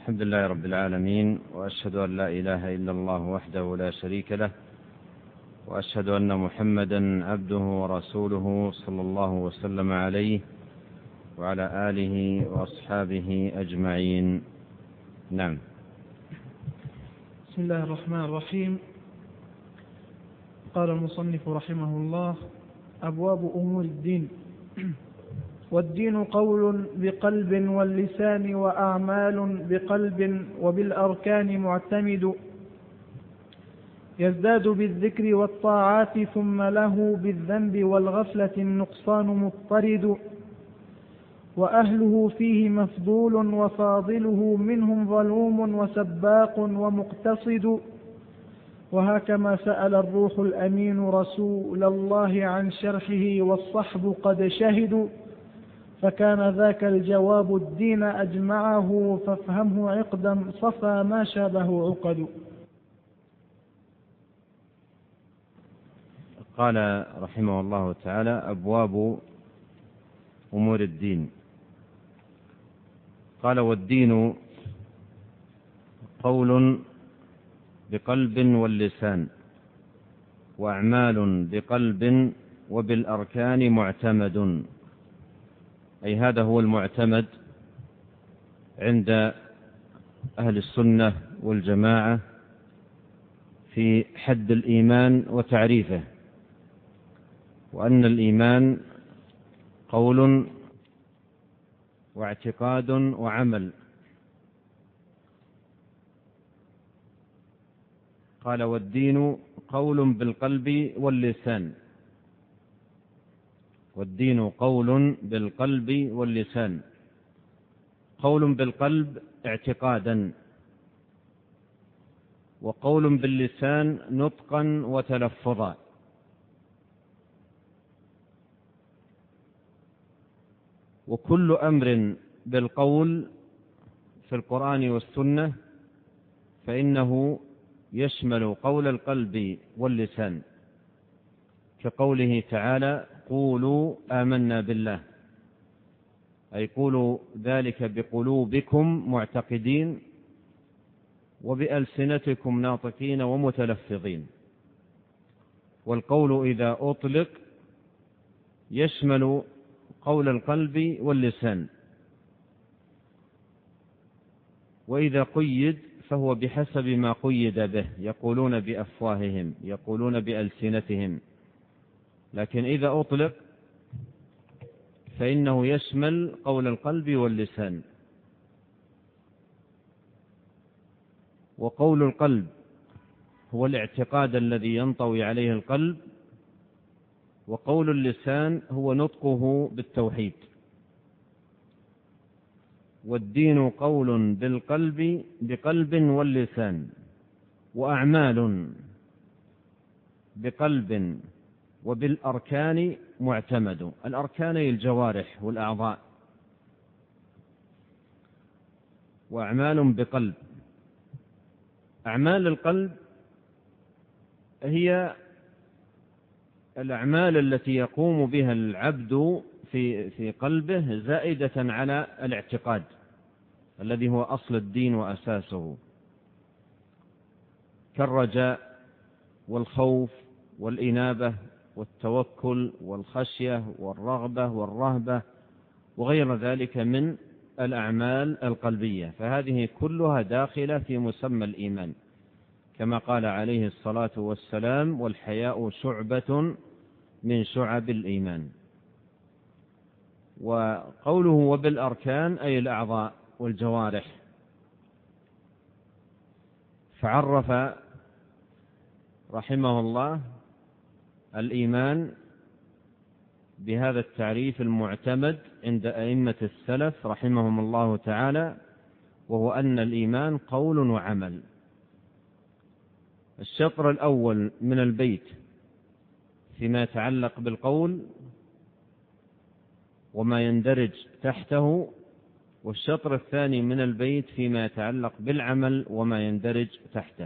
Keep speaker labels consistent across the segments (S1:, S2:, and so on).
S1: الحمد لله رب العالمين، وأشهد أن لا إله إلا الله وحده لا شريك له، وأشهد أن محمدا عبده ورسوله صلى الله وسلم عليه وعلى آله وأصحابه أجمعين. نعم.
S2: بسم الله الرحمن الرحيم. قال المصنف رحمه الله: أبواب أمور الدين. والدين قول بقلب واللسان، وأعمال بقلب وبالأركان معتمد، يزداد بالذكر والطاعات، ثم له بالذنب والغفلة النقصان مضطرد، وأهله فيه مفضول وفاضله منهم ظلوم وسباق ومقتصد. وهكما سأل الروح الأمين رسول الله عن شرحه، والصحب قد شهدوا، فكان ذاك الجواب الدين أجمعه، فافهمه عقدا صفى ما شابه عقد.
S1: قال رحمه الله تعالى: أبواب أمور الدين. قال: والدين قول بقلب واللسان، وأعمال بقلب وبالأركان معتمد. أي هذا هو المعتمد عند أهل السنة والجماعة في حد الإيمان وتعريفه، وأن الإيمان قول واعتقاد وعمل. قال: والدين قول بالقلب واللسان. والدين قول بالقلب واللسان. قول بالقلب اعتقادا، وقول باللسان نطقا وتلفظا. وكل أمر بالقول في القرآن والسنة فإنه يشمل قول القلب واللسان، كقوله تعالى: قولوا آمنا بالله، أي قولوا ذلك بقلوبكم معتقدين، وبألسنتكم ناطقين ومتلفظين. والقول إذا أطلق يشمل قول القلب واللسان، وإذا قيد فهو بحسب ما قيد به، يقولون بأفواههم، يقولون بألسنتهم. لكن إذا أطلق فإنه يشمل قول القلب واللسان. وقول القلب هو الاعتقاد الذي ينطوي عليه القلب، وقول اللسان هو نطقه بالتوحيد. والدين قول بالقلب بقلب واللسان، وأعمال بقلب وبالأركان معتمد. الأركان هي الجوارح والأعضاء. وأعمال بقلب. أعمال القلب هي الأعمال التي يقوم بها العبد في قلبه زائدة على الاعتقاد الذي هو أصل الدين وأساسه، كالرجاء والخوف والإنابة والتوكل والخشية والرغبة والرهبة وغير ذلك من الأعمال القلبية. فهذه كلها داخلة في مسمى الإيمان، كما قال عليه الصلاة والسلام: والحياء شعبة من شعب الإيمان. وقوله وبالأركان أي الأعضاء والجوارح. فعرف رحمه الله الإيمان بهذا التعريف المعتمد عند أئمة السلف رحمهم الله تعالى، وهو أن الإيمان قول وعمل. الشطر الأول من البيت فيما يتعلق بالقول وما يندرج تحته، والشطر الثاني من البيت فيما يتعلق بالعمل وما يندرج تحته.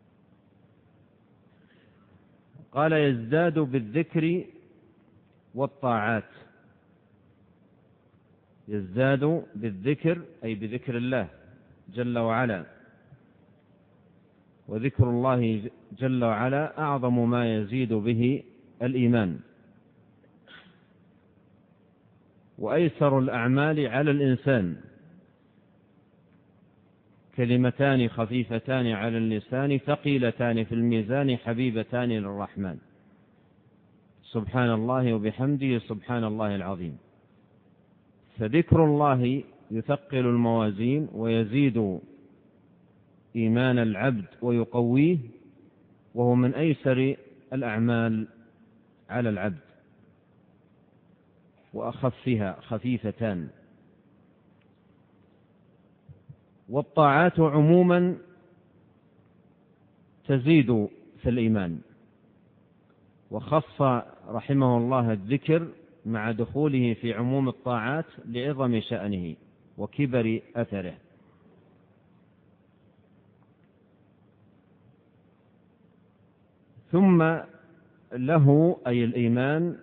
S1: قال: يزداد بالذكر والطاعات. يزداد بالذكر أي بذكر الله، جل وعلا، وذكر الله جل وعلا أعظم ما يزيد به الإيمان، وأيسر الأعمال على الإنسان، كلمتان خفيفتان على اللسان ثقيلتان في الميزان حبيبتان للرحمن، سبحان الله وبحمده سبحان الله العظيم. فذكر الله يثقل الموازين ويزيد إيمان العبد ويقويه، وهو من أيسر الأعمال على العبد وأخفها خفيفتان. والطاعات عموما تزيد في الإيمان، وخص رحمه الله الذكر مع دخوله في عموم الطاعات لعظم شأنه وكبر أثره. ثم له أي الإيمان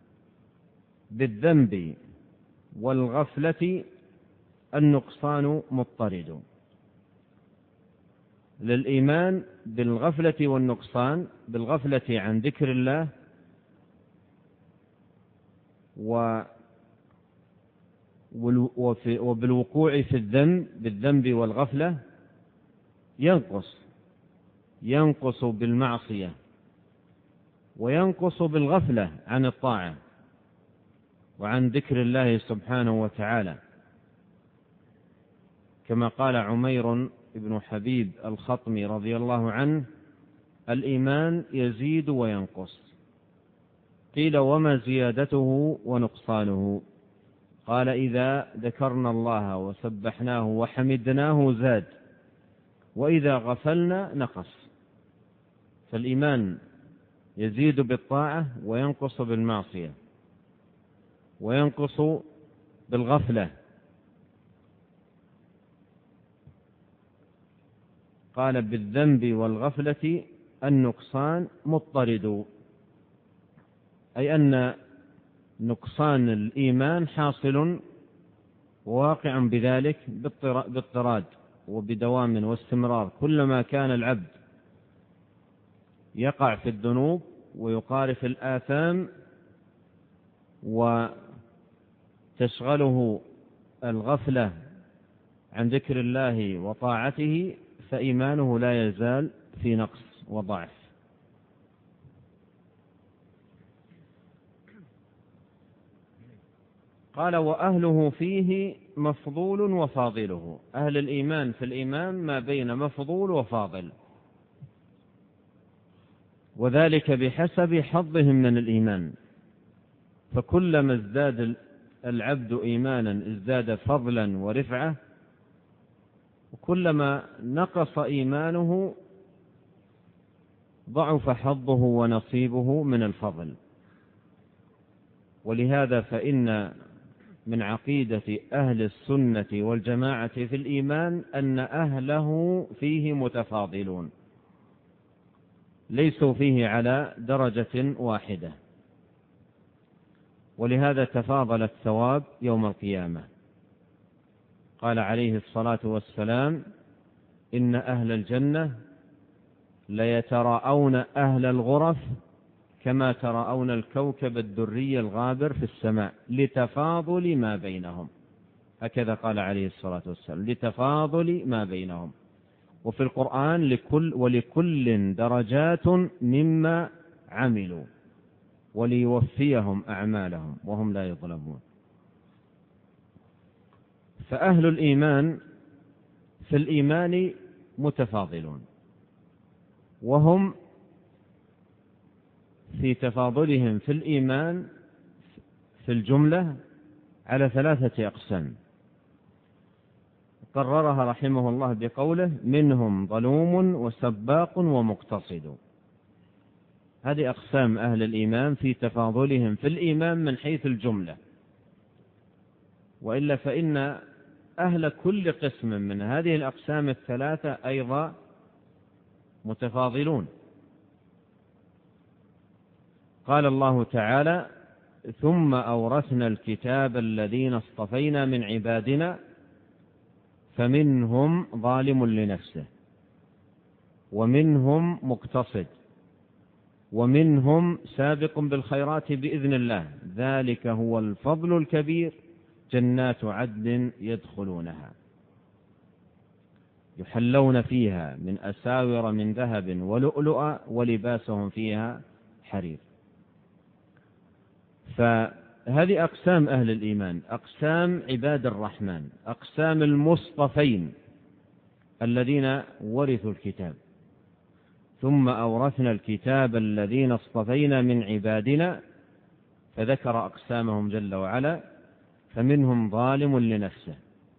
S1: بالذنب والغفلة النقصان مضطرد. للإيمان بالغفلة والنقصان، بالغفلة عن ذكر الله وبالوقوع في الذنب، بالذنب والغفلة ينقص بالمعصية، وينقص بالغفلة عن الطاعة وعن ذكر الله سبحانه وتعالى، كما قال عمير بن حبيب الخطمي رضي الله عنه: الإيمان يزيد وينقص. قيل: وما زيادته ونقصانه؟ قال: إذا ذكرنا الله وسبحناه وحمدناه زاد، وإذا غفلنا نقص. فالإيمان يزيد بالطاعة وينقص بالمعصية، وينقص بالغفلة. قال: بالذنب والغفلة النقصان مضطرد، أي أن نقصان الإيمان حاصل وواقع بذلك باضطراد وبدوام واستمرار. كلما كان العبد يقع في الذنوب ويقارف الآثام وتشغله الغفلة عن ذكر الله وطاعته، فإيمانه لا يزال في نقص وضعف. قال: وأهله فيه مفضول وفاضله. أهل الإيمان في الإيمان ما بين مفضول وفاضل، وذلك بحسب حظهم من الإيمان. فكلما ازداد العبد إيمانا ازداد فضلا ورفعة، وكلما نقص إيمانه ضعف حظه ونصيبه من الفضل. ولهذا فإن من عقيدة أهل السنة والجماعة في الإيمان أن أهله فيه متفاضلون، ليسوا فيه على درجة واحدة، ولهذا تفاضل الثواب يوم القيامة. قال عليه الصلاة والسلام: إن أهل الجنة ليتراءون أهل الغرف كما تراءون الكوكب الدري الغابر في السماء لتفاضل ما بينهم. هكذا قال عليه الصلاة والسلام: لتفاضل ما بينهم. وفي القرآن: ولكل درجات مما عملوا وليوفيهم أعمالهم وهم لا يظلمون. فأهل الإيمان في الإيمان متفاضلون، وهم في تفاضلهم في الإيمان في الجملة على 3 أقسام، قررها رحمه الله بقوله: منهم ظلوم وسباق ومقتصد. هذه أقسام أهل الإيمان في تفاضلهم في الإيمان من حيث الجملة. وإلا فإن أهل كل قسم من هذه الأقسام ال3 أيضا متفاضلون. قال الله تعالى: ثم أورثنا الكتاب الذين اصطفينا من عبادنا فمنهم ظالم لنفسه، ومنهم مقتصد، ومنهم سابق بالخيرات بإذن الله، ذلك هو الفضل الكبير، جنات عدن يدخلونها يحلون فيها من أساور من ذهب ولؤلؤا ولباسهم فيها حرير. فهذه أقسام أهل الإيمان، أقسام عباد الرحمن، أقسام المصطفين الذين ورثوا الكتاب. ثم أورثنا الكتاب الذين اصطفينا من عبادنا، فذكر أقسامهم جل وعلا: فمنهم ظالم لنفسه،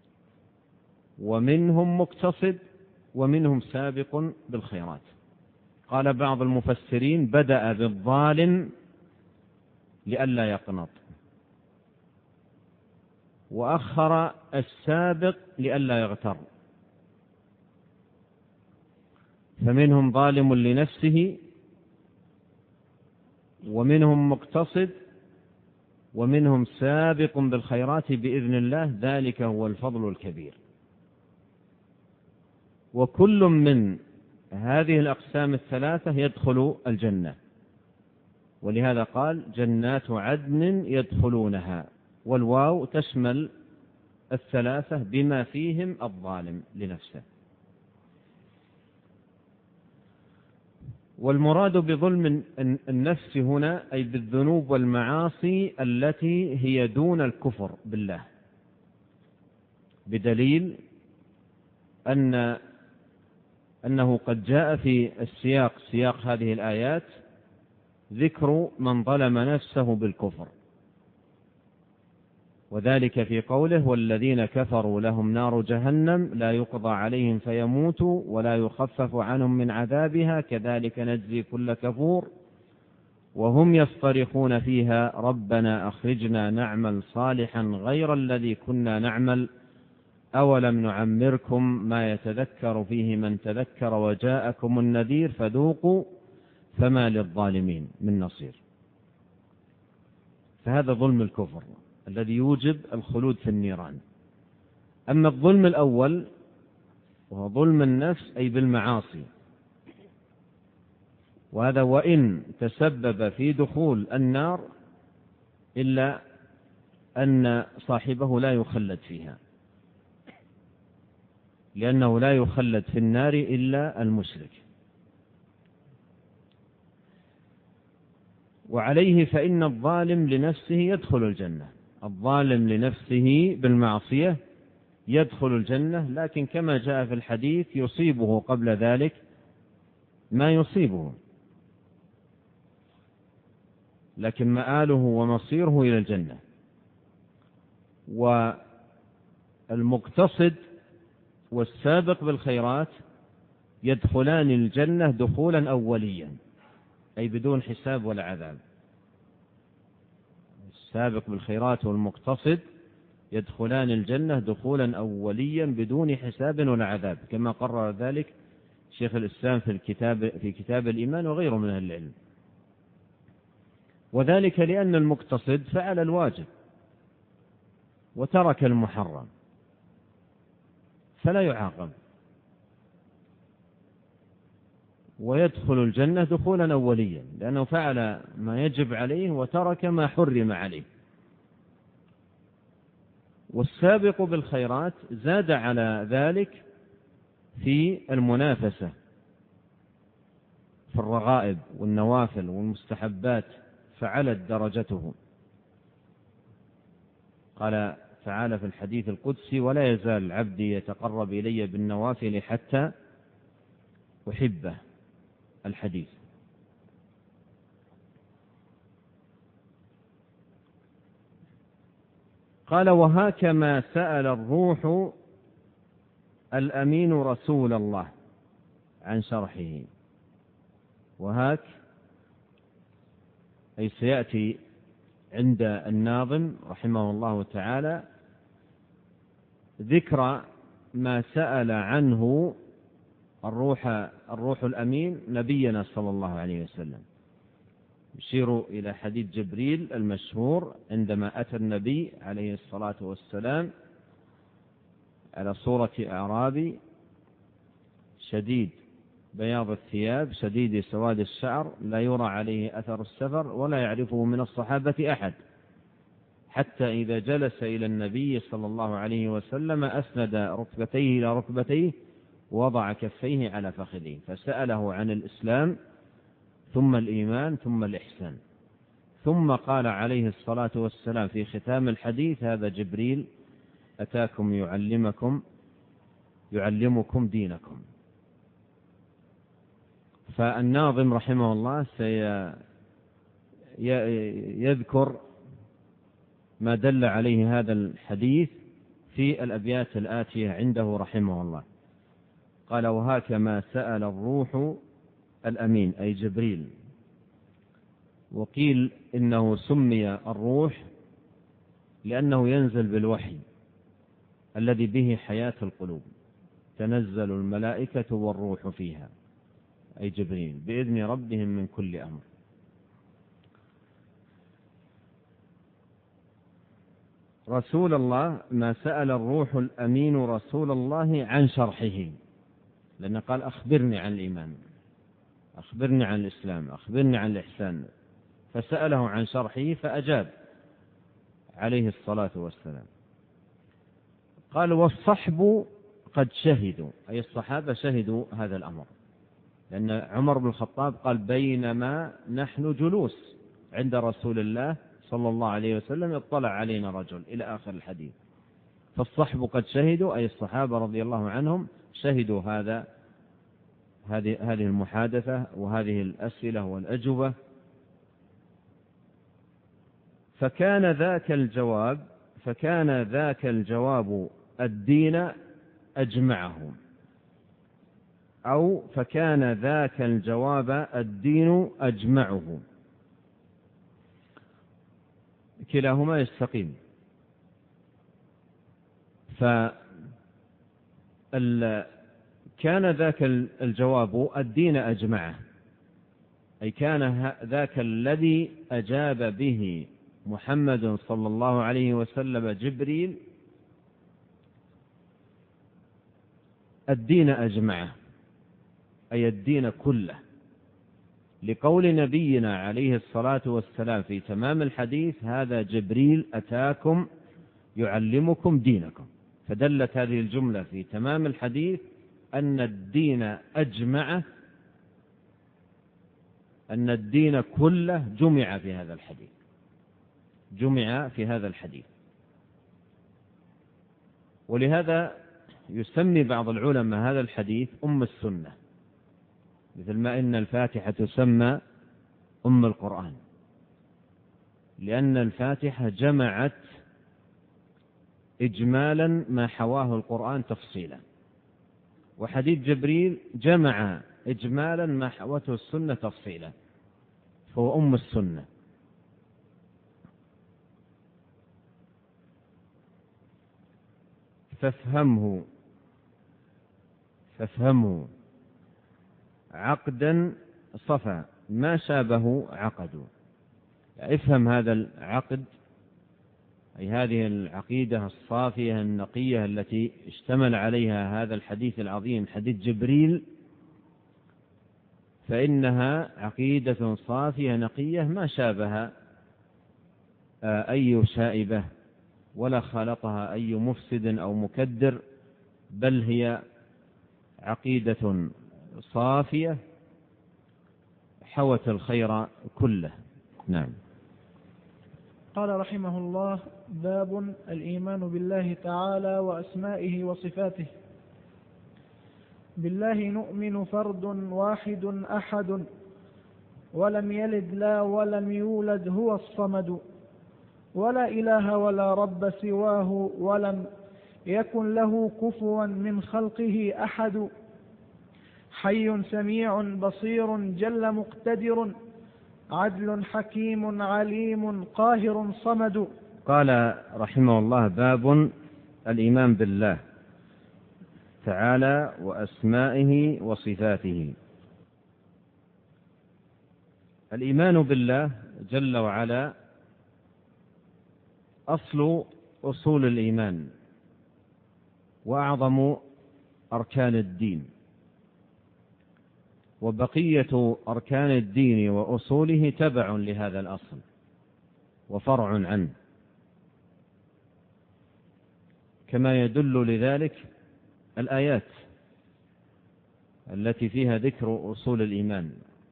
S1: ومنهم مقتصد، ومنهم سابق بالخيرات. قال بعض المفسرين: بدأ بالظالم لئلا يقنط، وأخر السابق لئلا يغتر. فمنهم ظالم لنفسه، ومنهم مقتصد، ومنهم سابق بالخيرات بإذن الله، ذلك هو الفضل الكبير. وكل من هذه الأقسام الثلاثة يدخل الجنة، ولهذا قال: جنات عدن يدخلونها، والواو تشمل الثلاثة بما فيهم الظالم لنفسه. والمراد بظلم النفس هنا أي بالذنوب والمعاصي التي هي دون الكفر بالله، بدليل أنه قد جاء في سياق هذه الآيات ذكر من ظلم نفسه بالكفر، وذلك في قوله: والذين كفروا لهم نار جهنم لا يقضى عليهم فيموتوا ولا يخفف عنهم من عذابها كذلك نجزي كل كفور وهم يصطرخون فيها ربنا أخرجنا نعمل صالحا غير الذي كنا نعمل أولم نعمركم ما يتذكر فيه من تذكر وجاءكم النذير فذوقوا فما للظالمين من نصير. فهذا ظلم الكفر الذي يوجب الخلود في النيران. أما الظلم الأول وهو ظلم النفس أي بالمعاصي، وهذا وإن تسبب في دخول النار إلا أن صاحبه لا يخلد فيها، لأنه لا يخلد في النار إلا المشرك. وعليه فإن الظالم لنفسه يدخل الجنة، الظالم لنفسه بالمعصية يدخل الجنة، لكن كما جاء في الحديث يصيبه قبل ذلك ما يصيبه، لكن مآله ومصيره إلى الجنة. والمقتصد والسابق بالخيرات يدخلان الجنة دخولا أوليا، أي بدون حساب ولا عذاب. السابق بالخيرات والمقتصد يدخلان الجنة دخولا أوليا بدون حساب ولا عذاب، كما قرر ذلك شيخ الإسلام في كتاب الإيمان وغيره من أهل العلم. وذلك لأن المقتصد فعل الواجب وترك المحرم فلا يعاقب، ويدخل الجنة دخولا أوليا لأنه فعل ما يجب عليه وترك ما حرم عليه. والسابق بالخيرات زاد على ذلك في المنافسة في الرغائب والنوافل والمستحبات، فعلت درجته. قال تعالى في الحديث القدسي: ولا يزال عبدي يتقرب إلي بالنوافل حتى أحبه، الحديث. قال: وهكما سأل الروح الأمين رسول الله عن شرحه. وهاك أي سيأتي عند الناظم رحمه الله تعالى ذكر ما سأل عنه الروح الأمين نبينا صلى الله عليه وسلم، يشير إلى حديث جبريل المشهور عندما أتى النبي عليه الصلاة والسلام على صورة أعرابي شديد بياض الثياب شديد سواد الشعر، لا يرى عليه أثر السفر ولا يعرفه من الصحابة أحد، حتى إذا جلس إلى النبي صلى الله عليه وسلم أسند ركبتيه إلى ركبتيه ووضع كفيه على فخذيه، فسأله عن الإسلام ثم الإيمان ثم الإحسان، ثم قال عليه الصلاة والسلام في ختام الحديث: هذا جبريل أتاكم يعلمكم دينكم. فالناظم رحمه الله سيذكر ما دل عليه هذا الحديث في الأبيات الآتية عنده رحمه الله. قال: وهكما سأل الروح الأمين، أي جبريل. وقيل إنه سمي الروح لأنه ينزل بالوحي الذي به حياة القلوب، تنزل الملائكة والروح فيها، أي جبريل، بإذن ربهم من كل أمر. رسول الله، ما سأل الروح الأمين رسول الله عن شرحه، لأنه قال: أخبرني عن الإيمان، أخبرني عن الإسلام، أخبرني عن الإحسان، فسأله عن شرحه فأجاب عليه الصلاة والسلام. قال: والصحب قد شهدوا، أي الصحابة شهدوا هذا الأمر، لأن عمر بن الخطاب قال: بينما نحن جلوس عند رسول الله صلى الله عليه وسلم اطلع علينا رجل، إلى آخر الحديث. فالصحب قد شهدوا، أي الصحابة رضي الله عنهم شهدوا هذه المحادثة وهذه الأسئلة والأجوبة. فكان ذاك الجواب الدين أجمعه، أو فكان ذاك الجواب الدين أجمعه، كلاهما يستقيم. كان ذاك الجواب الدين أجمعه، أي كان ذاك الذي أجاب به محمد صلى الله عليه وسلم جبريل الدين أجمعه، أي الدين كله، لقول نبينا عليه الصلاة والسلام في تمام الحديث: هذا جبريل أتاكم يعلمكم دينكم. فدلت هذه الجملة في تمام الحديث أن الدين أجمعه، أن الدين كله جمع في هذا الحديث. ولهذا يسمي بعض العلماء هذا الحديث أم السنة، مثل ما إن الفاتحة تسمى أم القرآن، لأن الفاتحة جمعت إجمالا ما حواه القرآن تفصيلا، وحديث جبريل جمع إجمالا ما حوته السنة تفصيلا، فهو أم السنة. فافهمه عقدا صفا ما شابه عقد. افهم هذا العقد، أي هذه العقيدة الصافية النقية التي اشتمل عليها هذا الحديث العظيم، حديث جبريل، فإنها عقيدة صافية نقية ما شابها أي شائبة ولا خالطها أي مفسد أو مكدر، بل هي عقيدة صافية حوت الخير كله. نعم.
S2: قال رحمه الله: باب الإيمان بالله تعالى وأسمائه وصفاته. بالله نؤمن فرد واحد أحد، ولم يلد لا ولم يولد هو الصمد، ولا إله ولا رب سواه، ولم يكن له كفوا من خلقه أحد، حي سميع بصير جل مقتدر، عدل حكيم عليم قاهر صمد.
S1: قال رحمه الله: باب الإيمان بالله تعالى وأسمائه وصفاته. الإيمان بالله جل وعلا أصل أصول الإيمان، وأعظم أركان الدين، وبقية أركان الدين وأصوله تبع لهذا الأصل وفرع عنه، كما يدل لذلك الآيات التي فيها ذكر أصول الإيمان: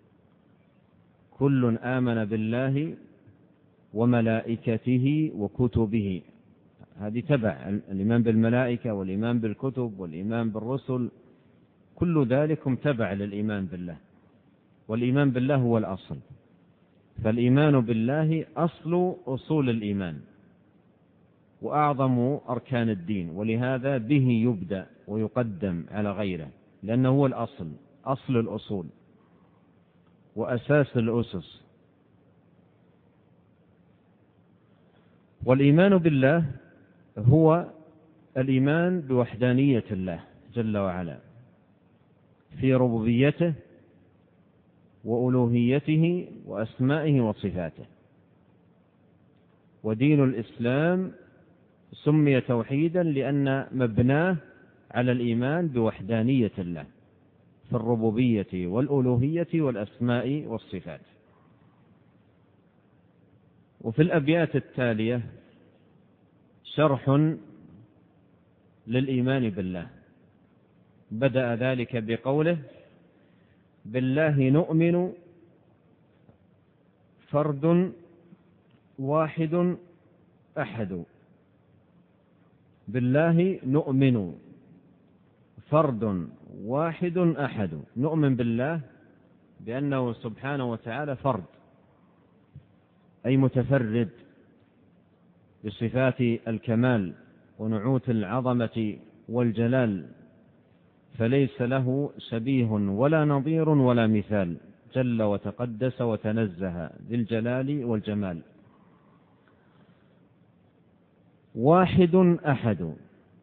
S1: كل آمن بالله وملائكته وكتبه. هذه تبع الإيمان بالملائكة والإيمان بالكتب والإيمان بالرسل، كل ذلك تبع للإيمان بالله، والإيمان بالله هو الأصل. فالإيمان بالله أصل أصول الإيمان وأعظم أركان الدين، ولهذا به يبدأ ويقدم على غيره، لأنه هو الأصل، أصل الأصول وأساس الأسس. والإيمان بالله هو الإيمان بوحدانية الله جل وعلا في ربوبيته وألوهيته وأسمائه وصفاته. ودين الإسلام سمي توحيدا لأن مبناه على الإيمان بوحدانية الله في الربوبية والألوهية والأسماء والصفات. وفي الأبيات التالية شرح للإيمان بالله، بدأ ذلك بقوله: بالله نؤمن فرد واحد أحد. بالله نؤمن فرد واحد أحد، نؤمن بالله بأنه سبحانه وتعالى فرد، أي متفرد بصفات الكمال ونعوت العظمة والجلال، فليس له شبيه ولا نظير ولا مثال، جل وتقدس وتنزه ذي الجلال والجمال. واحد أحد،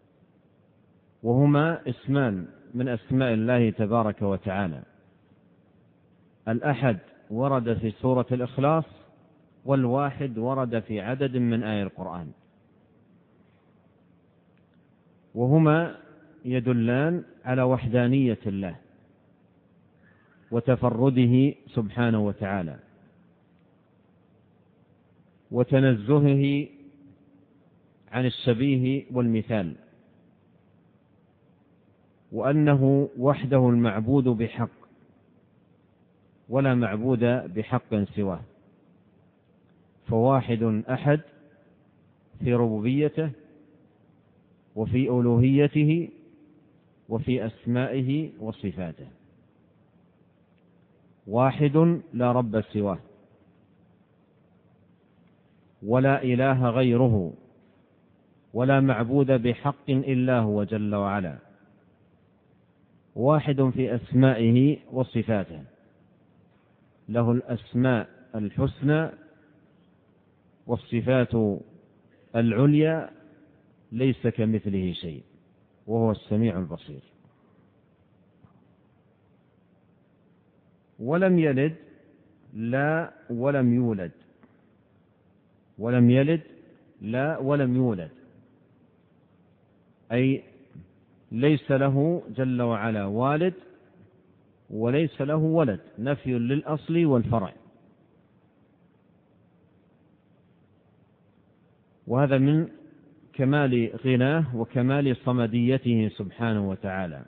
S1: وهما اسمان من أسماء الله تبارك وتعالى. الأحد ورد في سورة الإخلاص، والواحد ورد في عدد من آيات القرآن، وهما يدلان على وحدانية الله وتفرده سبحانه وتعالى وتنزهه عن الشبيه والمثال، وأنه وحده المعبود بحق ولا معبود بحق سواه. فواحد أحد في ربوبيته وفي ألوهيته وفي أسمائه وصفاته، واحد لا رب سواه ولا إله غيره ولا معبود بحق إلا هو جل وعلا. واحد في أسمائه وصفاته، له الأسماء الحسنى والصفات العليا، ليس كمثله شيء وهو السميع البصير. ولم يلد لا ولم يولد، ولم يلد لا ولم يولد، أي ليس له جل وعلا والد وليس له ولد، نفي للأصل والفرع. وهذا من كمال غناه وكمال صمديته سبحانه وتعالى.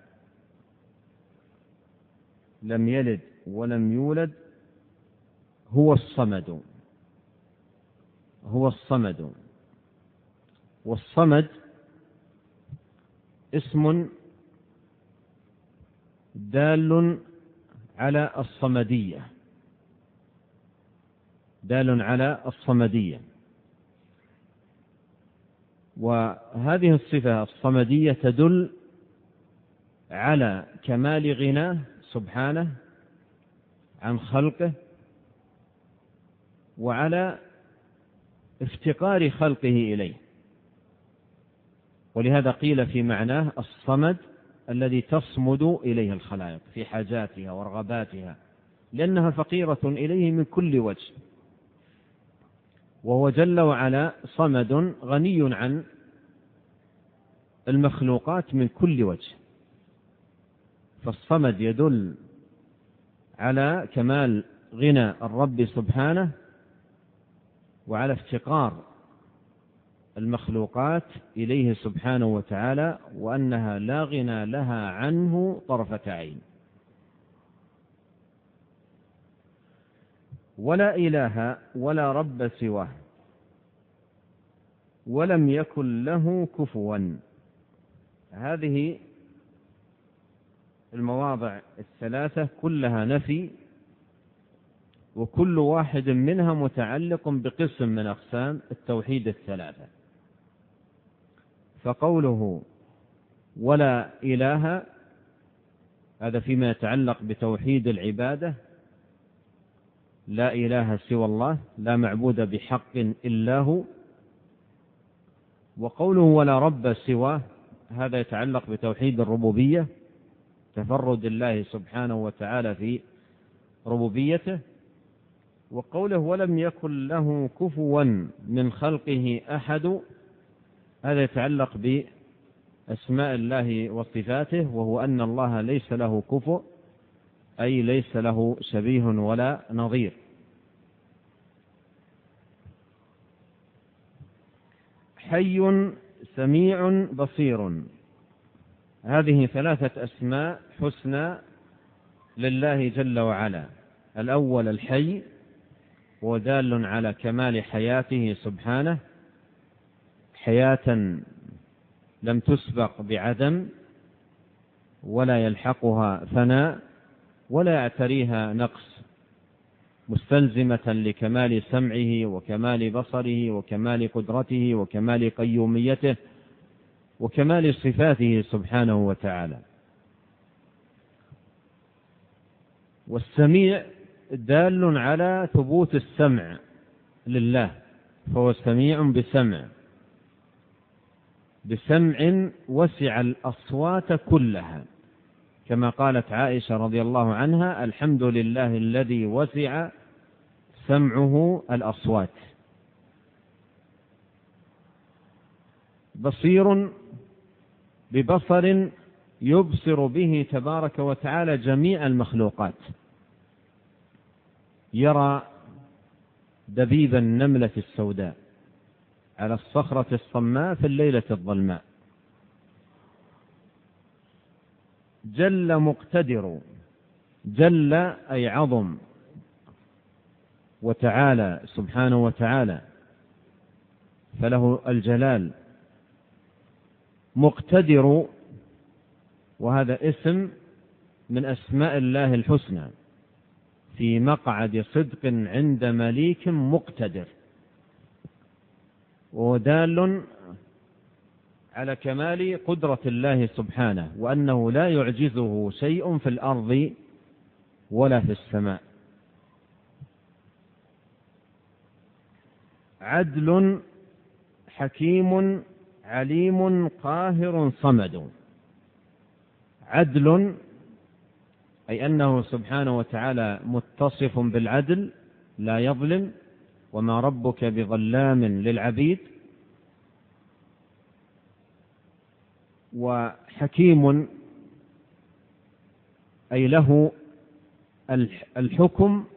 S1: لم يلد ولم يولد، هو الصمد، هو الصمد. والصمد اسم دال على الصمدية، دال على الصمدية. وهذه الصفة الصمدية تدل على كمال غناه سبحانه عن خلقه، وعلى افتقار خلقه إليه. ولهذا قيل في معناه الصمد الذي تصمد إليه الخلائق في حاجاتها ورغباتها، لأنها فقيرة إليه من كل وجه. وهو جل وعلا صمد غني عن المخلوقات من كل وجه. فالصمد يدل على كمال غنى الرب سبحانه وعلى افتقار المخلوقات إليه سبحانه وتعالى، وأنها لا غنى لها عنه طرفة عين. ولا إله ولا رب سواه ولم يكن له كفوا. هذه المواضع الثلاثة كلها نفي، وكل واحد منها متعلق بقسم من أقسام التوحيد الثلاثة. فقوله ولا إله هذا فيما يتعلق بتوحيد العبادة، لا إله سوى الله، لا معبود بحق إلا هو. وقوله ولا رب سواه هذا يتعلق بتوحيد الربوبية، تفرد الله سبحانه وتعالى في ربوبيته. وقوله ولم يكن له كفوا من خلقه أحد هذا يتعلق بأسماء الله وصفاته، وهو أن الله ليس له كفو، أي ليس له شبيه ولا نظير. حي سميع بصير، هذه ثلاثة أسماء حسنى لله جل وعلا. الأول الحي، ودال على كمال حياته سبحانه، حياة لم تسبق بعدم ولا يلحقها فناء ولا يعتريها نقص، مستلزمة لكمال سمعه وكمال بصره وكمال قدرته وكمال قيوميته وكمال صفاته سبحانه وتعالى. والسميع دال على ثبوت السمع لله، فهو سميع بسمع وسع الأصوات كلها، كما قالت عائشة رضي الله عنها الحمد لله الذي وسع سمعه الأصوات. بصير ببصر يبصر به تبارك وتعالى جميع المخلوقات، يرى دبيب النملة السوداء على الصخرة الصماء في الليلة الظلماء. جل مقتدر، جل أي عظم وتعالى سبحانه وتعالى، فله الجلال. مقتدر، وهذا اسم من أسماء الله الحسنى، في مقعد صدق عند مليك مقتدر، ودال على كمال قدرة الله سبحانه، وأنه لا يعجزه شيء في الأرض ولا في السماء. عدل حكيم عليم قاهر صمد. عدل أي أنه سبحانه وتعالى متصف بالعدل، لا يظلم، وما ربك بظلام للعبيد. وحكيم أي له الحكم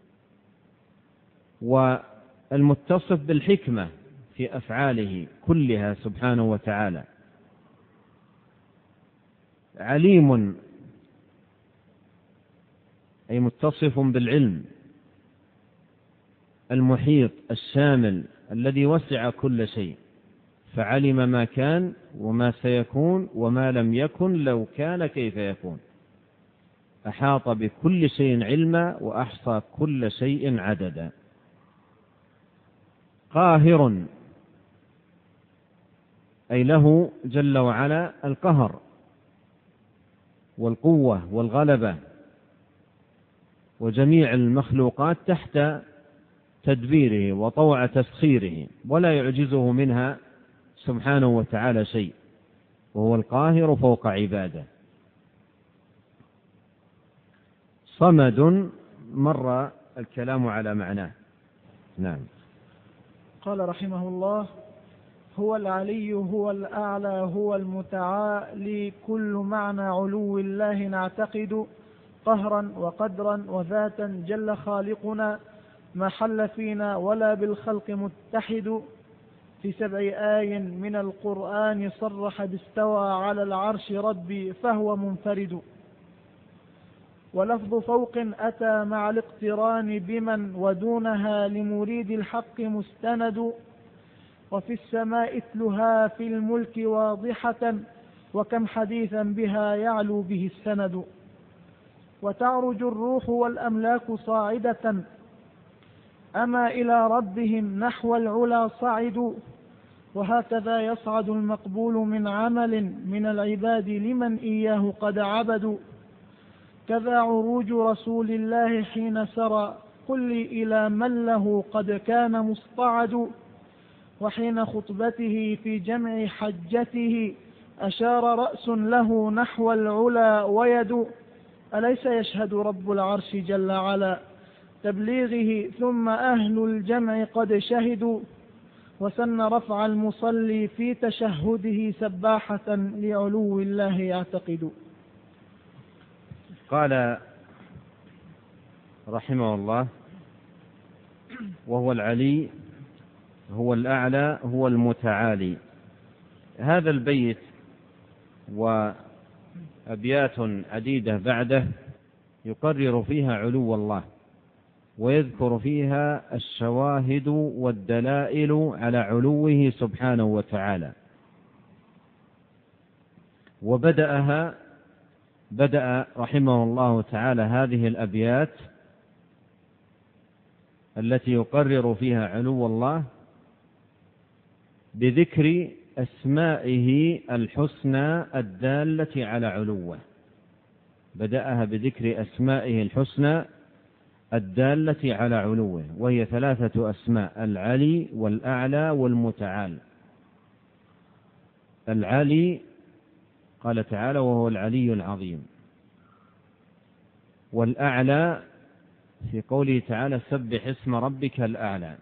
S1: والمتصف بالحكمة في أفعاله كلها سبحانه وتعالى. عليم أي متصف بالعلم المحيط الشامل الذي وسع كل شيء، فعلم ما كان وما سيكون وما لم يكن لو كان كيف يكون، أحاط بكل شيء علما وأحصى كل شيء عددا. قاهر أي له جل وعلا القهر والقوة والغلبة، وجميع المخلوقات تحت تدبيره وطوع تسخيره، ولا يعجزه منها سبحانه وتعالى شيء، وهو القاهر فوق عباده. صمد مر الكلام على معناه. نعم.
S2: قال رحمه الله: هو العلي هو الأعلى هو المتعالي، كل معنى علو الله نعتقد، قهرا وقدرا وذاتا جل خالقنا، ما حل فينا ولا بالخلق متحد. في 7 آي من القرآن صرح باستوى على العرش ربي فهو منفرد. ولفظ فوق أتى مع الاقتران بمن ودونها لمريد الحق مستند. وفي السماء اتلها في الملك واضحة، وكم حديثا بها يعلو به السند. وتعرج الروح والأملاك صاعدة، أما إلى ربهم نحو العلا صعدوا. وهكذا يصعد المقبول من عمل من العباد لمن إياه قد عبدوا. كذا عروج رسول الله حين سرى، قل لي إلى من له قد كان مصطعد. وحين خطبته في جمع حجته، أشار رأس له نحو العلا ويد. أليس يشهد رب العرش جل على تبليغه، ثم أهل الجمع قد شهدوا. وسن رفع المصلي في تشهده سباحة لعلو الله يعتقد.
S1: قال رحمه الله: وهو العلي هو الأعلى هو المتعالي. هذا البيت وأبيات عديدة بعده يقرر فيها علو الله، ويذكر فيها الشواهد والدلائل على علوه سبحانه وتعالى. بدأ رحمه الله تعالى هذه الأبيات التي يقرر فيها علو الله بذكر أسمائه الحسنى الدالة على علوه. بدأها بذكر أسمائه الحسنى الدالة على علوه، وهي 3 أسماء: العلي والأعلى والمتعال. العلي قال تعالى: وهو العلي العظيم. والأعلى في قوله تعالى: سبح اسم ربك الأعلى.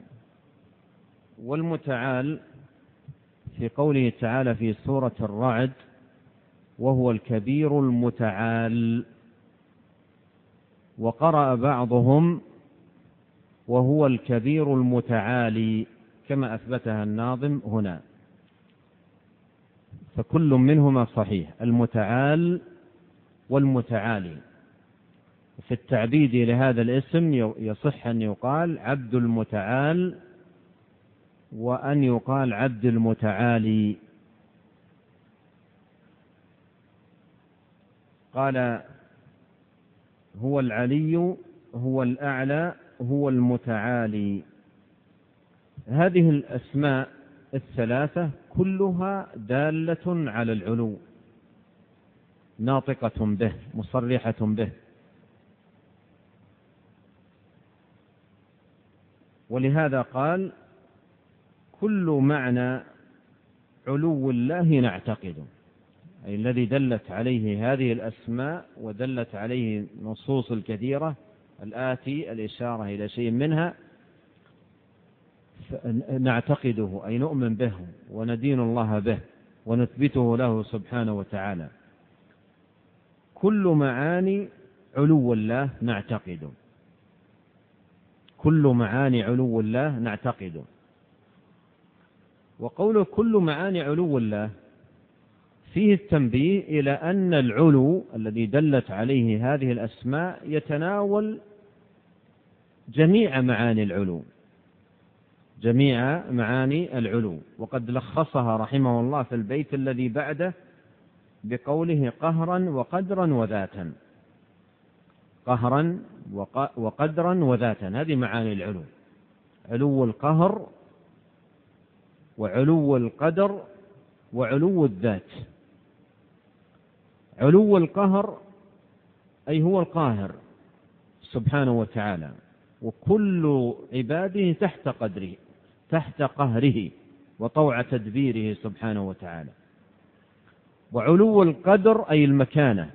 S1: والمتعال في قوله تعالى في سورة الرعد: وهو الكبير المتعال. وقرأ بعضهم: وهو الكبير المتعالي، كما أثبتها الناظم هنا. فكل منهما صحيح، المتعال والمتعالي. في التعبيد لهذا الاسم يصح أن يقال عبد المتعال، وأن يقال عبد المتعالي. قال: هو العلي هو الأعلى هو المتعالي. هذه الأسماء 3 كلها دالة على العلو، ناطقة به، مصرحة به. ولهذا قال: كل معنى علو الله نعتقده، أي الذي دلت عليه هذه الأسماء ودلت عليه النصوص الكثيرة الآتي الإشارة إلى شيء منها نعتقده، أي نؤمن به وندين الله به ونثبته له سبحانه وتعالى. كل معاني علو الله نعتقده، كل معاني علو الله نعتقده. وقوله كل معاني علو الله فيه التنبيه إلى أن العلو الذي دلت عليه هذه الأسماء يتناول جميع معاني العلو، جميع معاني العلو. وقد لخصها رحمه الله في البيت الذي بعده بقوله: قهرا وقدرا وذاتا. قهرا وقدرا وذاتا، هذه معاني العلو: علو القهر وعلو القدر وعلو الذات. علو القهر أي هو القاهر سبحانه وتعالى، وكل عباده تحت قدره، تحت قهره وطوع تدبيره سبحانه وتعالى. وعلو القدر أي المكانة،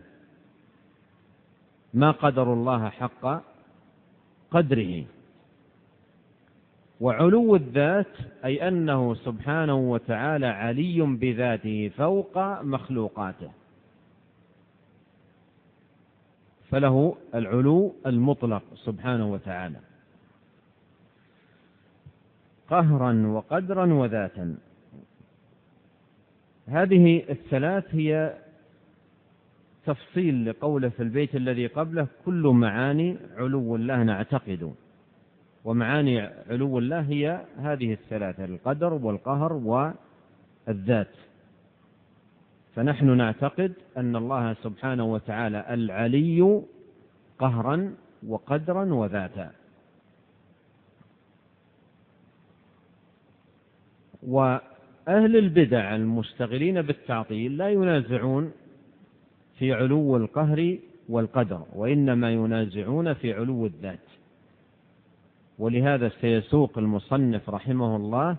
S1: ما قدر الله حق قدره. وعلو الذات أي أنه سبحانه وتعالى علي بذاته فوق مخلوقاته، فله العلو المطلق سبحانه وتعالى قهرا وقدرا وذاتا. هذه الثلاث هي تفصيل لقوله في البيت الذي قبله: كل معاني علو الله نعتقد. ومعاني علو الله هي هذه الثلاثة: القدر والقهر والذات. فنحن نعتقد أن الله سبحانه وتعالى العلي قهرا وقدرا وذاتا. وأهل البدع المشتغلين بالتعطيل لا ينازعون في علو القهر والقدر، وإنما ينازعون في علو الذات. ولهذا سيسوق المصنف رحمه الله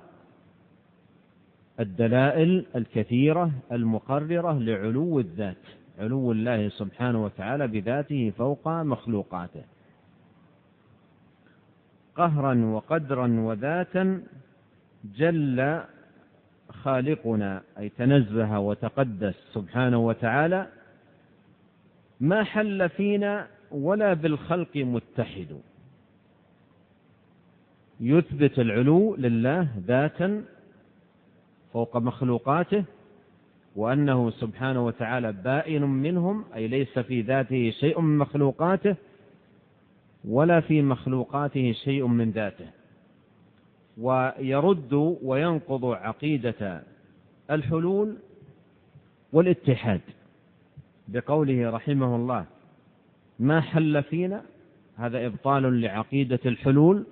S1: الدلائل الكثيرة المقررة لعلو الذات، علو الله سبحانه وتعالى بذاته فوق مخلوقاته قهرا وقدرا وذاتا. جل خالقنا أي تنزه وتقدس سبحانه وتعالى، ما حل فينا ولا بالخلق متحد. يثبت العلو لله ذاتا فوق مخلوقاته، وأنه سبحانه وتعالى بائن منهم أي ليس في ذاته شيء من مخلوقاته ولا في مخلوقاته شيء من ذاته. ويرد وينقض عقيدة الحلول والاتحاد بقوله رحمه الله: ما حل فينا، هذا إبطال لعقيدة الحلول.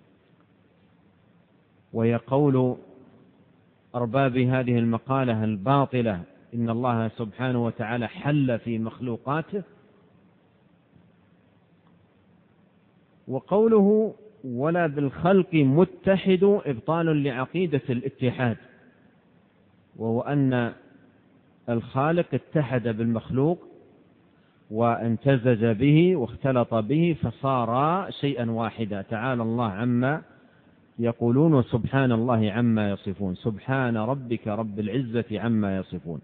S1: ويقول أرباب هذه المقالة الباطلة إن الله سبحانه وتعالى حل في مخلوقاته. وقوله ولا بالخلق متحد إبطال لعقيدة الاتحاد، وهو أن الخالق اتحد بالمخلوق وامتزج به واختلط به فصار شيئا واحدا. تعالى الله عما يقولون وسبحان الله عما يصفون. سبحان ربك رب العزة عما يصفون.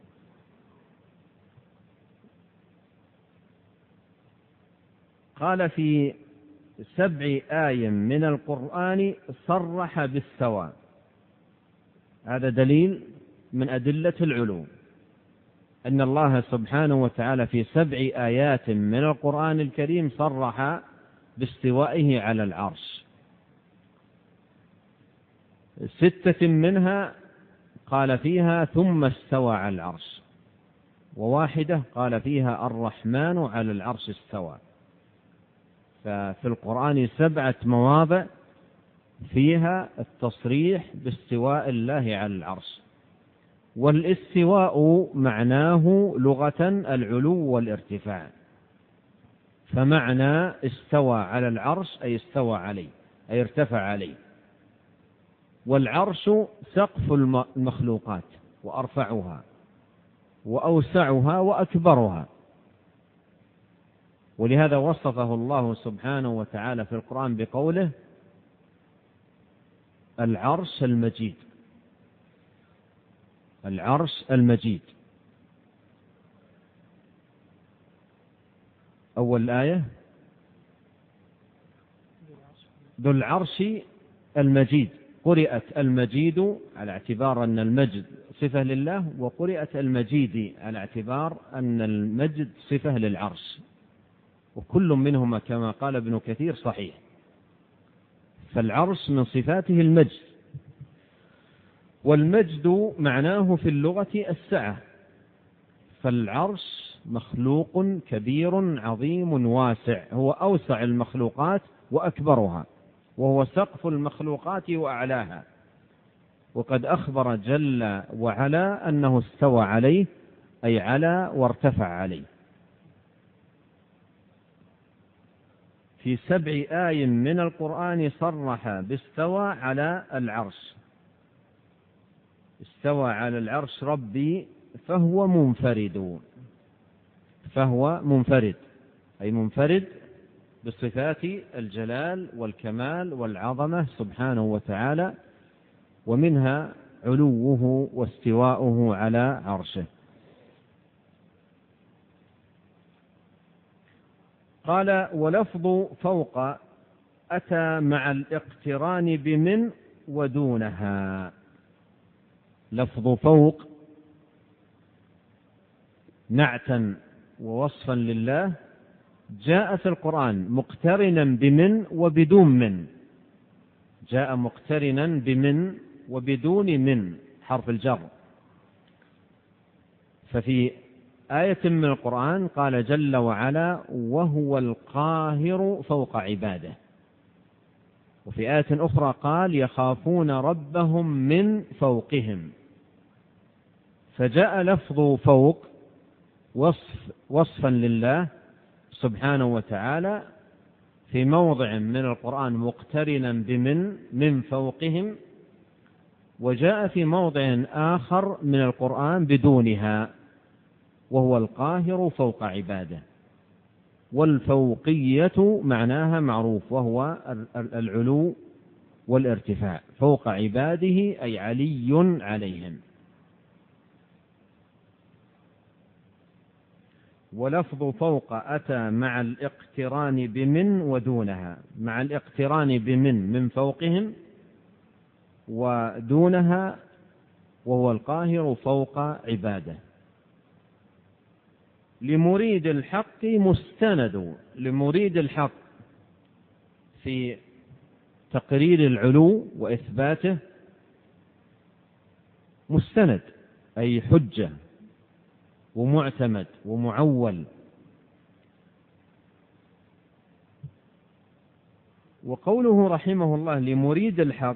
S1: قال في 7 آي من القرآن صرح بالسواء. هذا دليل من أدلة العلو، أن الله سبحانه وتعالى في 7 آيات من القرآن الكريم صرح باستوائه على العرش. 6 منها قال فيها ثم استوى على العرش، و1 قال فيها الرحمن على العرش استوى. ففي القرآن 7 مواضع فيها التصريح باستواء الله على العرش. والاستواء معناه لغة العلو والارتفاع، فمعنى استوى على العرش أي استوى عليه أي ارتفع عليه. والعرش سقف المخلوقات وأرفعها وأوسعها وأكبرها، ولهذا وصفه الله سبحانه وتعالى في القرآن بقوله العرش المجيد. العرش المجيد. أول آية ذو العرش المجيد. قرئت المجيد على اعتبار أن المجد صفة لله، وقرئت المجيد على اعتبار أن المجد صفة للعرش، وكل منهما كما قال ابن كثير صحيح. فالعرش من صفاته المجد، والمجد معناه في اللغة السعة. فالعرش مخلوق كبير عظيم واسع، هو أوسع المخلوقات وأكبرها، وهو سقف المخلوقات وأعلاها. وقد أخبر جل وعلا أنه استوى عليه أي على وارتفع عليه. في 7 آي من القرآن صرح باستوى على العرش. استوى على العرش ربي فهو منفرد. فهو منفرد أي منفرد بصفات الجلال والكمال والعظمة سبحانه وتعالى، ومنها علوه واستواؤه على عرشه. قال: ولفظ فوق أتى مع الاقتران بمن ودونها. لفظ فوق نعتا ووصفا لله جاء في القرآن مقترنا بمن وبدون من، جاء مقترنا بمن وبدون من حرف الجر. ففي آية من القرآن قال جل وعلا: وهو القاهر فوق عباده. وفي آية أخرى قال: يخافون ربهم من فوقهم. فجاء لفظ فوق وصفا لله سبحانه وتعالى في موضع من القرآن مقترنا بمن من فوقهم، وجاء في موضع آخر من القرآن بدونها، وهو القاهر فوق عباده. والفوقية معناها معروف، وهو العلو والارتفاع، فوق عباده أي علي عليهم. ولفظ فوق أتى مع الاقتران بمن ودونها، مع الاقتران بمن من فوقهم، ودونها وهو القاهر فوق عباده. لمريد الحق مستند. لمريد الحق في تقرير العلو وإثباته مستند، أي حجة ومعتمد ومعول. وقوله رحمه الله لمريد الحق،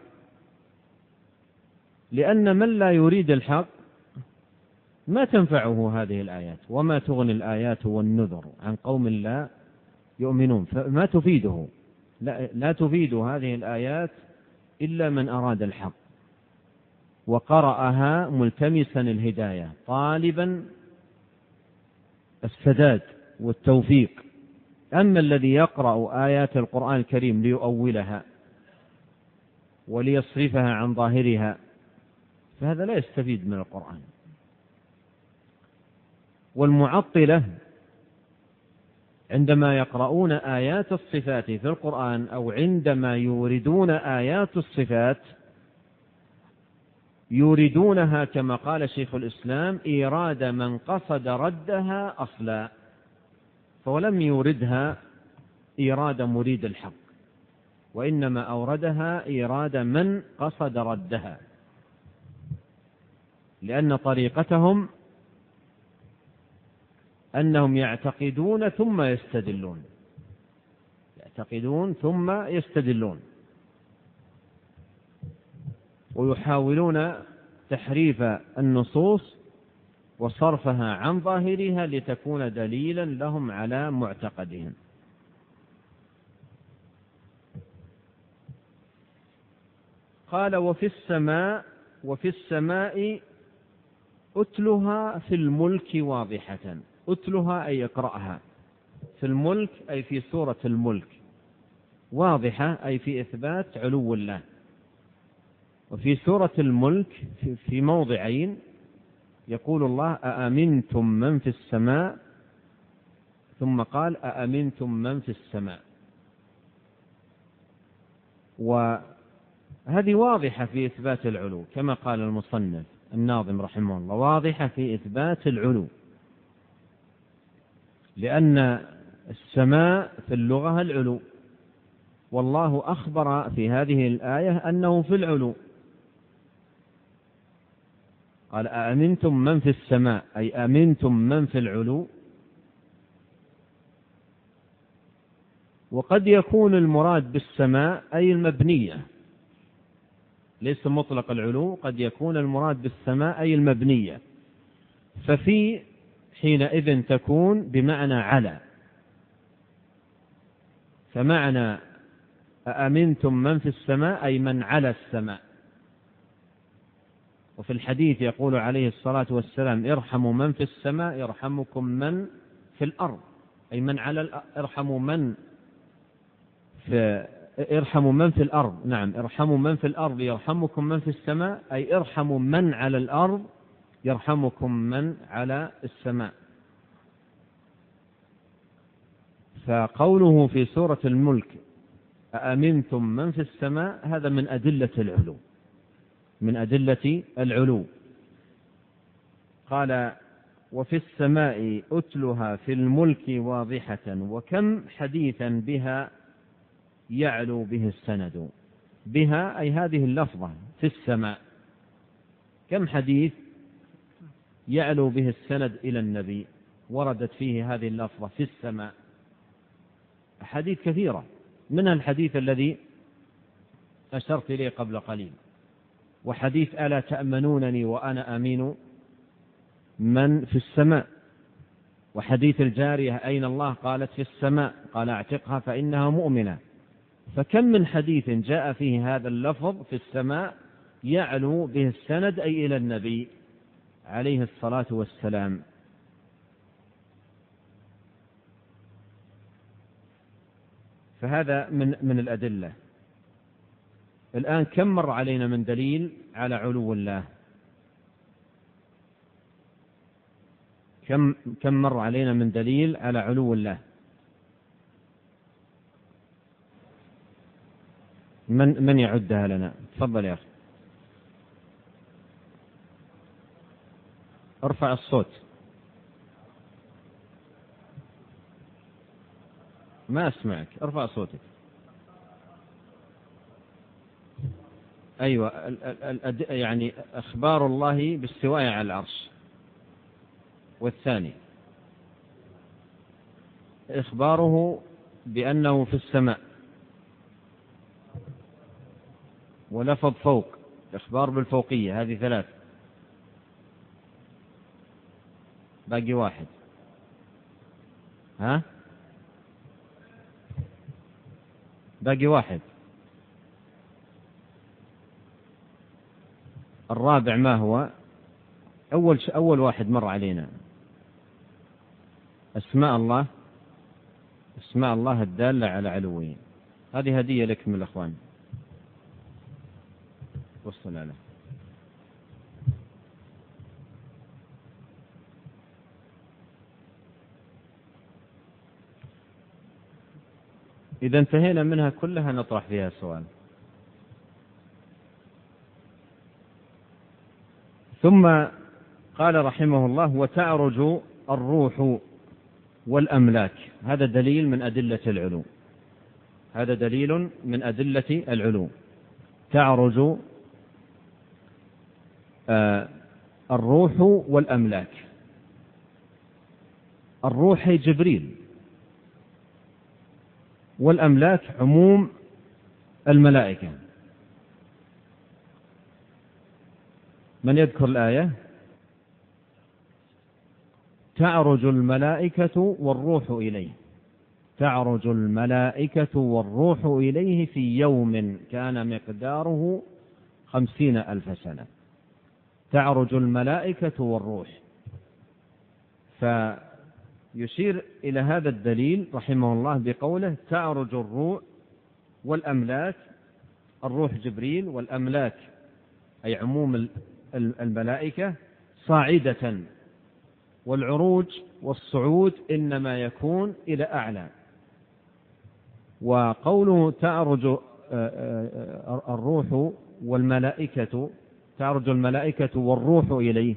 S1: لأن من لا يريد الحق ما تنفعه هذه الآيات، وما تغني الآيات والنذر عن قوم لا يؤمنون، فما تفيده، لا تفيد هذه الآيات إلا من أراد الحق وقرأها ملتمسا الهداية طالبا السداد والتوفيق. أما الذي يقرأ آيات القرآن الكريم ليؤولها وليصرفها عن ظاهرها فهذا لا يستفيد من القرآن. والمعطلة عندما يقرؤون آيات الصفات في القرآن أو عندما يوردون آيات الصفات يوردونها كما قال شيخ الإسلام إيراد من قصد ردها أصلا، فولم يوردها إيراد مريد الحق، وإنما أوردها إيراد من قصد ردها، لأن طريقتهم أنهم يعتقدون ثم يستدلون، يعتقدون ثم يستدلون، ويحاولون تحريف النصوص وصرفها عن ظاهرها لتكون دليلا لهم على معتقدهم. قال وفي السماء أتلها في الملك واضحة. أتلها أي اقرأها، في الملك أي في سورة الملك، واضحة أي في إثبات علو الله. وفي سورة الملك في موضعين يقول الله أأمنتم من في السماء، ثم قال أأمنتم من في السماء، وهذه واضحة في إثبات العلو كما قال المصنف الناظم رحمه الله، واضحة في إثبات العلو، لأن السماء في اللغة العلو، والله أخبر في هذه الآية أنه في العلو، قال أأمنتم من في السماء أي أمنتم من في العلو. وقد يكون المراد بالسماء أي المبنية، ليس مطلق العلو، قد يكون المراد بالسماء أي المبنية، ففي حينئذ تكون بمعنى على، فمعنى أأمنتم من في السماء أي من على السماء. وفي الحديث يقول عليه الصلاة والسلام ارحموا من في السماء يرحمكم من في الأرض، أي من على ارحموا من ارحموا من في الأرض، نعم، ارحموا من في الأرض يرحمكم من في السماء، أي ارحموا من على الأرض يرحمكم من على السماء. فقوله في سورة الملك أأمنتم من في السماء، هذا من أدلة العلو، من أدلة العلو. قال وفي السماء أتلها في الملك واضحة وكم حديثا بها يعلو به السند. بها أي هذه اللفظة في السماء، كم حديث يعلو به السند إلى النبي وردت فيه هذه اللفظة في السماء، حديث كثيرة، منها الحديث الذي أشرت إليه قبل قليل، وحديث ألا تأمنونني وأنا أمين من في السماء، وحديث الجارية أين الله قالت في السماء، قال اعتقها فإنها مؤمنة. فكم من حديث جاء فيه هذا اللفظ في السماء يعلو به السند أي إلى النبي عليه الصلاة والسلام. فهذا من الأدلة. الآن كم مر علينا من دليل على علو الله؟ كم مر علينا من دليل على علو الله؟ من يعدها لنا؟ تفضل يا أخي، ارفع الصوت، ما أسمعك، ارفع صوتك. أيوة، يعني أخبار الله باستواء على العرش. والثاني إخباره بأنه في السماء، ولفظ فوق، إخبار بالفوقية، هذه ثلاث. باقي واحد، ها؟ باقي واحد. الرابع ما هو؟ أول واحد مر علينا أسماء الله، أسماء الله الدالة على علوه. هذه هدية لك من الأخوان، وصل له. إذا انتهينا منها كلها نطرح فيها سؤال. ثم قال رحمه الله وتعرج الروح والأملاك، هذا دليل من أدلة العلو، هذا دليل من أدلة العلو. تعرج الروح والأملاك. الروح هي جبريل، والأملاك عموم الملائكة. من يذكر الآية؟ تعرج الملائكة والروح إليه، تعرج الملائكة والروح إليه في يوم كان مقداره 50,000 سنة. تعرج الملائكة والروح. فيشير إلى هذا الدليل رحمه الله بقوله تعرج الروح والأملاك. الروح جبريل، والأملاك أي عموم الملائكة صاعدة، والعروج والصعود إنما يكون إلى أعلى. وقوله تعرج الروح والملائكة، تعرج الملائكة والروح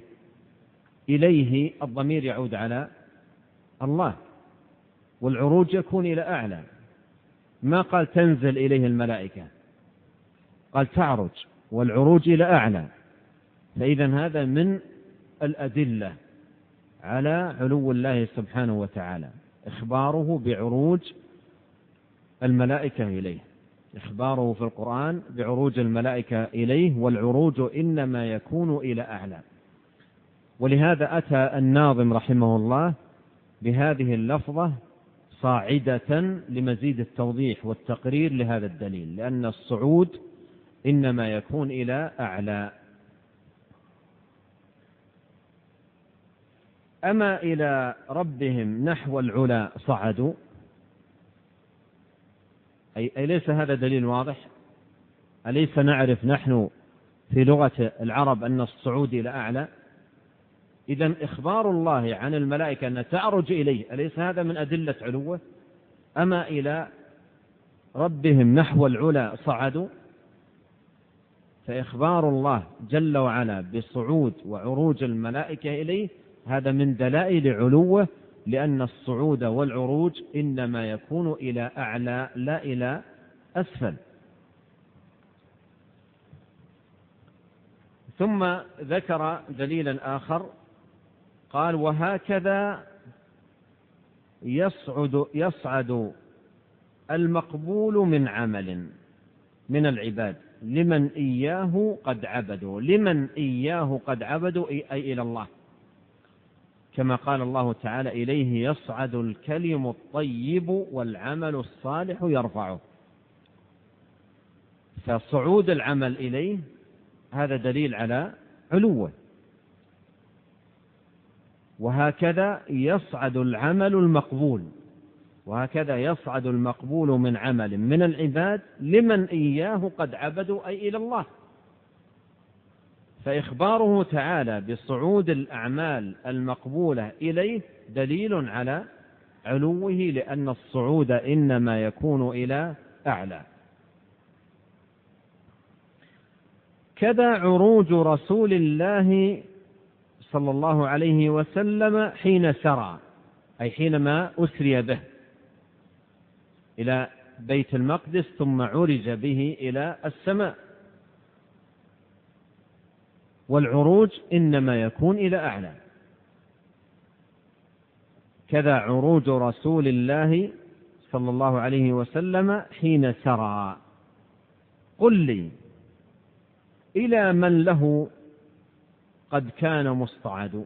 S1: إليه الضمير يعود على الله، والعروج يكون إلى أعلى. ما قال تنزل إليه الملائكة، قال تعرج، والعروج إلى أعلى. فإذا هذا من الأدلة على علو الله سبحانه وتعالى، إخباره بعروج الملائكة إليه، إخباره في القرآن بعروج الملائكة إليه، والعروج إنما يكون إلى أعلى. ولهذا أتى الناظم رحمه الله بهذه اللفظة صاعدة لمزيد التوضيح والتقرير لهذا الدليل، لأن الصعود إنما يكون إلى أعلى. أما إلى ربهم نحو العلا صعدوا، أليس هذا دليل واضح؟ أليس نعرف نحن في لغة العرب أن الصعود إلى أعلى؟ إذن إخبار الله عن الملائكة أن تعرج إليه أليس هذا من أدلة علوه؟ أما إلى ربهم نحو العلا صعدوا؟ فإخبار الله جل وعلا بصعود وعروج الملائكة إليه هذا من دلائل علوه، لأن الصعود والعروج إنما يكون إلى أعلى لا إلى أسفل. ثم ذكر دليلا آخر قال: وهكذا يصعد المقبول من عمل من العباد لمن إياه قد عبدوا. لمن إياه قد عبدوا أي إلى الله، كما قال الله تعالى: إليه يصعد الكلم الطيب والعمل الصالح يرفعه. فصعود العمل إليه هذا دليل على علوه. وهكذا يصعد العمل المقبول، وهكذا يصعد المقبول من عمل من العباد لمن إياه قد عبدوا أي إلى الله. فإخباره تعالى بصعود الأعمال المقبولة إليه دليل على علوه، لأن الصعود إنما يكون إلى أعلى. كذا عروج رسول الله صلى الله عليه وسلم حين سرى، أي حينما أسري به إلى بيت المقدس ثم عرج به إلى السماء. والعروج إنما يكون إلى أعلى. كذا عروج رسول الله صلى الله عليه وسلم حين سرى. قل لي إلى من له قد كان مصطعد.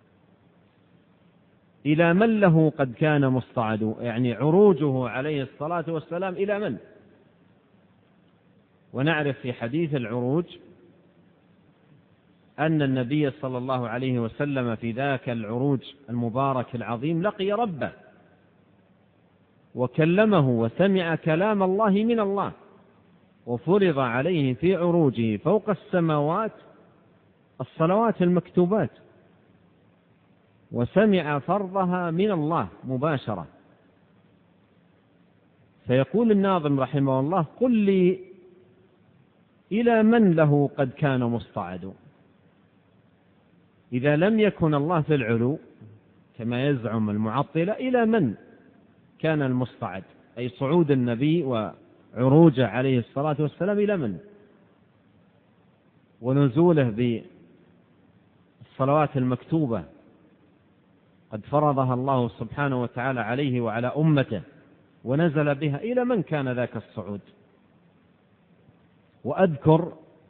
S1: إلى من له قد كان مصطعد، يعني عروجه عليه الصلاة والسلام إلى من؟ ونعرف في حديث العروج أن النبي صلى الله عليه وسلم في ذاك العروج المبارك العظيم لقي ربه وكلمه وسمع كلام الله من الله، وفرض عليه في عروجه فوق السماوات الصلوات المكتوبات، وسمع فرضها من الله مباشرة. فيقول الناظم رحمه الله: قل لي إلى من له قد كان مصطعد. إذا لم يكن الله في العلو كما يزعم المعطلة، إلى من كان المصطعد؟ أي صعود النبي وعروجه عليه الصلاة والسلام إلى من؟ ونزوله بالصلوات المكتوبة قد فرضها الله سبحانه وتعالى عليه وعلى أمته ونزل بها، إلى من كان ذاك الصعود؟ وأذكر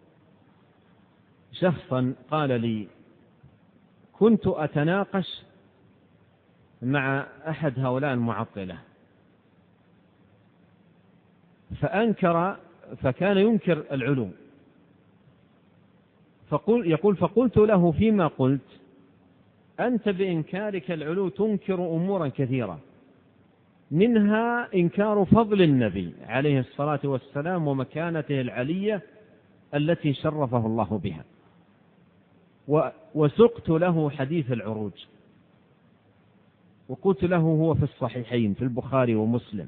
S1: شخصا قال لي: كنت أتناقش مع أحد هؤلاء المعطلة فكان ينكر العلو، فقلت له: فيما قلت أنت بإنكارك العلو تنكر أمورا كثيرة، منها إنكار فضل النبي عليه الصلاة والسلام ومكانته العلية التي شرفه الله بها. وسقت له حديث العروج وقلت له هو في الصحيحين في البخاري ومسلم.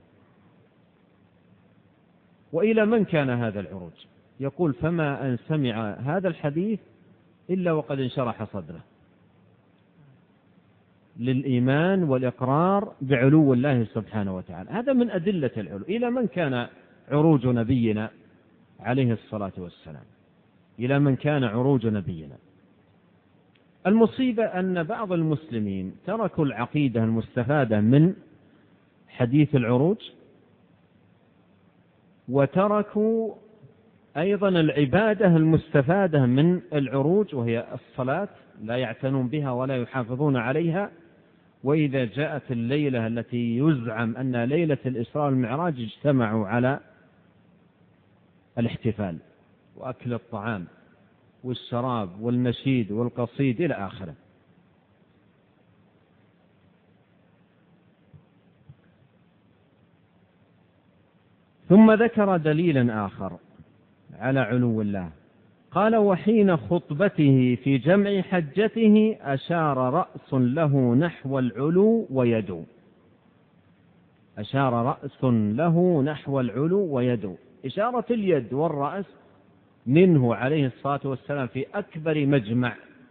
S1: وإلى من كان هذا العروج؟ يقول: فما أن سمع هذا الحديث إلا وقد انشرح صدره للإيمان والإقرار بعلو الله سبحانه وتعالى. هذا من أدلة العلو. إلى من كان عروج نبينا عليه الصلاة والسلام؟ إلى من كان عروج نبينا؟ المصيبة أن بعض المسلمين تركوا العقيدة المستفادة من حديث العروج، وتركوا أيضا العبادة المستفادة من العروج وهي الصلاة، لا يعتنون بها ولا يحافظون عليها. وإذا جاءت الليلة التي يزعم أن ليلة الإسراء والمعراج اجتمعوا على الاحتفال وأكل الطعام والشراب والنشيد والقصيد إلى آخره. ثم ذكر دليلا آخر على علو الله، قال: وحين خطبته في جمع حجته أشار رأس له نحو العلو ويدعو. أشار رأس له نحو العلو ويدعو. إشارة اليد والرأس منه عليه الصلاة والسلام في أكبر مجمع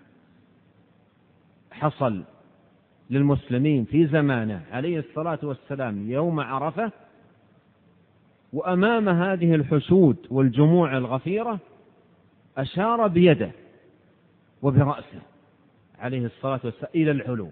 S1: حصل للمسلمين في زمانه عليه الصلاة والسلام يوم عرفة، وأمام هذه الحشود والجموع الغفيرة أشار بيده وبرأسه عليه الصلاة والسلام إلى العلو،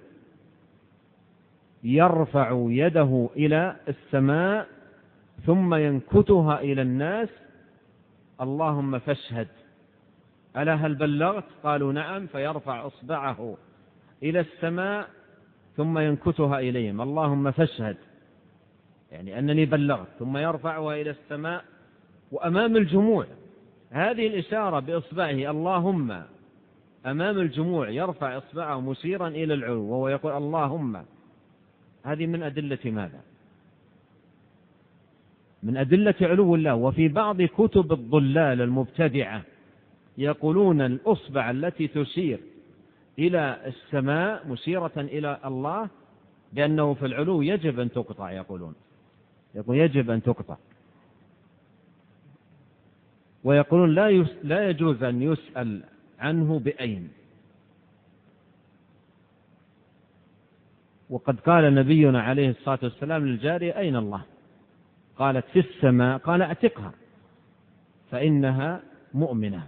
S1: يرفع يده إلى السماء ثم ينكتها إلى الناس: اللهم فاشهد، ألا هل بلغت؟ قالوا نعم. فيرفع إصبعه إلى السماء ثم ينكتها إليهم: اللهم فاشهد، يعني أنني بلغت، ثم يرفعها إلى السماء وأمام الجموع. هذه الإشارة بإصبعه اللهم أمام الجموع، يرفع إصبعه مشيرا إلى العلو وهو يقول اللهم. هذه من أدلة ماذا؟ من أدلة علو الله. وفي بعض كتب الضلال المبتدعة يقولون الأصبع التي تشير إلى السماء مشيرة إلى الله بأنه في العلو يجب أن تقطع، يقول يجب أن تقطع، ويقولون لا يجوز أن يسأل عنه بأين. وقد قال نبينا عليه الصلاة والسلام للجارية: أين الله؟ قالت: في السماء. قال: اعتقها فإنها مؤمنة.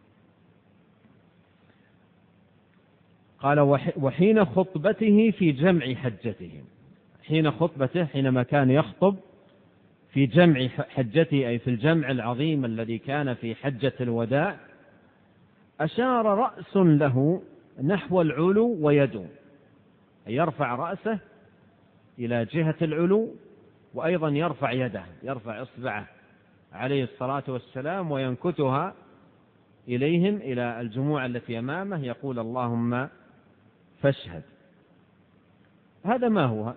S1: قال: وحين خطبته في جمع حجته. حين خطبته، حينما كان يخطب في جمع حجته، أي في الجمع العظيم الذي كان في حجة الوداع، أشار رأس له نحو العلو ويدعو، أي يرفع رأسه إلى جهة العلو، وأيضا يرفع يده، يرفع إصبعه عليه الصلاة والسلام وينكتها إليهم، إلى الجموع التي أمامه، يقول اللهم فاشهد. هذا ما هو؟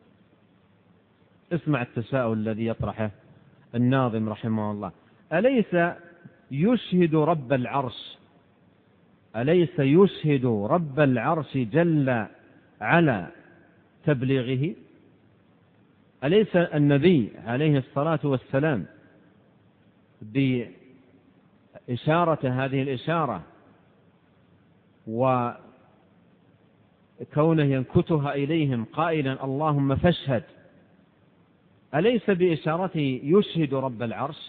S1: اسمع التساؤل الذي يطرحه الناظم رحمه الله: أليس يشهد رب العرش، أليس يشهد رب العرش جل على تبليغه؟ أليس النبي عليه الصلاة والسلام بإشارة هذه الإشارة وكونه ينكتها إليهم قائلا اللهم فاشهد، أليس بإشارته يشهد رب العرش؟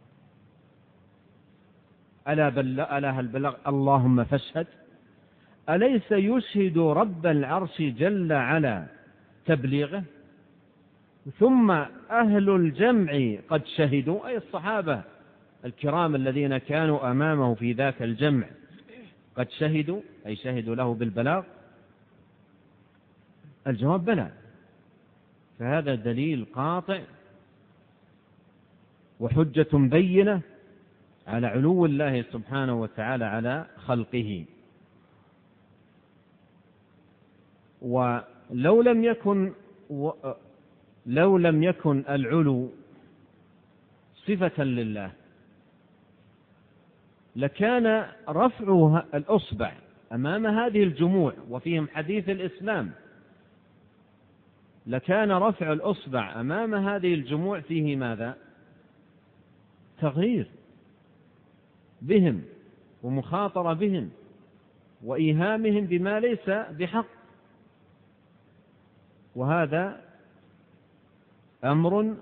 S1: ألا هل بلغ اللهم فاشهد؟ أليس يشهد رب العرش جل على تبليغه؟ ثم أهل الجمع قد شهدوا، أي الصحابة الكرام الذين كانوا أمامه في ذاك الجمع قد شهدوا، أي شهدوا له بالبلاغ. الجواب بلى. فهذا دليل قاطع وحجة بينة على علو الله سبحانه وتعالى على خلقه. ولو لم يكن العلو صفة لله لكان رفع الأصبع أمام هذه الجموع وفيهم حديث الإسلام، لكان رفع الأصبع أمام هذه الجموع فيه ماذا؟ تغيير بهم ومخاطرة بهم وإيهامهم بما ليس بحق، وهذا أمر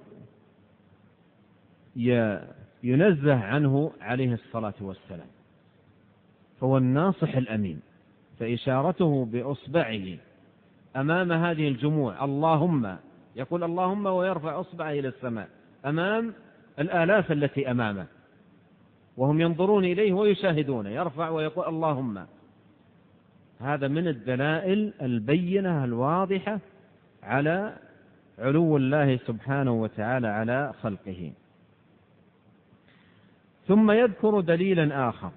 S1: ينزه عنه عليه الصلاة والسلام، فهو الناصح الأمين. فإشارته بأصبعه أمام هذه الجموع اللهم، يقول اللهم ويرفع أصبعه إلى السماء أمام الآلاف التي أمامه وهم ينظرون إليه ويشاهدون، يرفع ويقول اللهم. هذا من الدلائل البينة الواضحة على علو الله سبحانه وتعالى على خلقه. ثم يذكر دليلا آخر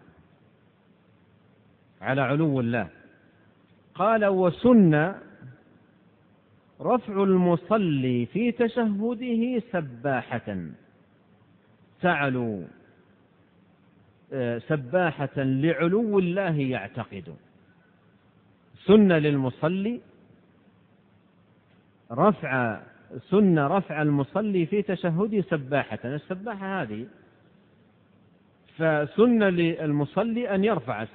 S1: على علو الله، قال: وسن رفع المصلي في تشهده سباحة. تعلو سباحة لعلو الله يعتقد. سنة للمصلي رفع المصلي في تشهده سباحة. السباحة هذه فسنة للمصلي أن يرفع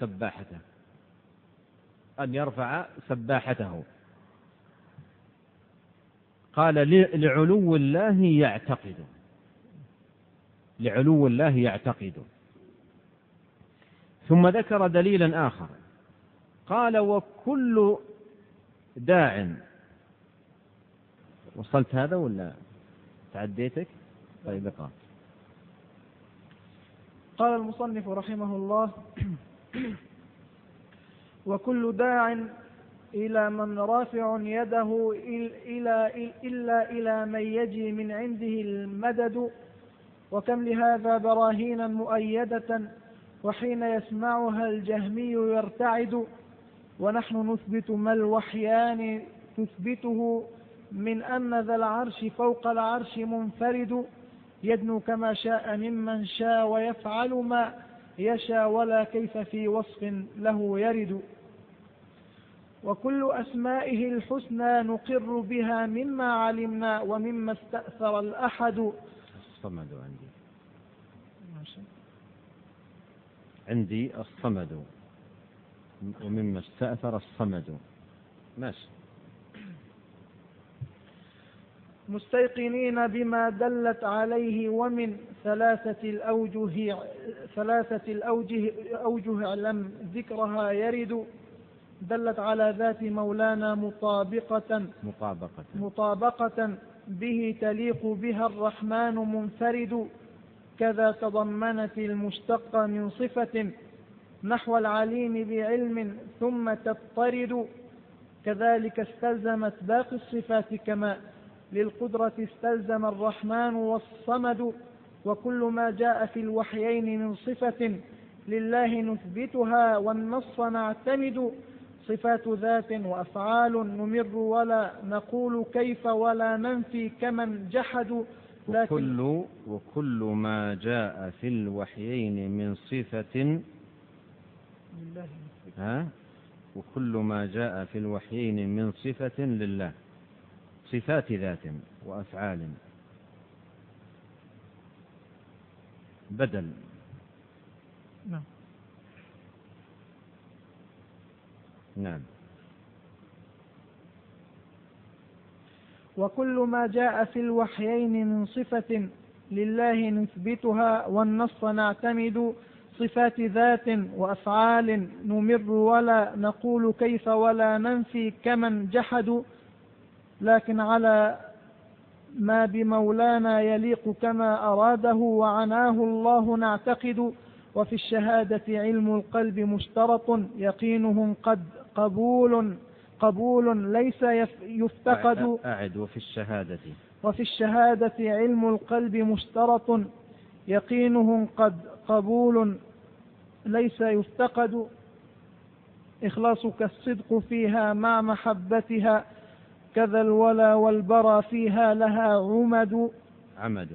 S1: سباحته. قال لعلو الله يعتقد. ثم ذكر دليلا آخر قال وكل داع. وصلت هذا ولا تعديتك؟ طيب اقرأ.
S2: قال المصنف رحمه الله وكل داع إلى من رافع يده إلا إلى من يجي من عنده المدد. وكم لهذا براهينا مؤيدة وحين يسمعها الجهمي يرتعد. ونحن نثبت ما الوحيان تثبته من أن ذا العرش فوق العرش منفرد يدنو كما شاء ممن شاء ويفعل ما يشاء ولا كيف في وصف له يرد. وكل أسمائه الحسنى نقر بها مما علمنا ومما استأثر الأحد.
S1: الصمد عندي الصمد ومما استأثر الصمد. ماشي.
S2: مستيقنين بما دلت عليه ومن ثلاثة الأوجه لم ذكرها يرد. دلت على ذات مولانا مطابقة به تليق بها الرحمن منفرد. كذا تضمنت المشتق من صفة نحو العليم بعلم ثم تضطرد. كذلك استلزمت باقي الصفات كما للقدرة استلزم الرحمن والصمد. وكل ما جاء في الوحيين من صفة لله نثبتها والنص نعتمد. صفات ذات وأفعال نمر ولا نقول كيف ولا ننفي كمن جحدوا.
S1: وكل ما جاء في الوحيين من صفة وكل ما جاء في الوحيين من صفة لله صفات ذات وأفعال بدل. نعم.
S2: وكل ما جاء في الوحيين من صفة لله نثبتها والنص نعتمد. صفات ذات وأفعال نمر ولا نقول كيف ولا ننفي كمن جحدوا. لكن على ما بمولانا يليق كما أراده وعناه الله نعتقد. وفي الشهادة علم القلب مشترط يقينه قد قبول ليس يفتقد.
S1: أعد.
S2: وفي الشهادة علم القلب مشترط يقينه قد قبول ليس يفتقد. إخلاصك الصدق فيها مع محبتها كذا الولا والبرى فيها لها عمد.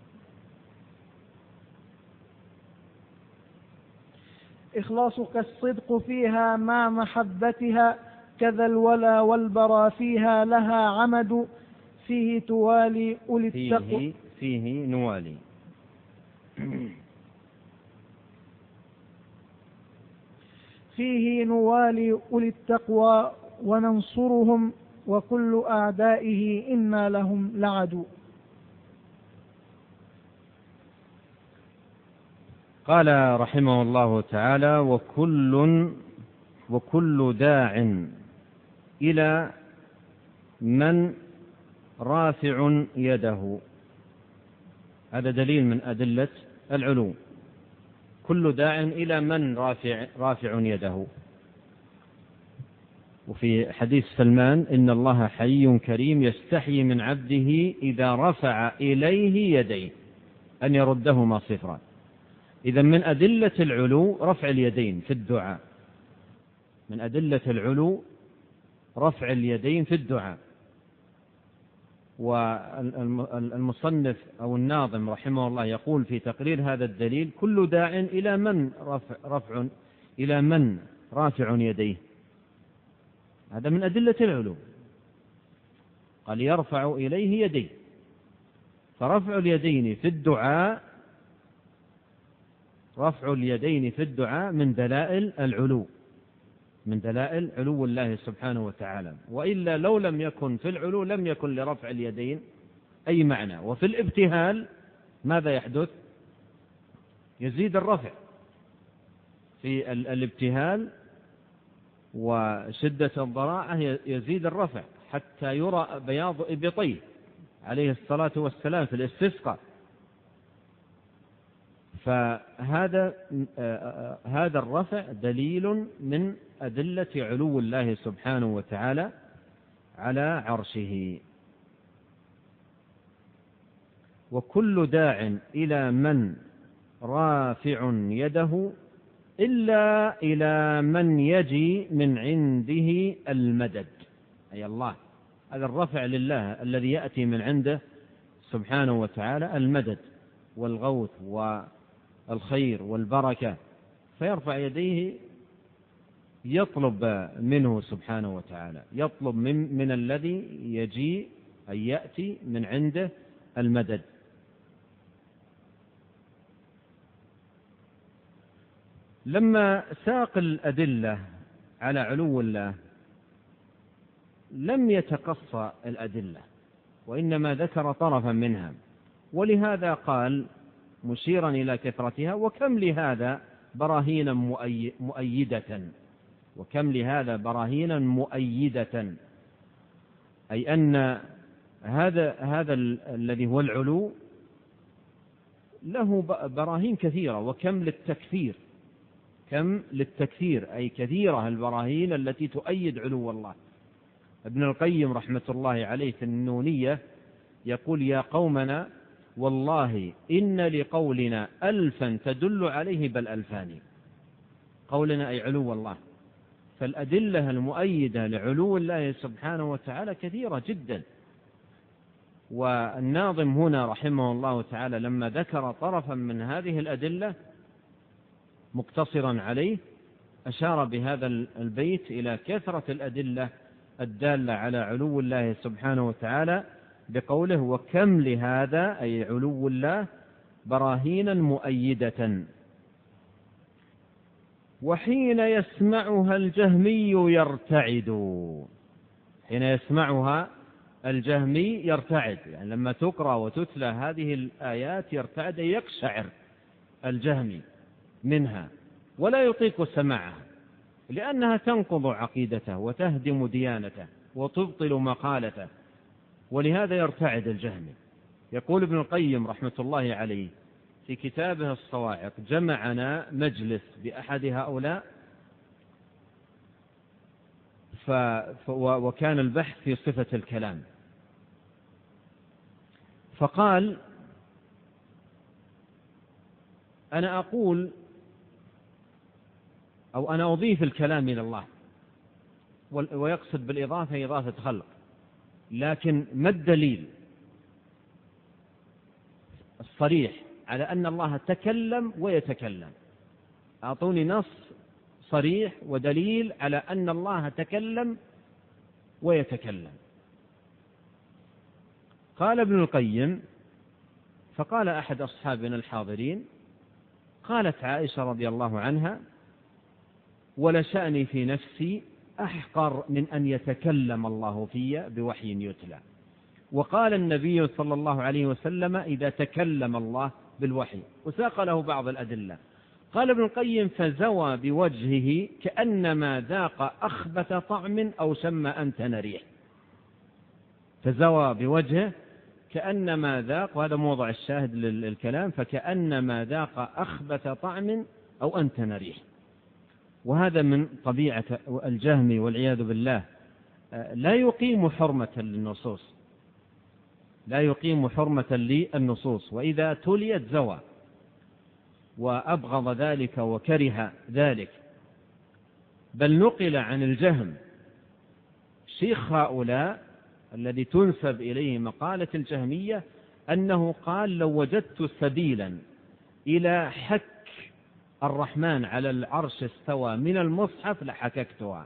S2: إخلاصك الصدق فيها مع محبتها كذا الولا والبرى فيها لها عمد. فيه توالي أولي التقوى.
S1: فيه نوالي.
S2: فيه نوالي أولي التقوى وننصرهم وكل أعدائه إنا لهم لعدو.
S1: قال رحمه الله تعالى وكل داع إلى من رافع يده. هذا دليل من أدلة العلو. كل داع إلى من رافع يده. وفي حديث سلمان إن الله حي كريم يستحيي من عبده إذا رفع إليه يديه أن يردهما صفرا. إذا من أدلة العلو رفع اليدين في الدعاء. من أدلة العلو رفع اليدين في الدعاء. والمصنف أو الناظم رحمه الله يقول في تقرير هذا الدليل: كل داع إلى من إلى من رافع يديه. هذا من أدلة العلو، قال يرفع إليه يديه، فرفع اليدين في الدعاء، رفع اليدين في الدعاء من دلائل العلو، من دلائل علو الله سبحانه وتعالى. وإلا لو لم يكن في العلو لم يكن لرفع اليدين أي معنى. وفي الابتهال ماذا يحدث؟ يزيد الرفع في الابتهال وشدة الضراعة، يزيد الرفع حتى يرى بياض إبطيه عليه الصلاة والسلام في الاستسقاء. فهذا الرفع دليل من أدلة علو الله سبحانه وتعالى على عرشه. وكل داع إلى من رافع يده إلا إلى من يجي من عنده المدد، أي الله. هذا الرفع لله الذي يأتي من عنده سبحانه وتعالى، المدد والغوث والخير والبركة، فيرفع يديه يطلب منه سبحانه وتعالى، يطلب من الذي يجي أي يأتي من عنده المدد. لما ساق الأدلة على علو الله لم يتقصى الأدلة، وإنما ذكر طرفا منها، ولهذا قال مشيرا إلى كثرتها: وكم لهذا براهين مؤيدة. وكم لهذا براهين مؤيدة، أي أن هذا الذي هو العلو له براهين كثيرة. وكم للتكثير، كم للتكثير أي كثيرة البراهين التي تؤيد علو الله. ابن القيم رحمة الله عليه في النونية يقول: يا قومنا والله إن لقولنا ألفا تدل عليه بل ألفان. قولنا أي علو الله، فالأدلة المؤيدة لعلو الله سبحانه وتعالى كثيرة جدا. والناظم هنا رحمه الله تعالى لما ذكر طرفا من هذه الأدلة مقتصرا عليه أشار بهذا البيت إلى كثرة الأدلة الدالة على علو الله سبحانه وتعالى بقوله: وكم لهذا أي علو الله براهينا مؤيدة. وحين يسمعها الجهمي يرتعد. حين يسمعها الجهمي يرتعد، يعني لما تقرأ وتتلى هذه الآيات يرتعد، يقشعر الجهمي منها ولا يطيق سماعها، لأنها تنقض عقيدته وتهدم ديانته وتبطل مقالته، ولهذا يرتعد الجهمي. يقول ابن القيم رحمة الله عليه في كتابه الصواعق: جمعنا مجلس بأحد هؤلاء وكان البحث في صفة الكلام، فقال: أنا أقول أو أنا أضيف الكلام إلى الله، ويقصد بالإضافة إضافة خلق، لكن ما الدليل الصريح على أن الله تكلم ويتكلم؟ أعطوني نص صريح ودليل على أن الله تكلم ويتكلم. قال ابن القيم: فقال أحد أصحابنا الحاضرين: قالت عائشة رضي الله عنها: ولشأني في نفسي أحقر من أن يتكلم الله في بوحي يتلى. وقال النبي صلى الله عليه وسلم: إذا تكلم الله بالوحي. وساق له بعض الأدلة. قال ابن القيم: فزوى بوجهه كأنما ذاق أخبث طعم أو شم أنتن ريح. فزوى بوجهه كأنما ذاق، وهذا موضع الشاهد للكلام، فكأنما ذاق أخبث طعم أو أنتن ريح. وهذا من طبيعة الجهمي والعياذ بالله، لا يقيم حرمة للنصوص، لا يقيم حرمة للنصوص، وإذا تليت زوى وأبغض ذلك وكره ذلك. بل نقل عن الجهم شيخ هؤلاء الذي تنسب إليه مقالة الجهمية أنه قال لو وجدت سبيلا إلى حك الرحمن على العرش استوى من المصحف لحككتها.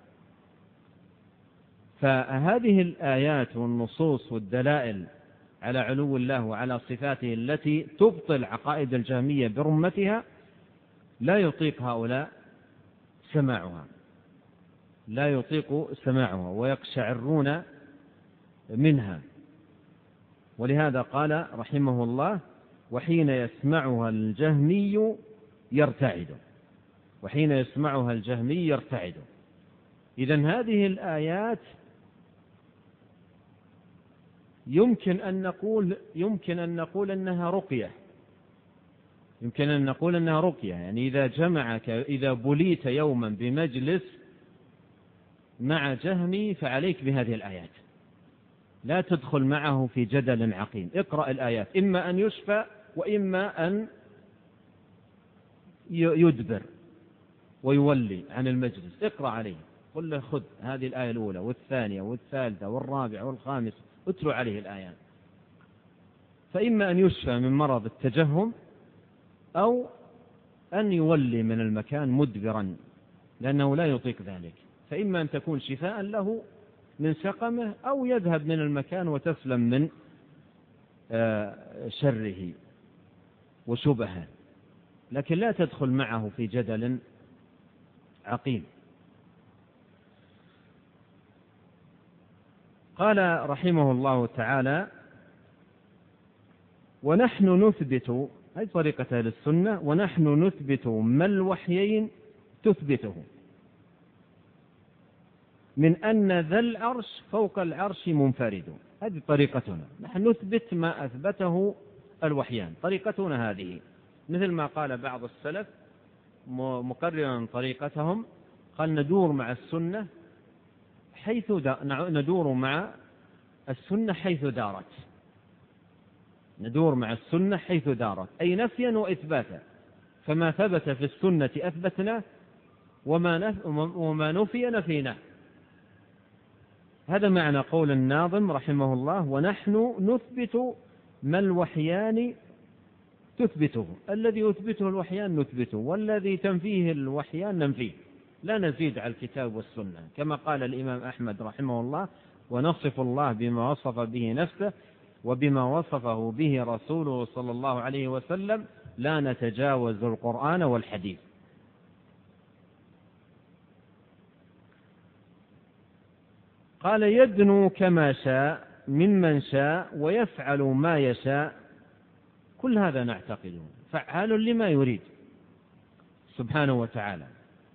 S1: فهذه الآيات والنصوص والدلائل على علو الله وعلى صفاته التي تبطل عقائد الجهمية برمتها لا يطيق هؤلاء سماعها، لا يطيق سماعها ويقشعرون منها. ولهذا قال رحمه الله: وحين يسمعها الجهمي يرتعد. وحين يسمعها الجهمي يرتعد. إذن هذه الآيات يمكن أن نقول أنها رقية. يمكن أن نقول أنها رقية، يعني إذا بليت يوما بمجلس مع جهمي فعليك بهذه الآيات، لا تدخل معه في جدل عقيم. اقرأ الآيات، إما أن يشفى وإما أن يدبر ويولي عن المجلس. اقرأ عليه، قل له خذ هذه الآية الأولى والثانية والثالثة والرابعة والخامسة، اتلو عليه الآيات. فإما أن يشفى من مرض التجهم أو أن يولي من المكان مدبرا لأنه لا يطيق ذلك. فإما أن تكون شفاء له من سقمه أو يذهب من المكان وتسلم من شره وشبهه، لكن لا تدخل معه في جدل عقيم. قال رحمه الله تعالى: ونحن نثبت، هذه طريقة أهل السنة، ونحن نثبت ما الوحيين تثبته من أن ذا العرش فوق العرش منفرد. هذه طريقتنا، نحن نثبت ما أثبته الوحيان. طريقتنا هذه، مثل ما قال بعض السلف مقررا طريقتهم، قال: ندور مع السنة ندور مع السنة حيث دارت. ندور مع السنة حيث دارت، أي نفيا وإثباتا. فما ثبت في السنة أثبتنا، وما نفي نفينا. هذا معنى قول الناظم رحمه الله: ونحن نثبت ما الوحيان تثبته. الذي يثبته الوحيان نثبته، والذي تنفيه الوحيان ننفيه، لا نزيد على الكتاب والسنة. كما قال الإمام أحمد رحمه الله: ونصف الله بما وصف به نفسه وبما وصفه به رسوله صلى الله عليه وسلم، لا نتجاوز القرآن والحديث. قال: يدنو كما شاء ممن شاء ويفعل ما يشاء. كل هذا نعتقده، فعال لما يريد سبحانه وتعالى.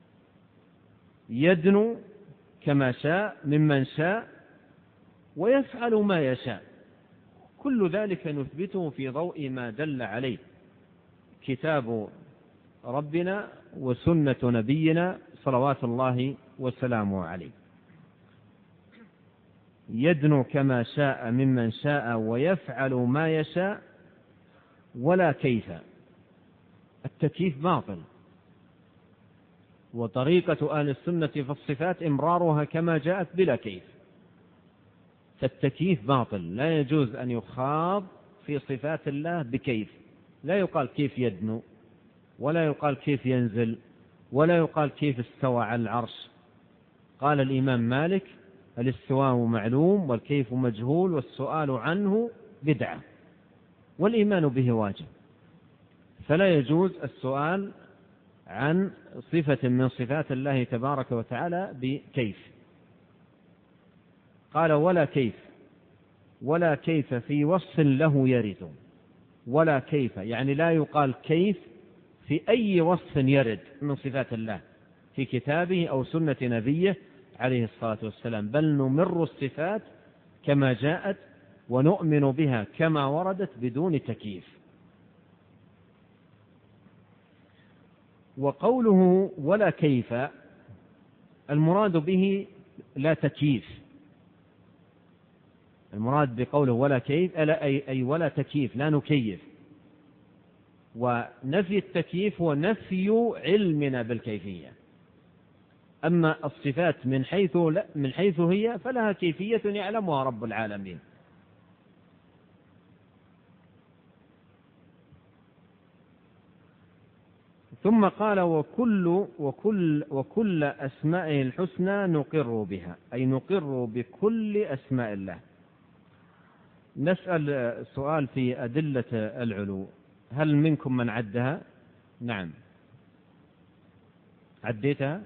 S1: يدنو كما شاء ممن شاء ويفعل ما يشاء. كل ذلك نثبته في ضوء ما دل عليه كتاب ربنا وسنة نبينا صلوات الله وسلامه عليه. يدنو كما شاء ممن شاء ويفعل ما يشاء ولا كيف. التكييف باطل، وطريقة أهل السنة في الصفات إمرارها كما جاءت بلا كيف. فالتكييف باطل، لا يجوز أن يخاض في صفات الله بكيف. لا يقال كيف يدنو، ولا يقال كيف ينزل، ولا يقال كيف استوى على العرش. قال الإمام مالك: الاستواء معلوم والكيف مجهول والسؤال عنه بدعة، والإيمان به واجب. فلا يجوز السؤال عن صفة من صفات الله تبارك وتعالى بكيف. قال: ولا كيف في وصف له يرد. ولا كيف يعني لا يقال كيف في أي وصف يرد من صفات الله في كتابه أو سنة نبيه عليه الصلاة والسلام، بل نمر الصفات كما جاءت ونؤمن بها كما وردت بدون تكييف. وقوله ولا كيف المراد به لا تكييف. المراد بقوله ولا كيف أي ولا تكييف، لا نكيف. ونفي التكييف هو نفي علمنا بالكيفية. أما الصفات من حيث هي فلها كيفية يعلمها رب العالمين. ثم قال وكل أسمائه الحسنى نقر بها، أي نقر بكل أسماء الله. نسأل سؤال في أدلة العلو، هل منكم من عدها؟ نعم، عديتها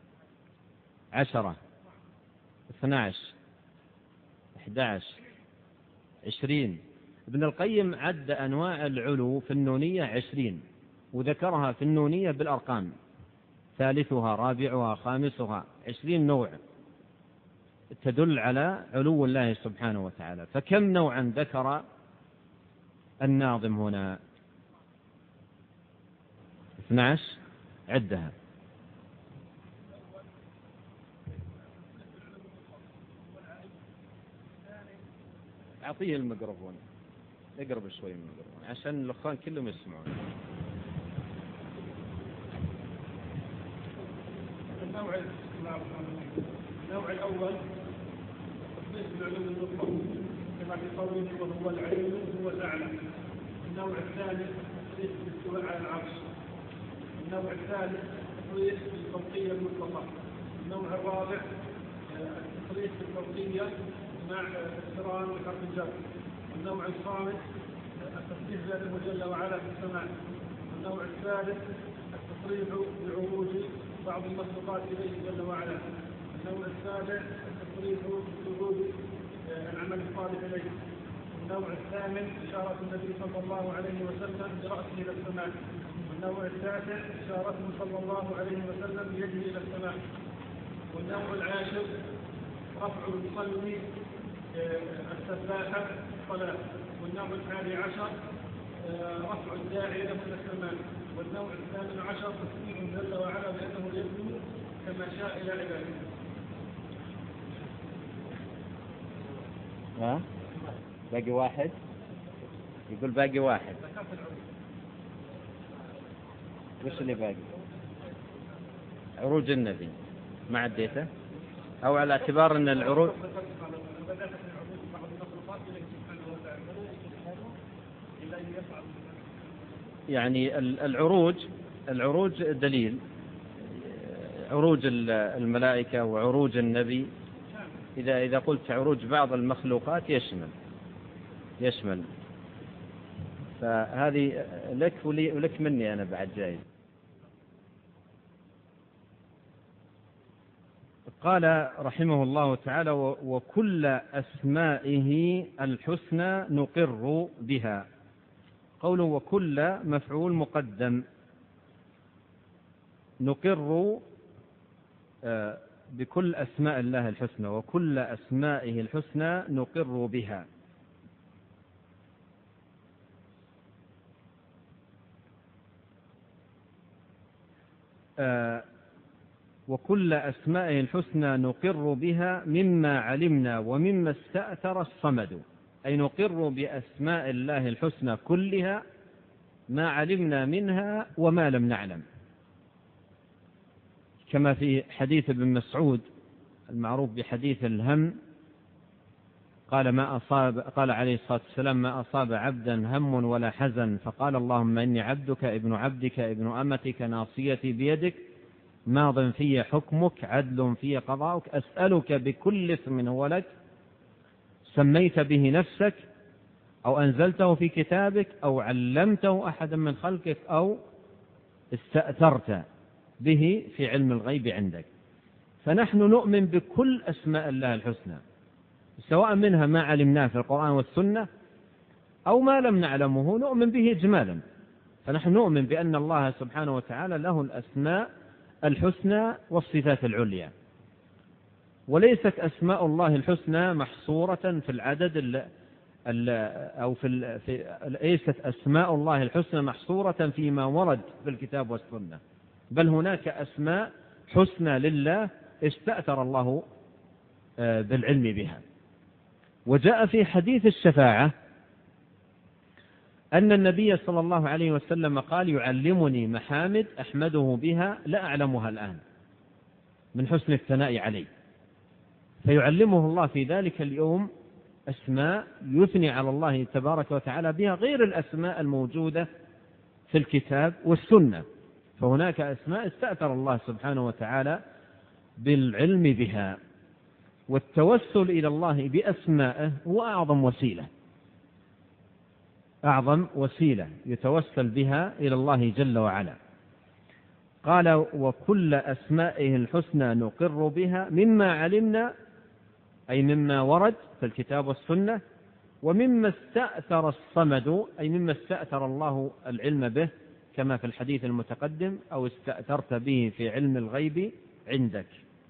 S1: 10 12 11 20. ابن القيم عد أنواع العلو في النونية 20 وذكرها في النونية بالأرقام، ثالثها رابعها خامسها، 20 نوع تدل على علو الله سبحانه وتعالى. فكم نوعا ذكر الناظم هنا؟ 12. عدها. أعطيه الميكروفون، اقرب شوي من الميكروفون عشان الأخوان كلهم يسمعون.
S3: النوع الأول تثبيت العلوم المطلق كما في قوله وهو العلم هو الأعلى. النوع الثاني تثبيت الاستواء على العرش. النوع الثالث تثبيت الفوقية المطلقة. النوع الرابع التثبيت بالفوقية مع اقتران بحرف الجر. النوع الخامس التثبيت ذاته جل وعلا في السماء. النوع الثالث التصريح بعروج بعض المخلوقات إليه جل وعلا. النوع السابع التصريح بوجود العمل الصالح إليه. النوع الثامن إشارة النبي صلى الله عليه وسلم برأسه إلى السماء. النوع التاسع إشارته صلى الله عليه وسلم بيده إلى السماء. والنوع العاشر رفع المصلي السباحة الصلاة. والنوع الحادي عشر رفع الداعي له إلى السماء. والنوع الثامن عشر تسليم جل وعلا بأنه يبدو كما شاء إلى عباده.
S1: باقي واحد، يقول باقي واحد. وش اللي باقي؟ عروج النبي ما عديته، أو على اعتبار أن العروج يعني العروج دليل، عروج الملائكة وعروج النبي. إذا قلت عروج بعض المخلوقات يشمل، فهذه لك ولك مني أنا بعد جايز. قال رحمه الله تعالى وكل أسمائه الحسنى نقر بها. قوله وكل مفعول مقدم، نقر بكل أسماء الله الحسنى، وكل أسمائه الحسنى نقر بها. وكل أسمائه الحسنى نقر بها مما علمنا ومما استأثر الصمد، أي نقر بأسماء الله الحسنى كلها ما علمنا منها وما لم نعلم، كما في حديث ابن مسعود المعروف بحديث الهم، قال عليه الصلاة والسلام ما أصاب عبدا هم ولا حزن فقال اللهم إني عبدك ابن عبدك ابن أمتك ناصيتي بيدك ماض في حكمك عدل في قضاؤك أسألك بكل اسم هو لك سميت به نفسك أو أنزلته في كتابك أو علمته أحدا من خلقك أو استأثرت به في علم الغيب عندك. فنحن نؤمن بكل أسماء الله الحسنى سواء منها ما علمناه في القرآن والسنة أو ما لم نعلمه نؤمن به إجمالا. فنحن نؤمن بأن الله سبحانه وتعالى له الأسماء الحسنى والصفات العليا، وليست أسماء الله الحسنى محصورة في العدد ليست أسماء الله الحسنى محصورة فيما ورد في الكتاب والسنة، بل هناك أسماء حسنى لله استأثر الله بالعلم بها. وجاء في حديث الشفاعة أن النبي صلى الله عليه وسلم قال يعلمني محامد أحمده بها لا أعلمها الآن. من حسن الثناء عليه، فيعلمه الله في ذلك اليوم أسماء يثني على الله تبارك وتعالى بها غير الأسماء الموجودة في الكتاب والسنة. فهناك أسماء استأثر الله سبحانه وتعالى بالعلم بها، والتوسل إلى الله بأسمائه هو أعظم وسيلة يتوسل بها إلى الله جل وعلا. قال: وكل أسمائه الحسنى نقر بها مما علمنا، أي مما ورد في الكتاب والسنة، ومما استأثر الصمد، أي مما استأثر الله العلم به كما في الحديث المتقدم: أو استأثرت به في علم الغيب عندك.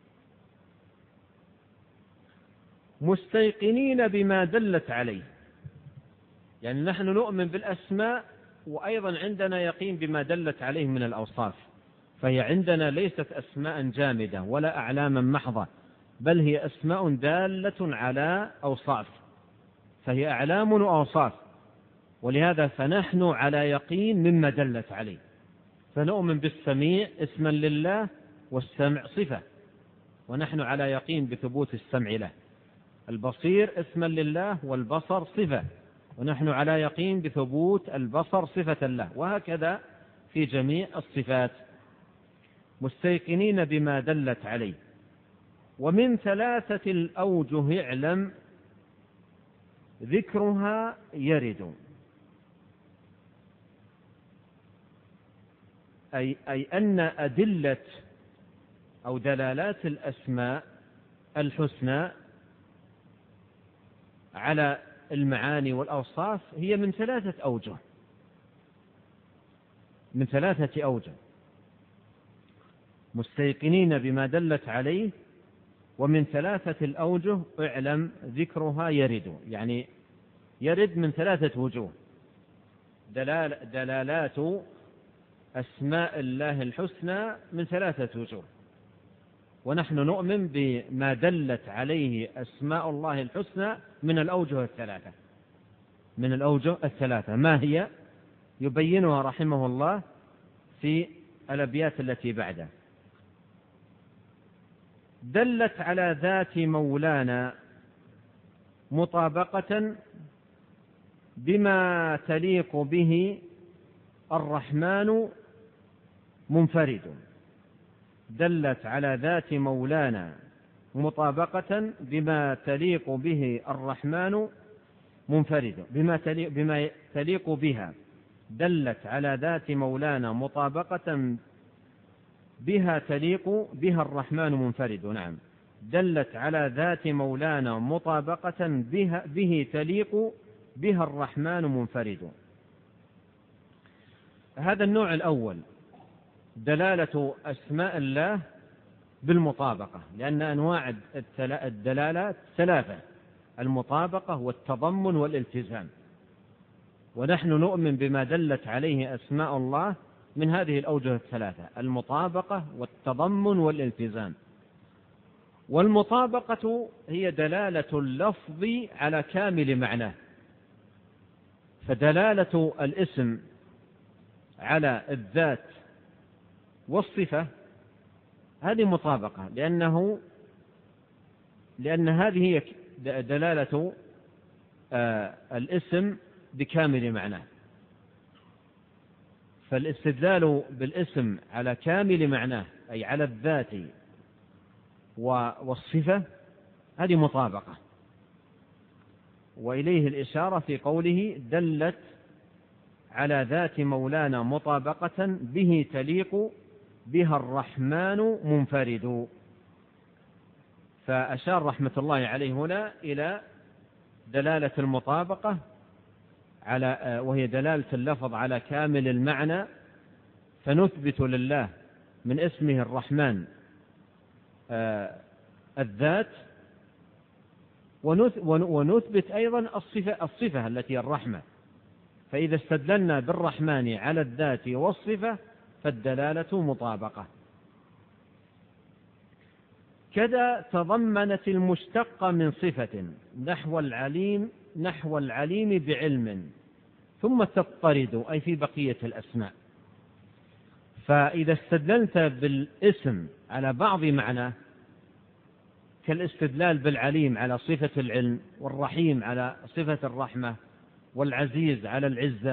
S1: مستيقنين بما دلت عليه، يعني نحن نؤمن بالأسماء وأيضا عندنا يقين بما دلت عليه من الأوصاف، فهي عندنا ليست أسماء جامدة ولا أعلاما محضة، بل هي أسماء دالة على أوصاف، فهي أعلام وأوصاف، ولهذا فنحن على يقين مما دلت عليه. فنؤمن بالسميع اسما لله، والسمع صفة، ونحن على يقين بثبوت السمع له. البصير اسما لله، والبصر صفة، ونحن على يقين بثبوت البصر صفة له، وهكذا في جميع الصفات. مستيقنين بما دلت عليه. ومن 3 الأوجه اعلم ذكرها يرد، أي أن أدلة أو دلالات الأسماء الحسنى على المعاني والأوصاف هي من 3 أوجه، من 3 أوجه. مستيقنين بما دلت عليه، ومن 3 الأوجه اعلم ذكرها يرد، يعني يرد من 3 وجوه. دلالات أسماء الله الحسنى من 3 وجوه، ونحن نؤمن بما دلت عليه أسماء الله الحسنى من الأوجه الثلاثة. من الأوجه الثلاثة ما هي؟ يبينها رحمه الله في الأبيات التي بعده. دلت على ذات مولانا مطابقة بما تليق به الرحمن منفرد. دلت على ذات مولانا مطابقة بما تليق به الرحمن منفرد. بما تليق بها. دلت على ذات مولانا مطابقة بها تليق بها الرحمن منفرد. نعم، دلت على ذات مولانا مطابقة به تليق بها الرحمن منفرد. هذا النوع الأول دلالة أسماء الله بالمطابقة، لأن أنواع الدلالات 3: المطابقة والتضمن والالتزام، ونحن نؤمن بما دلت عليه أسماء الله من هذه الأوجه 3: المطابقة والتضمن والالتزام. والمطابقة هي دلالة اللفظ على كامل معناه، فدلالة الاسم على الذات والصفة هذه مطابقة، لأن هذه هي دلالة الاسم بكامل معناه. فالاستدلال بالاسم على كامل معناه، أي على الذات والصفة، هذه مطابقة. وإليه الإشارة في قوله دلت على ذات مولانا مطابقة به تليق بها الرحمن منفرد. فأشار رحمة الله عليه هنا إلى دلالة المطابقة وهي دلالة اللفظ على كامل المعنى، فنثبت لله من اسمه الرحمن الذات، ونثبت أيضا الصفة التي الرحمة. فإذا استدللنا بالرحمن على الذات والصفة فالدلالة مطابقة. كذا تضمنت المشتق من صفة نحو العليم بعلم ثم تضطرد، أي في بقية الأسماء. فإذا استدللت بالاسم على بعض معناه كالاستدلال بالعليم على صفة العلم، والرحيم على صفة الرحمة، والعزيز على العزة،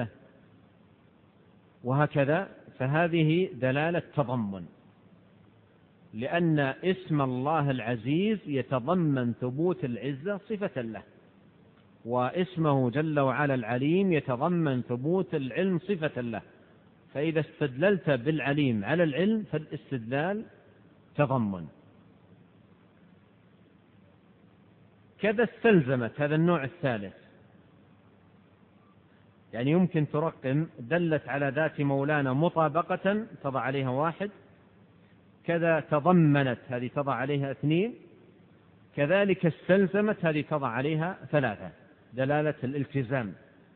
S1: وهكذا، فهذه دلالة تضمن، لأن اسم الله العزيز يتضمن ثبوت العزة صفة له، واسمه جل وعلا العليم يتضمن ثبوت العلم صفة له، فإذا استدللت بالعليم على العلم فالاستدلال تضمن. كذا استلزمت، هذا النوع الثالث، يعني يمكن ترقم دلت على ذات مولانا مطابقة تضع عليها 1، كذا تضمنت هذه تضع عليها 2، كذلك استلزمت هذه تضع عليها 3 دلالة الالتزام،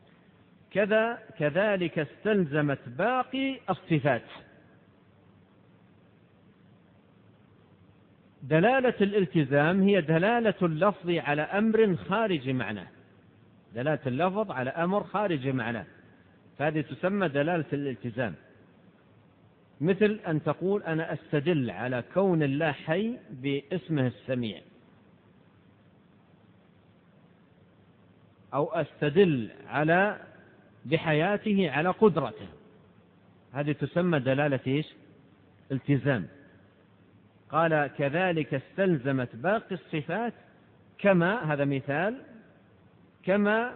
S1: كذلك استلزمت باقي الصفات. دلالة الالتزام هي دلالة اللفظ على أمر خارج معناه، دلالة اللفظ على أمر خارج معناه، فهذه تسمى دلالة الالتزام. مثل أن تقول أنا أستدل على كون الله حي باسمه السميع، أو أستدل على بحياته على قدرته، هذه تسمى دلالة إيش؟ التزام. قال كذلك استلزمت باقي الصفات كما، هذا مثال، كما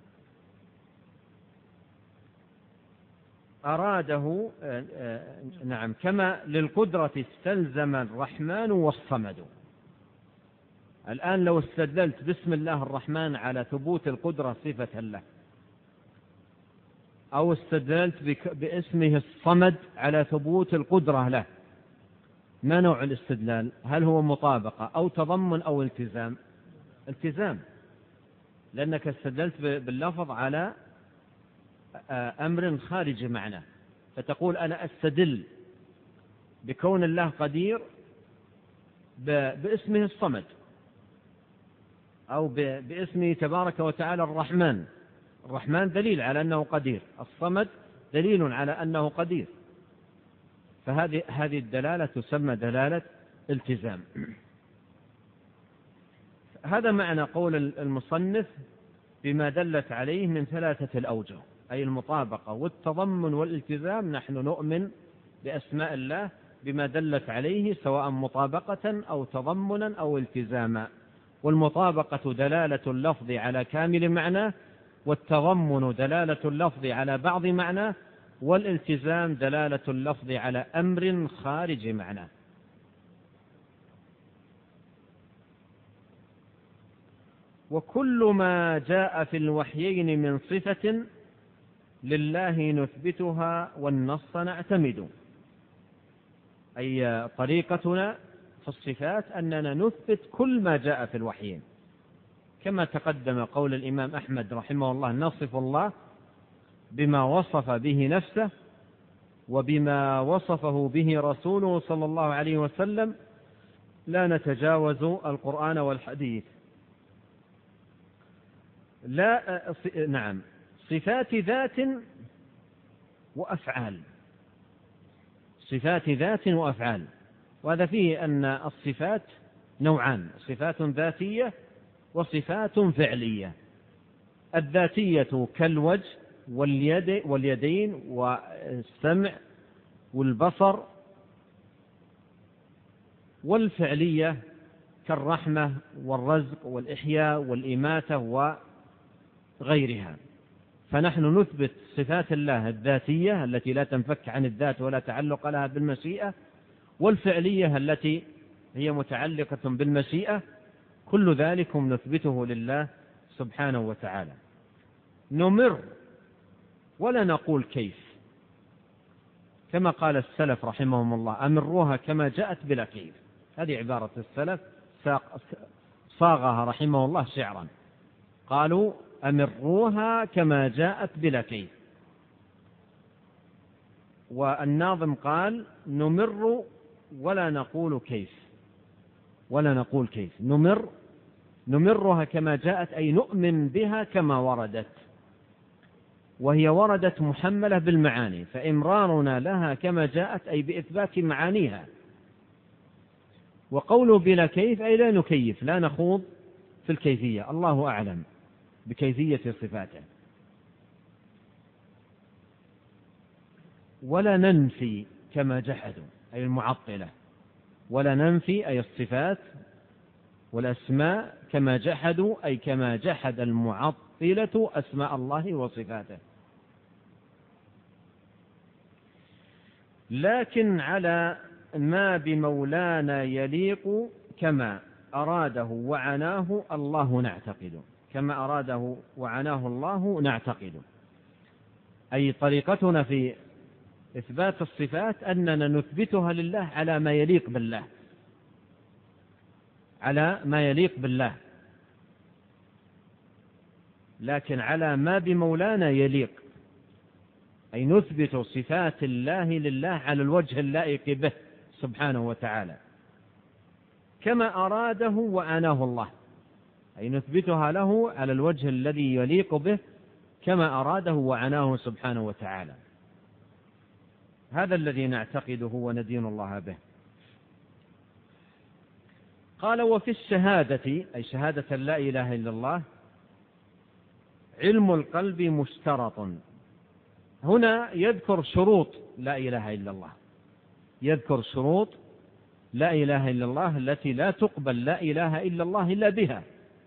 S1: أراده، نعم، كما للقدرة استلزم الرحمن والصمد. الآن لو استدللت باسم الله الرحمن على ثبوت القدرة صفة له، أو استدللت باسمه الصمد على ثبوت القدرة له، ما نوع الاستدلال؟ هل هو مطابقة أو تضمن أو التزام؟ التزام، لأنك استدلت باللفظ على أمر خارج معنى، فتقول أنا أستدل بكون الله قدير باسمه الصمد، أو باسمه تبارك وتعالى الرحمن. الرحمن دليل على أنه قدير، الصمد دليل على أنه قدير، فهذه الدلالة تسمى دلالة التزام. هذا معنى قول المصنف بما دلت عليه من 3 الأوجه، أي المطابقة والتضمن والالتزام. نحن نؤمن بأسماء الله بما دلت عليه سواء مطابقة أو تضمنا أو التزاما، والمطابقة دلالة اللفظ على كامل معنى، والتضمن دلالة اللفظ على بعض معنى، والالتزام دلالة اللفظ على أمر خارج معنى. وكل ما جاء في الوحيين من صفة لله نثبتها والنص نعتمد، أي طريقتنا في الصفات أننا نثبت كل ما جاء في الوحيين، كما تقدم قول الإمام أحمد رحمه الله: نصف الله بما وصف به نفسه وبما وصفه به رسوله صلى الله عليه وسلم، لا نتجاوز القرآن والحديث. نعم، صفات ذات وأفعال، صفات ذات وأفعال، وهذا فيه أن الصفات نوعان: صفات ذاتية وصفات فعلية. الذاتية كالوجه واليدين والسمع والبصر، والفعلية كالرحمة والرزق والإحياء والإماتة وغيرها. فنحن نثبت صفات الله الذاتية التي لا تنفك عن الذات ولا تعلق لها بالمشيئة، والفعلية التي هي متعلقة بالمشيئة، كل ذلك نثبته لله سبحانه وتعالى. نمر ولا نقول كيف، كما قال السلف رحمهم الله: أمروها كما جاءت بلا كيف. هذه عبارة السلف صاغها رحمه الله شعرا، قالوا: أمروها كما جاءت بلا كيف. والناظم قال: نمر ولا نقول كيف، ولا نقول كيف. نمرها كما جاءت، أي نؤمن بها كما وردت، وهي وردت محملة بالمعاني، فإمرارنا لها كما جاءت أي بإثبات معانيها، وقوله بلا كيف أي لا نكيف، لا نخوض في الكيفية، الله أعلم بكيفية صفاته. ولا ننفي كما جحدوا أي المعطلة، ولا ننفي أي الصفات والأسماء كما جحدوا أي كما جحد المعطلة أسماء الله وصفاته، لكن على ما بمولانا يليق كما أراده وعناه الله نعتقد، كما أراده وعناه الله نعتقد. أي طريقتنا في إثبات الصفات أننا نثبتها لله على ما يليق بالله، على ما يليق بالله، لكن على ما بمولانا يليق، أي نثبت صفات الله لله على الوجه اللائق به سبحانه وتعالى كما أراده وعناه الله، أي نثبتها له على الوجه الذي يليق به كما أراده وعناه سبحانه وتعالى. هذا الذي نعتقده وندين الله به. قال وفي الشهادة أي شهادة لا إله إلا الله علم القلب مشترط. هنا يذكر شروط لا إله إلا الله، يذكر شروط لا إله إلا الله التي لا تقبل لا إله إلا الله إلا بها،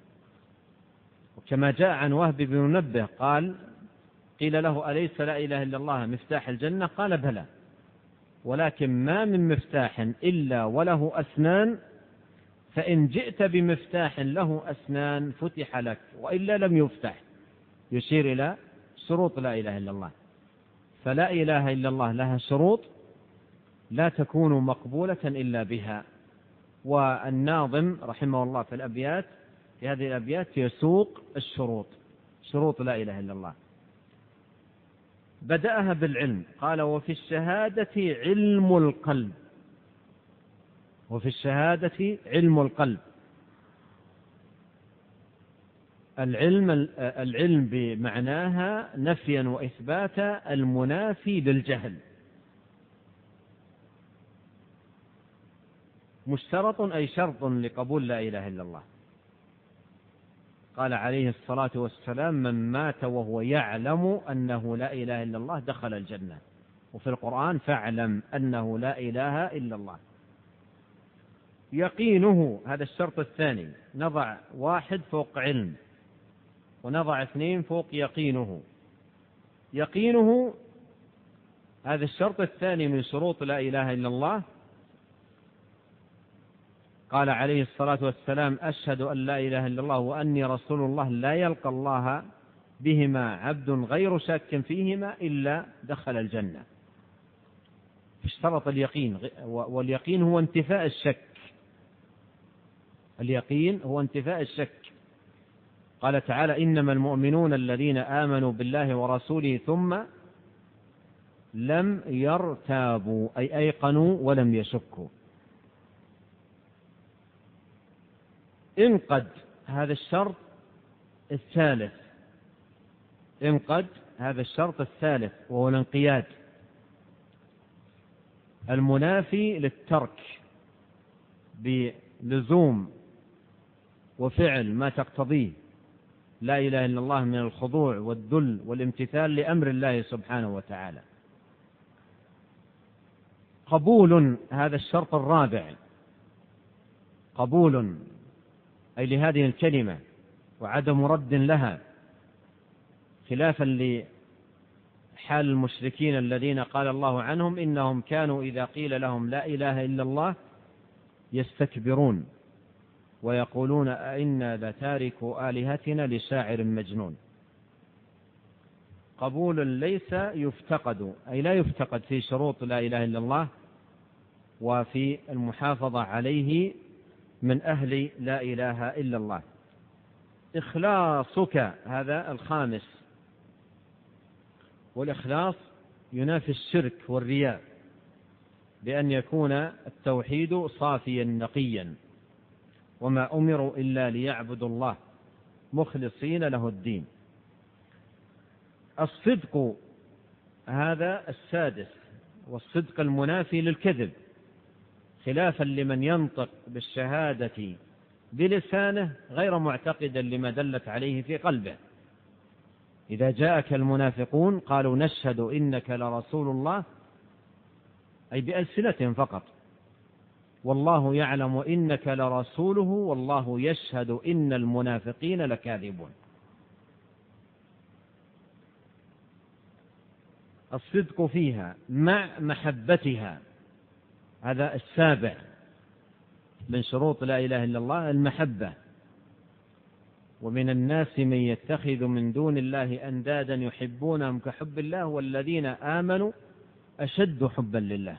S1: وكما جاء عن وهب بن منبه قال قيل له أليس لا إله إلا الله مفتاح الجنة؟ قال بلى، ولكن ما من مفتاح إلا وله أسنان، فإن جئت بمفتاح له أسنان فتح لك وإلا لم يفتح، يشير إلى شروط لا إله إلا الله. فلا إله إلا الله لها شروط لا تكون مقبولة إلا بها. والناظم رحمه الله في الأبيات في هذه الأبيات يسوق الشروط، شروط لا إله إلا الله. بدأها بالعلم، قال وفي الشهادة علم القلب، وفي الشهادة علم القلب. العلم بمعناها نفيا وإثباتا المنافي للجهل. مشترط أي شرط لقبول لا إله إلا الله. قال عليه الصلاة والسلام من مات وهو يعلم أنه لا إله إلا الله دخل الجنة، وفي القرآن فاعلم أنه لا إله إلا الله. يقينه هذا الشرط الثاني، نضع واحد فوق علم ونضع اثنين فوق يقينه. يقينه هذا الشرط الثاني من شروط لا إله إلا الله. قال عليه الصلاة والسلام أشهد أن لا إله إلا الله وأني رسول الله لا يلقى الله بهما عبد غير شاك فيهما إلا دخل الجنة. اشترط اليقين، واليقين هو انتفاء الشك، اليقين هو انتفاء الشك. قال تعالى إنما المؤمنون الذين آمنوا بالله ورسوله ثم لم يرتابوا أي أيقنوا ولم يشكوا. انقد هذا الشرط الثالث، انقد هذا الشرط الثالث وهو الانقياد المنافي للترك بلزوم وفعل ما تقتضيه لا إله إلا الله من الخضوع والذل والامتثال لأمر الله سبحانه وتعالى. قبول هذا الشرط الرابع، قبول أي لهذه الكلمة وعدم رد لها، خلافا لحال المشركين الذين قال الله عنهم إنهم كانوا إذا قيل لهم لا إله إلا الله يستكبرون ويقولون أئنا لتاركوا آلهتنا لشاعر مجنون. قبول ليس يفتقد أي لا يفتقد في شروط لا إله إلا الله وفي المحافظة عليه من أهل لا إله إلا الله. إخلاصك هذا الخامس، والإخلاص ينافي الشرك والرياء بأن يكون التوحيد صافيا نقيا، وما أمروا إلا ليعبدوا الله مخلصين له الدين. الصدق هذا السادس، والصدق المنافي للكذب، خلافا لمن ينطق بالشهادة بلسانه غير معتقدا لما دلت عليه في قلبه. إذا جاءك المنافقون قالوا نشهد إنك لرسول الله، أي بألسنتهم فقط، والله يعلم إنك لرسوله والله يشهد إن المنافقين لكاذبون. الصدق فيها مع محبتها، هذا السابع من شروط لا إله إلا الله، المحبة. ومن الناس من يتخذ من دون الله أندادا يحبونهم كحب الله والذين آمنوا أشد حبا لله.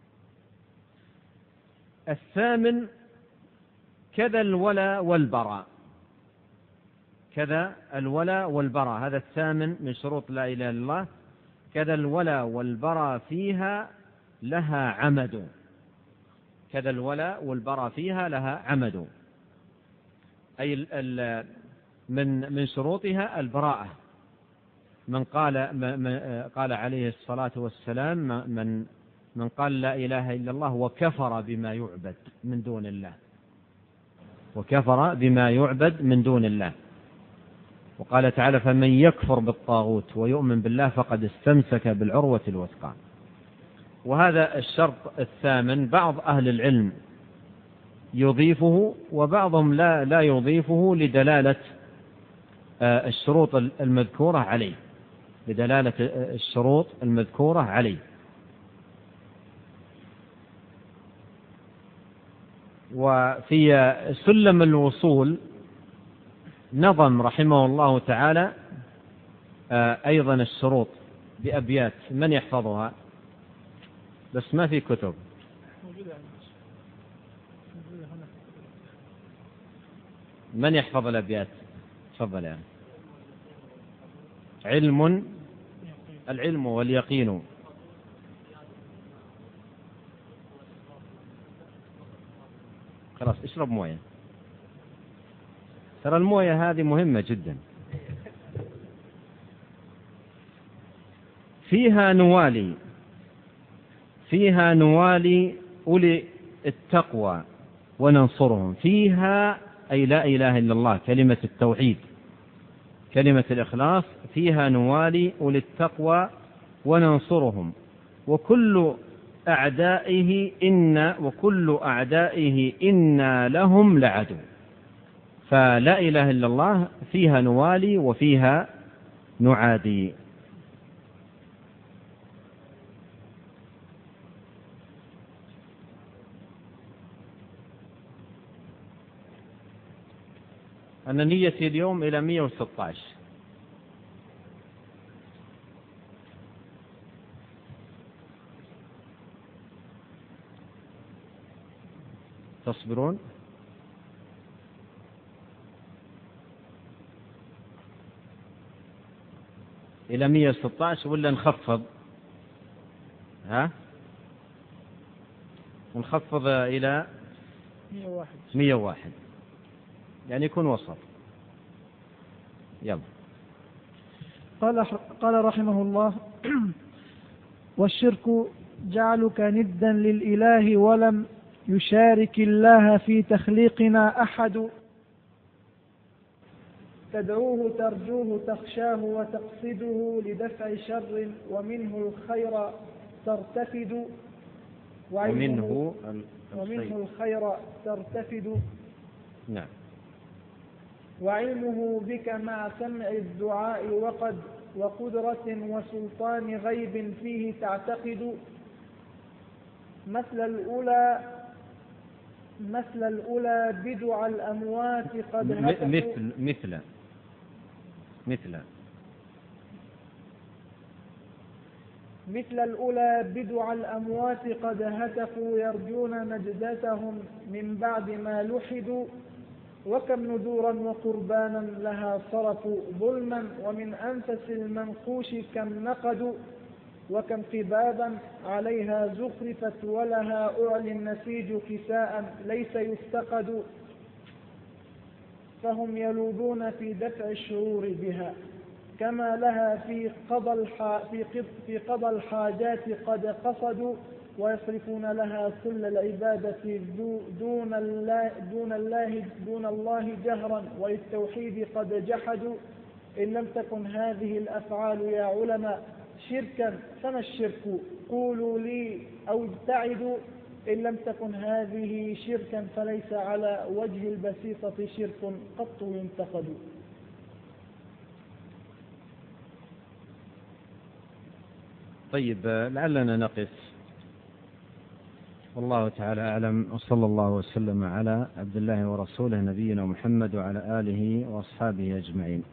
S1: الثامن كذا الولا والبراء، كذا الولا والبراء، هذا الثامن من شروط لا إله إلا الله. كذا الولا والبراء فيها لها عمد، كذا الولا والبراء فيها لها عمد، أي من شروطها البراءة. من قال عليه الصلاة والسلام من قال لا إله إلا الله وكفر بما يعبد من دون الله، وكفر بما يعبد من دون الله. وقال تعالى فمن يكفر بالطاغوت ويؤمن بالله فقد استمسك بالعروة الوثقى. وهذا الشرط الثامن بعض أهل العلم يضيفه وبعضهم لا يضيفه لدلالة الشروط المذكورة عليه، لدلالة الشروط المذكورة عليه. وفي سلم الوصول نظم رحمه الله تعالى أيضا الشروط بأبيات، من يحفظها؟ بس ما في كتب. من يحفظ الأبيات؟ تفضل يعني. العلم واليقين، خلاص اشرب موية، ترى الموية هذه مهمة جدا. فيها نوالي أولي التقوى وننصرهم. فيها أي لا إله إلا الله، كلمة التوحيد، كلمة الإخلاص. فيها نوالي أولي التقوى وننصرهم وكل أعدائه إنا لهم لعدو. فلا إله إلا الله فيها نوالي وفيها نعادي. أن نيتي اليوم إلى 116. تصبرون؟ إلى 116 ولا نخفض؟ ونخفض إلى 101 يعني يكون وسط. يلا.
S2: قال رحمه الله والشرك جعلك ندا للإله ولم يشارك الله في تخليقنا أحد. تدعوه ترجوه تخشاه وتقصده لدفع شر ومنه الخير ترتفد.
S1: ومنه
S2: الخير ترتفد.
S1: نعم.
S2: وعلمه بك مع سمع الدعاء وقدرة وسلطان غيب فيه تعتقد. مثل الأولى بدع الأموات قد هتفوا. مثل الأولى بدع الأموات قد هتفوا يرجون نجدتهم من بعد ما لحدوا. وكم نذورا وقربانا لها صرفوا ظلما ومن أنفس المنقوش كم نقدوا. وكم قبابا عليها زخرفت ولها أعلى النسيج كساء ليس يفتقد. فهم يلوذون في دفع الشرور بها كما لها في قضى الحاجات قد قصدوا. ويصرفون لها كل العبادة دون الله جهرا، وللتوحيد قد جحدوا. إن لم تكن هذه الأفعال يا علماء شركا فما الشرك؟ قولوا لي أو ابتعدوا. إن لم تكن هذه شركا فليس على وجه البسيطة شرك قط ينتقد.
S1: طيب، لعلنا نقف، والله تعالى أعلم، وصلى الله وسلم على عبد الله ورسوله نبينا محمد وعلى آله وأصحابه أجمعين.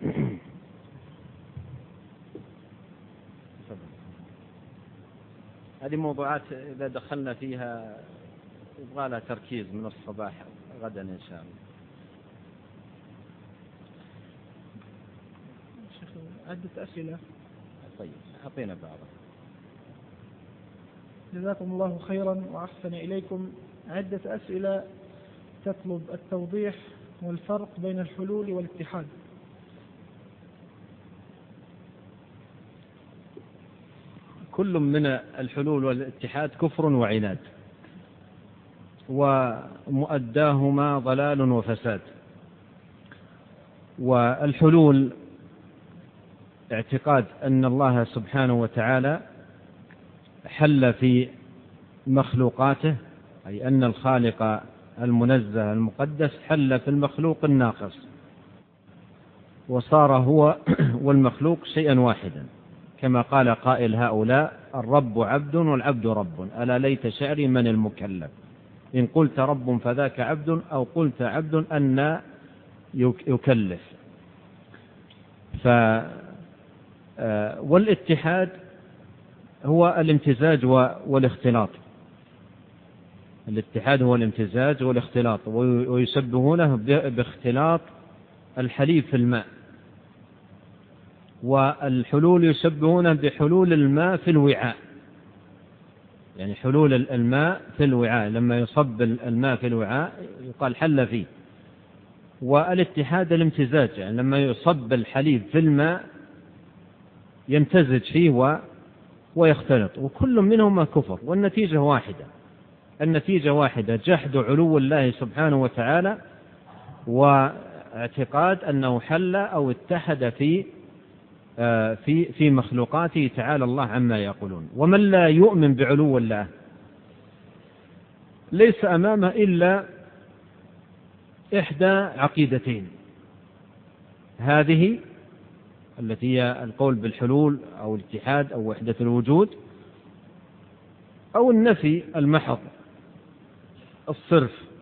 S1: هذه موضوعات إذا دخلنا فيها يبغى لها تركيز من الصباح غدا إن شاء الله.
S2: عدة أسئلة.
S1: طيب، أعطينا بعضها.
S2: جزاكم الله خيرا وأحسن إليكم. عدة أسئلة تطلب التوضيح والفرق بين الحلول والاتحاد.
S1: كل من الحلول والاتحاد كفر وعناد، ومؤداهما ضلال وفساد. والحلول اعتقاد أن الله سبحانه وتعالى حل في مخلوقاته، أي أن الخالق المنزه المقدس حل في المخلوق الناقص، وصار هو والمخلوق شيئا واحدا، كما قال قائل هؤلاء: الرب عبد والعبد رب، ألا ليت شعري من المكلف، إن قلت رب فذاك عبد، أو قلت عبد أن يكلف. والاتحاد هو الامتزاج والاختلاط. الاتحاد هو الامتزاج والاختلاط، ويشبهونه باختلاط الحليب في الماء. والحلول يشبهونه بحلول الماء في الوعاء، يعني حلول الماء في الوعاء، لما يصب الماء في الوعاء يقال حل فيه. والاتحاد الامتزاج، يعني لما يصب الحليب في الماء يمتزج فيه ويختلط، وكل منهما كفر، والنتيجة واحدة. النتيجة واحدة: جحد علو الله سبحانه وتعالى، واعتقاد أنه حل أو اتحد في مخلوقاته تعالى الله عما يقولون. ومن لا يؤمن بعلو الله ليس أمامه إلا إحدى عقيدتين: هذه التي هي القول بالحلول أو الاتحاد أو وحدة الوجود، أو النفي المحض الصرف،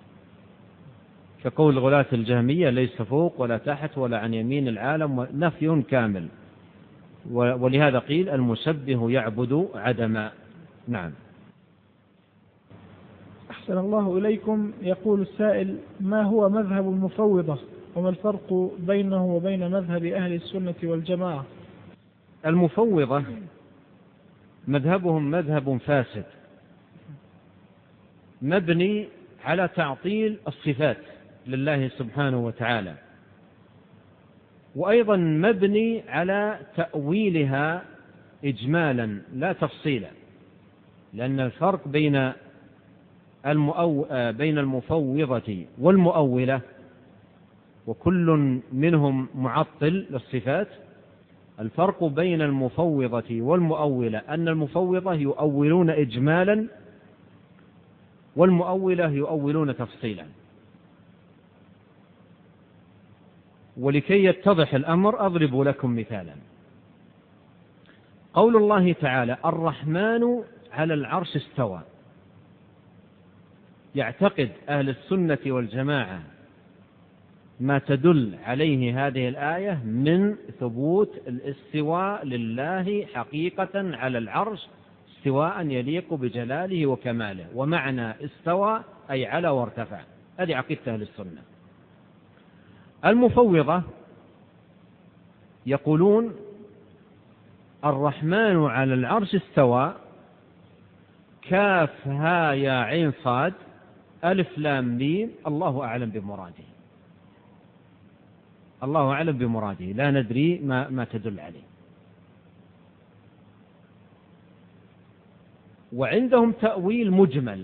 S1: كقول غلاة الجهمية: ليس فوق ولا تحت ولا عن يمين العالم، نفي كامل. ولهذا قيل: المشبه يعبد عدما. نعم.
S2: أحسن الله إليكم. يقول السائل: ما هو مذهب المفوضة، وما الفرق بينه وبين مذهب أهل السنة والجماعة؟
S1: المفوضة مذهبهم مذهب فاسد، مبني على تعطيل الصفات لله سبحانه وتعالى، وأيضا مبني على تأويلها إجمالا لا تفصيلا. لأن الفرق بين المفوضة والمؤولة، وكل منهم معطل للصفات، الفرق بين المفوضة والمؤولة أن المفوضة يؤولون إجمالا، والمؤولة يؤولون تفصيلا. ولكي يتضح الأمر أضرب لكم مثالا. قول الله تعالى: الرحمن على العرش استوى. يعتقد أهل السنة والجماعة ما تدل عليه هذه الآية من ثبوت الاستواء لله حقيقة على العرش، استواء يليق بجلاله وكماله. ومعنى استوى أي على وارتفع. هذه عقيدة أهل السنة. المفوضة يقولون: الرحمن على العرش استوى، كاف ها يا عين صاد ألف لام ميم، الله أعلم بمراده. الله أعلم بمراده، لا ندري ما تدل عليه. وعندهم تأويل مجمل.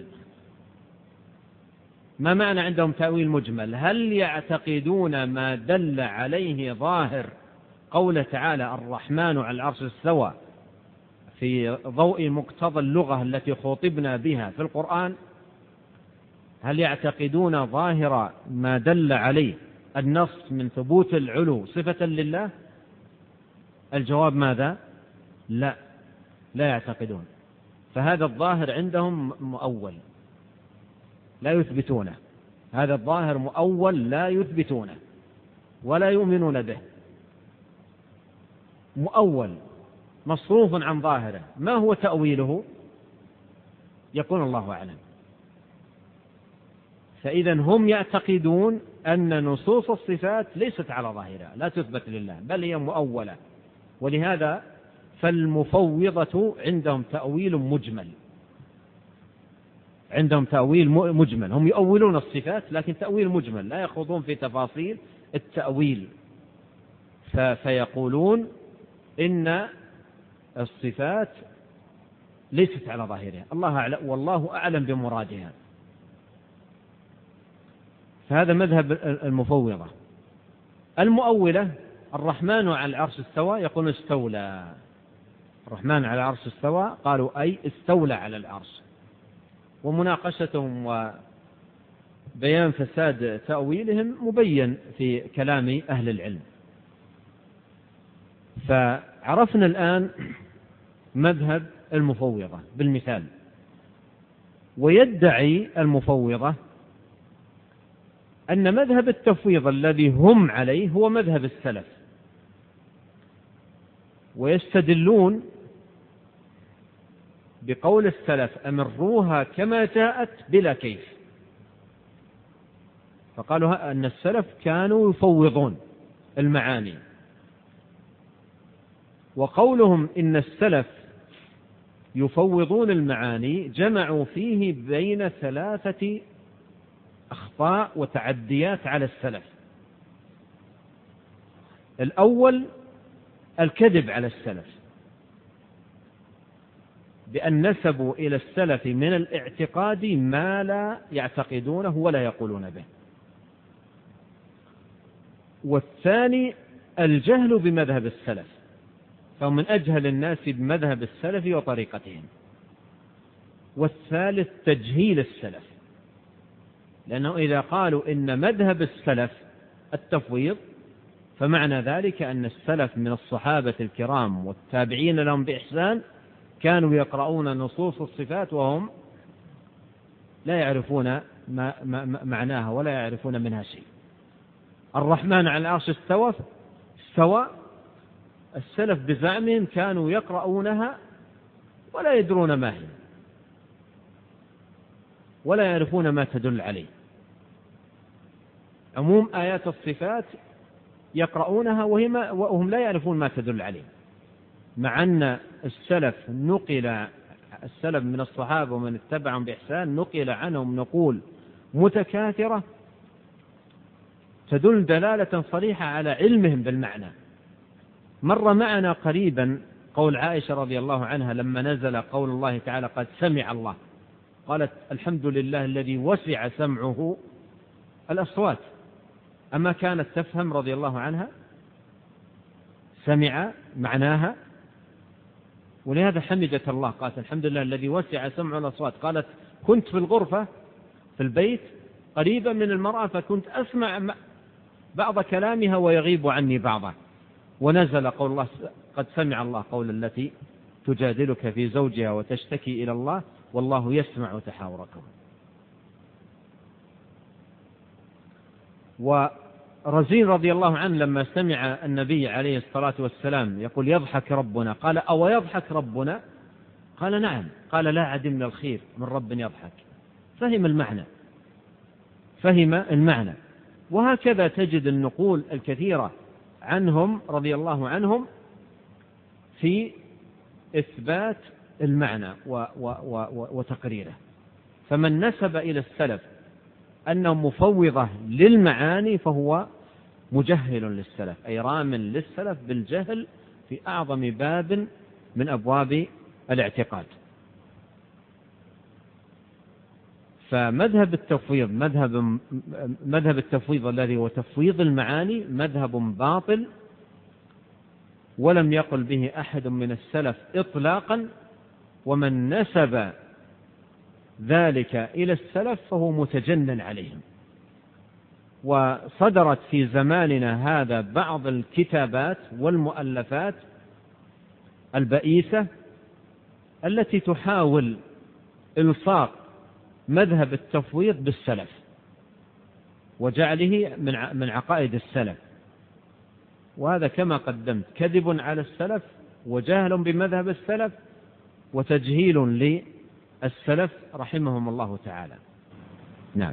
S1: ما معنى عندهم تأويل مجمل؟ هل يعتقدون ما دل عليه ظاهر قوله تعالى الرحمن على العرش استوى في ضوء مقتضى اللغة التي خاطبنا بها في القرآن؟ هل يعتقدون ظاهر ما دل عليه النص من ثبوت العلو صفة لله؟ الجواب ماذا؟ لا يعتقدون. فهذا الظاهر عندهم مؤول لا يثبتونه، هذا الظاهر مؤول لا يثبتونه ولا يؤمنون به، مؤول مصروف عن ظاهره. ما هو تأويله؟ يقول الله أعلم. فإذا هم يعتقدون أن نصوص الصفات ليست على ظاهرها، لا تثبت لله بل هي مؤولة، ولهذا فالمفوضة عندهم تأويل مجمل، عندهم تأويل مجمل، هم يؤولون الصفات لكن تأويل مجمل، لا يخوضون في تفاصيل التأويل. فيقولون إن الصفات ليست على ظاهرها، الله أعلم والله أعلم بمرادها. فهذا مذهب المفوضة. المؤولة الرحمن على العرش استوى، يقولون استولى. الرحمن على العرش استوى قالوا أي استولى على العرش. ومناقشتهم وبيان فساد تأويلهم مبين في كلام أهل العلم. فعرفنا الآن مذهب المفوضة بالمثال. ويدعي المفوضة أن مذهب التفويض الذي هم عليه هو مذهب السلف، ويستدلون بقول السلف أمروها كما جاءت بلا كيف. فقالوا أن السلف كانوا يفوضون المعاني، وقولهم إن السلف يفوضون المعاني جمعوا فيه بين ثلاثة أخطاء وتعديات على السلف. الأول الكذب على السلف بأن نسبوا إلى السلف من الاعتقاد ما لا يعتقدونه ولا يقولون به. والثاني الجهل بمذهب السلف، فهم من أجهل الناس بمذهب السلف وطريقتهم. والثالث تجهيل السلف، لأنه إذا قالوا إن مذهب السلف التفويض فمعنى ذلك أن السلف من الصحابة الكرام والتابعين لهم بإحسان كانوا يقرؤون نصوص الصفات وهم لا يعرفون معناها ولا يعرفون منها شيء. الرحمن على العرش استوى، السلف بزعمهم كانوا يقرؤونها ولا يدرون ما هي ولا يعرفون ما تدل عليه. عموم آيات الصفات يقرؤونها وهم لا يعرفون ما تدل عليه، مع أن السلف من الصحابة ومن اتبعهم بإحسان نقل عنهم نقول متكاثرة تدل دلالة صريحة على علمهم بالمعنى. مر معنا قريبا قول عائشة رضي الله عنها لما نزل قول الله تعالى قد سمع الله، قالت الحمد لله الذي وسع سمعه الأصوات. أما كانت تفهم رضي الله عنها سمع معناها، ولهذا حمدت الله قالت الحمد لله الذي وسع سمع الأصوات. قالت كنت في الغرفة في البيت قريبا من المرأة فكنت أسمع بعض كلامها ويغيب عني بعضه، ونزل قول الله قد سمع الله قول التي تجادلك في زوجها وتشتكي إلى الله والله يسمع تحاوركم. ورزين رضي الله عنه لما سمع النبي عليه الصلاة والسلام يقول يضحك ربنا قال أو يضحك ربنا؟ قال نعم. قال لا عدمنا الخير من رب يضحك. فهم المعنى. وهكذا تجد النقول الكثيرة عنهم رضي الله عنهم في إثبات المعنى وتقريره. فمن نسب إلى السلف أنه مفوضة للمعاني فهو مجهل للسلف، أي رام للسلف بالجهل في أعظم باب من أبواب الاعتقاد. فمذهب التفويض مذهب التفويض الذي هو تفويض المعاني مذهب باطل، ولم يقل به أحد من السلف إطلاقا، ومن نسب ذلك إلى السلف فهو متجنن عليهم. وصدرت في زماننا هذا بعض الكتابات والمؤلفات البئيسة التي تحاول إلصاق مذهب التفويض بالسلف وجعله من عقائد السلف، وهذا كما قدمت كذب على السلف وجهل بمذهب السلف وتجهيل للسلف رحمهم الله تعالى. نعم.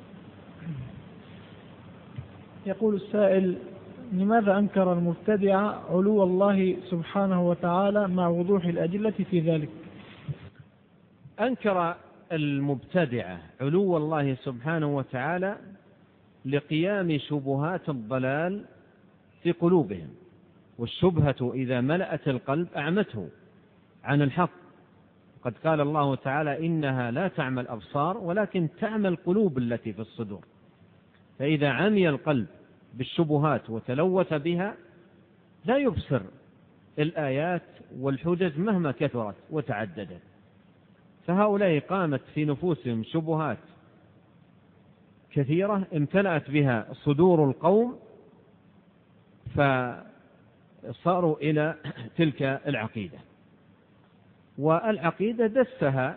S2: يقول السائل: لماذا أنكر المبتدع علو الله سبحانه وتعالى مع وضوح الأدلة في ذلك؟
S1: أنكر المبتدع علو الله سبحانه وتعالى لقيام شبهات الضلال في قلوبهم، والشبهة إذا ملأت القلب أعمته عن الحق. قد قال الله تعالى: إنها لا تعمى الأبصار ولكن تعمى القلوب التي في الصدور. فإذا عمي القلب بالشبهات وتلوث بها لا يبصر الآيات والحجج مهما كثرت وتعددت. فهؤلاء قامت في نفوسهم شبهات كثيرة امتلأت بها صدور القوم، فصاروا إلى تلك العقيدة. والعقيدة دسها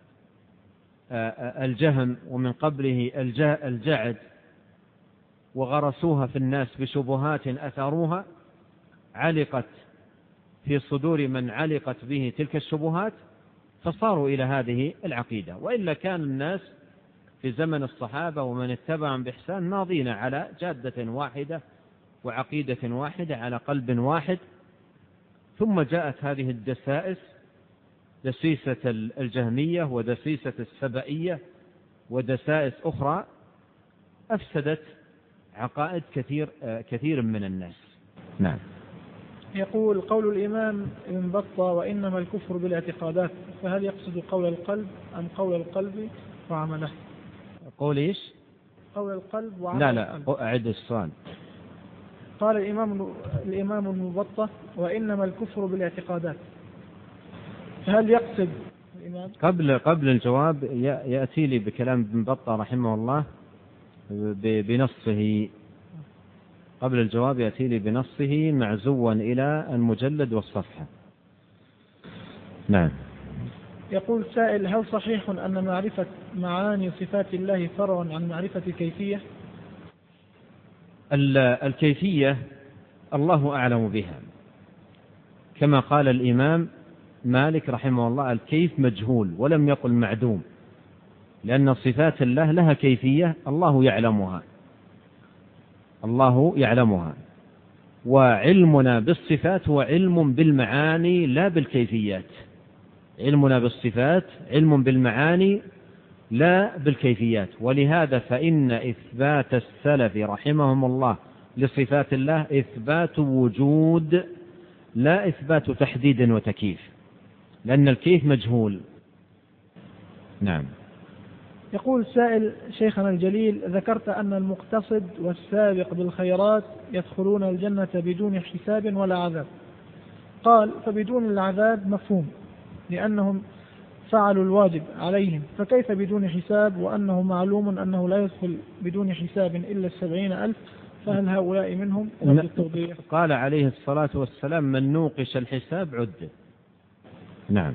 S1: الجهم ومن قبله الجعد، وغرسوها في الناس بشبهات أثاروها علقت في صدور من علقت به تلك الشبهات، فصاروا إلى هذه العقيدة. وإلا كان الناس في زمن الصحابة ومن اتبعهم بإحسان ماضين على جادة واحدة وعقيدة واحدة على قلب واحد، ثم جاءت هذه الدسائس، دسيسة الجهمية ودسيسة السبئية ودسائس أخرى، أفسدت عقائد كثير من الناس. نعم.
S2: يقول: قول الإمام ابن بطة: وإنما الكفر بالاعتقادات، فهل يقصد قول القلب أم قول القلب وعمله؟
S1: قول إيش؟
S2: قول القلب وعمل
S1: لا أعد السؤال.
S2: قال الإمام ابن بطة: وإنما الكفر بالاعتقادات، فهل يقصد الإمام؟
S1: قبل الجواب يأتي لي بكلام ابن بطة رحمه الله بنصه. قبل الجواب يأتي لي بنصه معزوا إلى المجلد والصفحة. نعم.
S2: يقول سائل: هل صحيح أن معرفة معاني صفات الله فرع عن معرفة الكيفية؟
S1: الكيفية الله أعلم بها، كما قال الإمام مالك رحمه الله: الكيف مجهول، ولم يقل معدوم، لأن صفات الله لها كيفية الله يعلمها. وعلمنا بالصفات هو علم بالمعاني لا بالكيفيات. علمنا بالصفات علم بالمعاني لا بالكيفيات. ولهذا فإن إثبات السلف رحمهم الله لصفات الله إثبات وجود لا إثبات تحديد وتكييف، لأن الكيف مجهول. نعم.
S2: يقول سائل: شيخنا الجليل، ذكرت أن المقتصد والسابق بالخيرات يدخلون الجنة بدون حساب ولا عذاب. قال: فبدون العذاب مفهوم لأنهم فعلوا الواجب عليهم، فكيف بدون حساب وأنه معلوم أنه لا يدخل بدون حساب إلا 70,000؟ فهل هؤلاء منهم؟
S1: قال عليه الصلاة والسلام: من نوقش الحساب عد. نعم.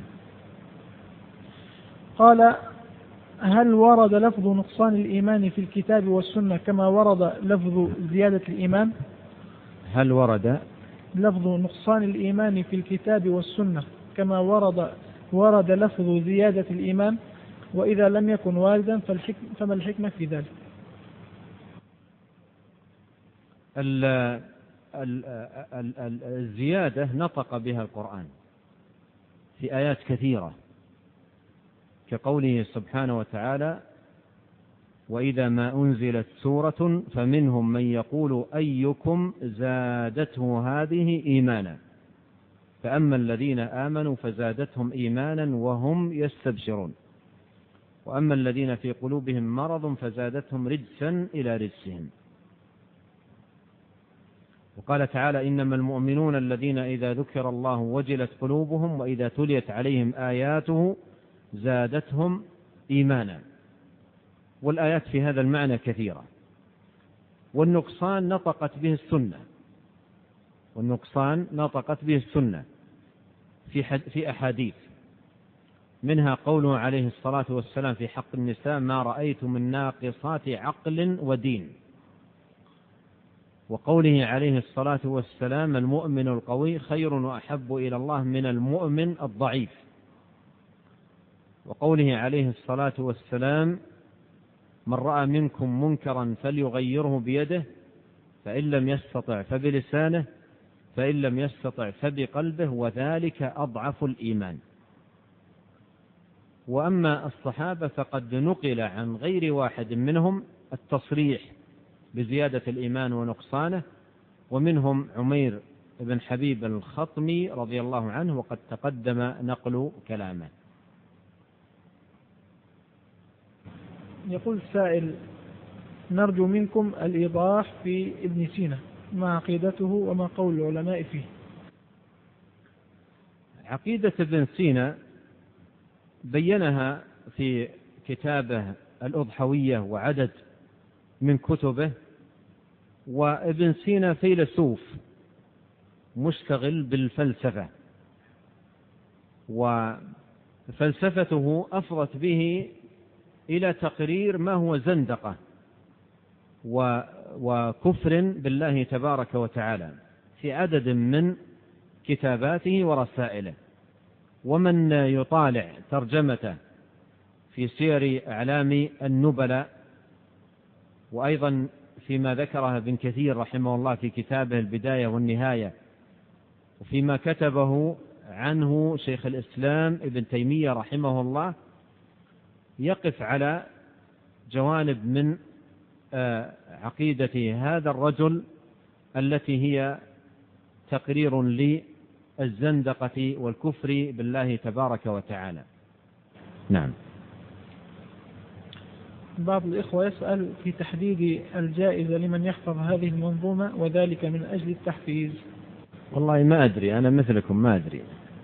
S2: قال: هل ورد لفظ نقصان الإيمان في الكتاب والسنة كما ورد لفظ زيادة الإيمان؟
S1: هل ورد
S2: لفظ نقصان الإيمان في الكتاب والسنة كما ورد لفظ زيادة الإيمان؟ وإذا لم يكن واردا فما الحكمة في ذلك؟
S1: الزيادة نطق بها القرآن في آيات كثيرة، كقوله سبحانه وتعالى: وإذا ما أنزلت سورة فمنهم من يقول أيكم زادته هذه إيمانا فأما الذين آمنوا فزادتهم إيمانا وهم يستبشرون. وأما الذين في قلوبهم مرض فزادتهم رجسا إلى رجسهم. وقال تعالى: إنما المؤمنون الذين إذا ذكر الله وجلت قلوبهم وإذا تليت عليهم آياته زادتهم إيمانا. والآيات في هذا المعنى كثيرة. والنقصان نطقت به السنة في أحاديث، منها قوله عليه الصلاة والسلام في حق النساء: ما رأيت من ناقصات عقل ودين. وقوله عليه الصلاة والسلام: المؤمن القوي خير وأحب إلى الله من المؤمن الضعيف. وقوله عليه الصلاة والسلام: من رأى منكم منكرا فليغيره بيده، فإن لم يستطع فبلسانه، فإن لم يستطع فبقلبه، وذلك أضعف الإيمان. وأما الصحابة فقد نقل عن غير واحد منهم التصريح بزيادة الإيمان ونقصانه، ومنهم عمير بن حبيب الخطمي رضي الله عنه، وقد تقدم نقل كلامه.
S2: يقول السائل: نرجو منكم الإيضاح في ابن سينا، ما عقيدته وما قول العلماء فيه.
S1: عقيدة ابن سينا بينها في كتابه الأضحوية وعدد من كتبه. وابن سينا فيلسوف مشتغل بالفلسفة، وفلسفته أفضت به إلى تقرير ما هو زندقة وكفر بالله تبارك وتعالى في عدد من كتاباته ورسائله. ومن يطالع ترجمته في سير أعلام النبلاء، وأيضا فيما ذكره ابن كثير رحمه الله في كتابه البداية والنهاية، وفيما كتبه عنه شيخ الإسلام ابن تيمية رحمه الله، يقف على جوانب من عقيدة هذا الرجل التي هي تقرير للزندقة والكفر بالله تبارك وتعالى. نعم.
S2: بعض الإخوة يسأل في تحديد الجائزة لمن يحفظ هذه المنظومة وذلك من أجل التحفيز.
S1: والله ما أدري، أنا مثلكم ما أدري.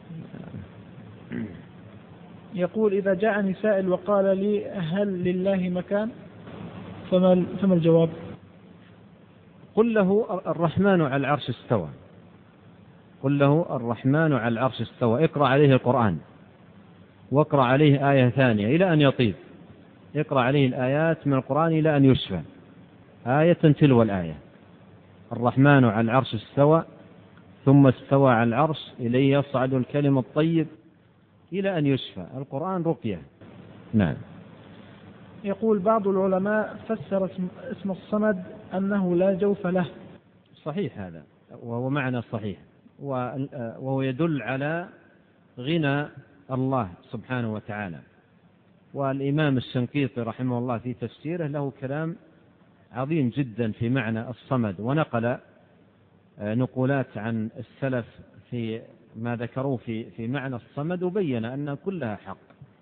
S2: يقول: إذا جاءني سائل وقال لي: هل لله مكان؟ فما الجواب؟
S1: قل له: الرحمن على العرش استوى. قل له: الرحمن على العرش استوى. اقرأ عليه القرآن، واقرأ عليه آية ثانية إلى أن يطيب. اقرأ عليه الآيات من القرآن إلى أن يشفى، آية تلو الآية. الرحمن على العرش استوى، ثم استوى على العرش، إليه يصعد الكلم الطيب، إلى أن يشفى. القرآن رقية. نعم.
S2: يقول: بعض العلماء فسر اسم الصمد أنه لا جوف له.
S1: صحيح هذا، وهو معنى صحيح، وهو يدل على غنى الله سبحانه وتعالى. والإمام الشنقيطي رحمه الله في تفسيره له كلام عظيم جدا في معنى الصمد، ونقل نقولات عن السلف في ما ذكروه في معنى الصمد، وبين أن كلها حق.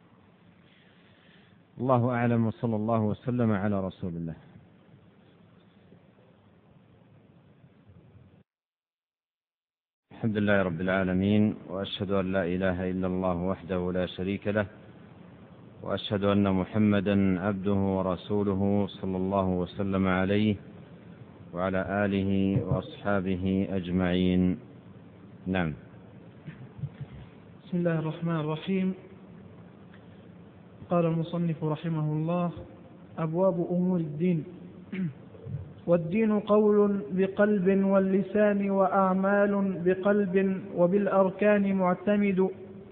S1: الله أعلم، وصلى الله وسلم على رسول الله. الحمد لله رب العالمين، وأشهد أن لا إله إلا الله وحده لا شريك له، وأشهد أن محمدا عبده ورسوله صلى الله وسلم عليه وعلى آله وأصحابه أجمعين. نعم.
S2: بسم الله الرحمن الرحيم. قال المصنف رحمه الله: أبواب أمور الدين. والدين قول بقلب واللسان، وأعمال بقلب وبالأركان معتمد،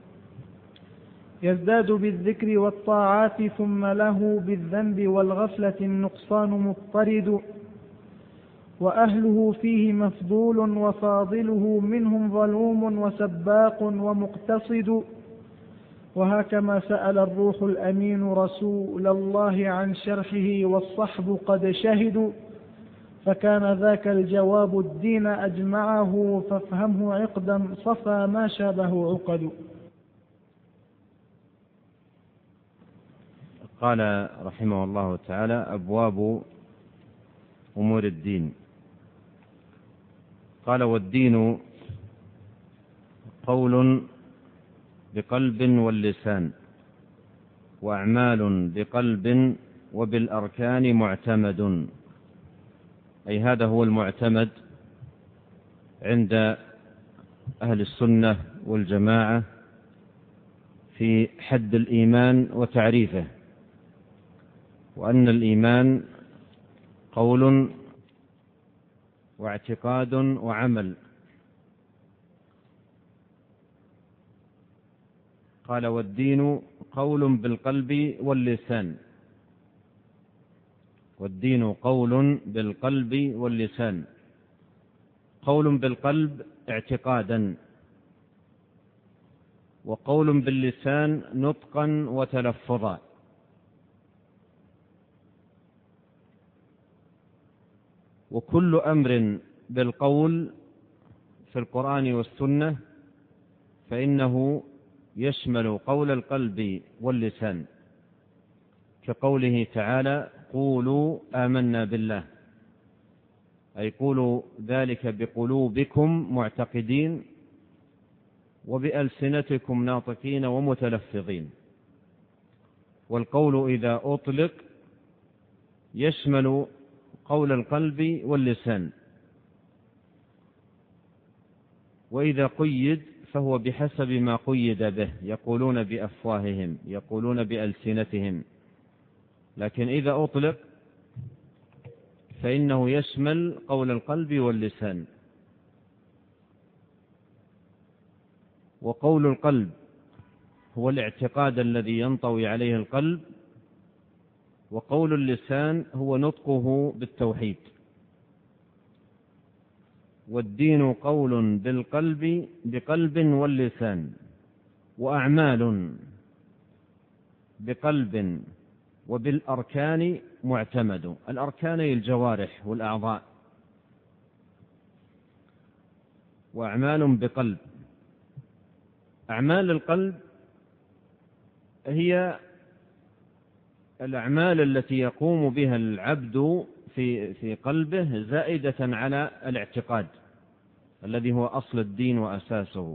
S2: يزداد بالذكر والطاعات، ثم له بالذنب والغفلة النقصان مضطرد، وأهله فيه مفضول، وفاضله منهم ظلوم، وسباق ومقتصد. وهكما سأل الروح الأمين رسول الله عن شرحه، والصحب قد شهدوا، فكان ذاك الجواب الدين أجمعه، فافهمه عقدا صفى ما شابه عقد.
S1: قال رحمه الله تعالى: أبواب أمور الدين. قال: والدين قول بقلب واللسان، وأعمال بقلب وبالأركان معتمد. أي هذا هو المعتمد عند أهل السنة والجماعة في حد الإيمان وتعريفه، وأن الإيمان قول واعتقاد وعمل. قال: والدين قول بالقلب واللسان. والدين قول بالقلب واللسان. قول بالقلب اعتقادا، وقول باللسان نطقا وتلفظا. وكل أمر بالقول في القرآن والسنة فإنه يشمل قول القلب واللسان، كقوله تعالى: قولوا آمنا بالله، أي قولوا ذلك بقلوبكم معتقدين وبألسنتكم ناطقين ومتلفظين. والقول إذا أطلق يشمل قول القلب واللسان، وإذا قيد فهو بحسب ما قيد به، يقولون بأفواههم، يقولون بألسنتهم. لكن إذا أطلق فإنه يشمل قول القلب واللسان. وقول القلب هو الاعتقاد الذي ينطوي عليه القلب، وقول اللسان هو نطقه بالتوحيد. والدين قول بالقلب بقلب واللسان، وأعمال بقلب وبالأركان معتمد. الأركان هي الجوارح والأعضاء، وأعمال بقلب. أعمال القلب هي الأعمال التي يقوم بها العبد في قلبه زائدة على الاعتقاد الذي هو أصل الدين وأساسه،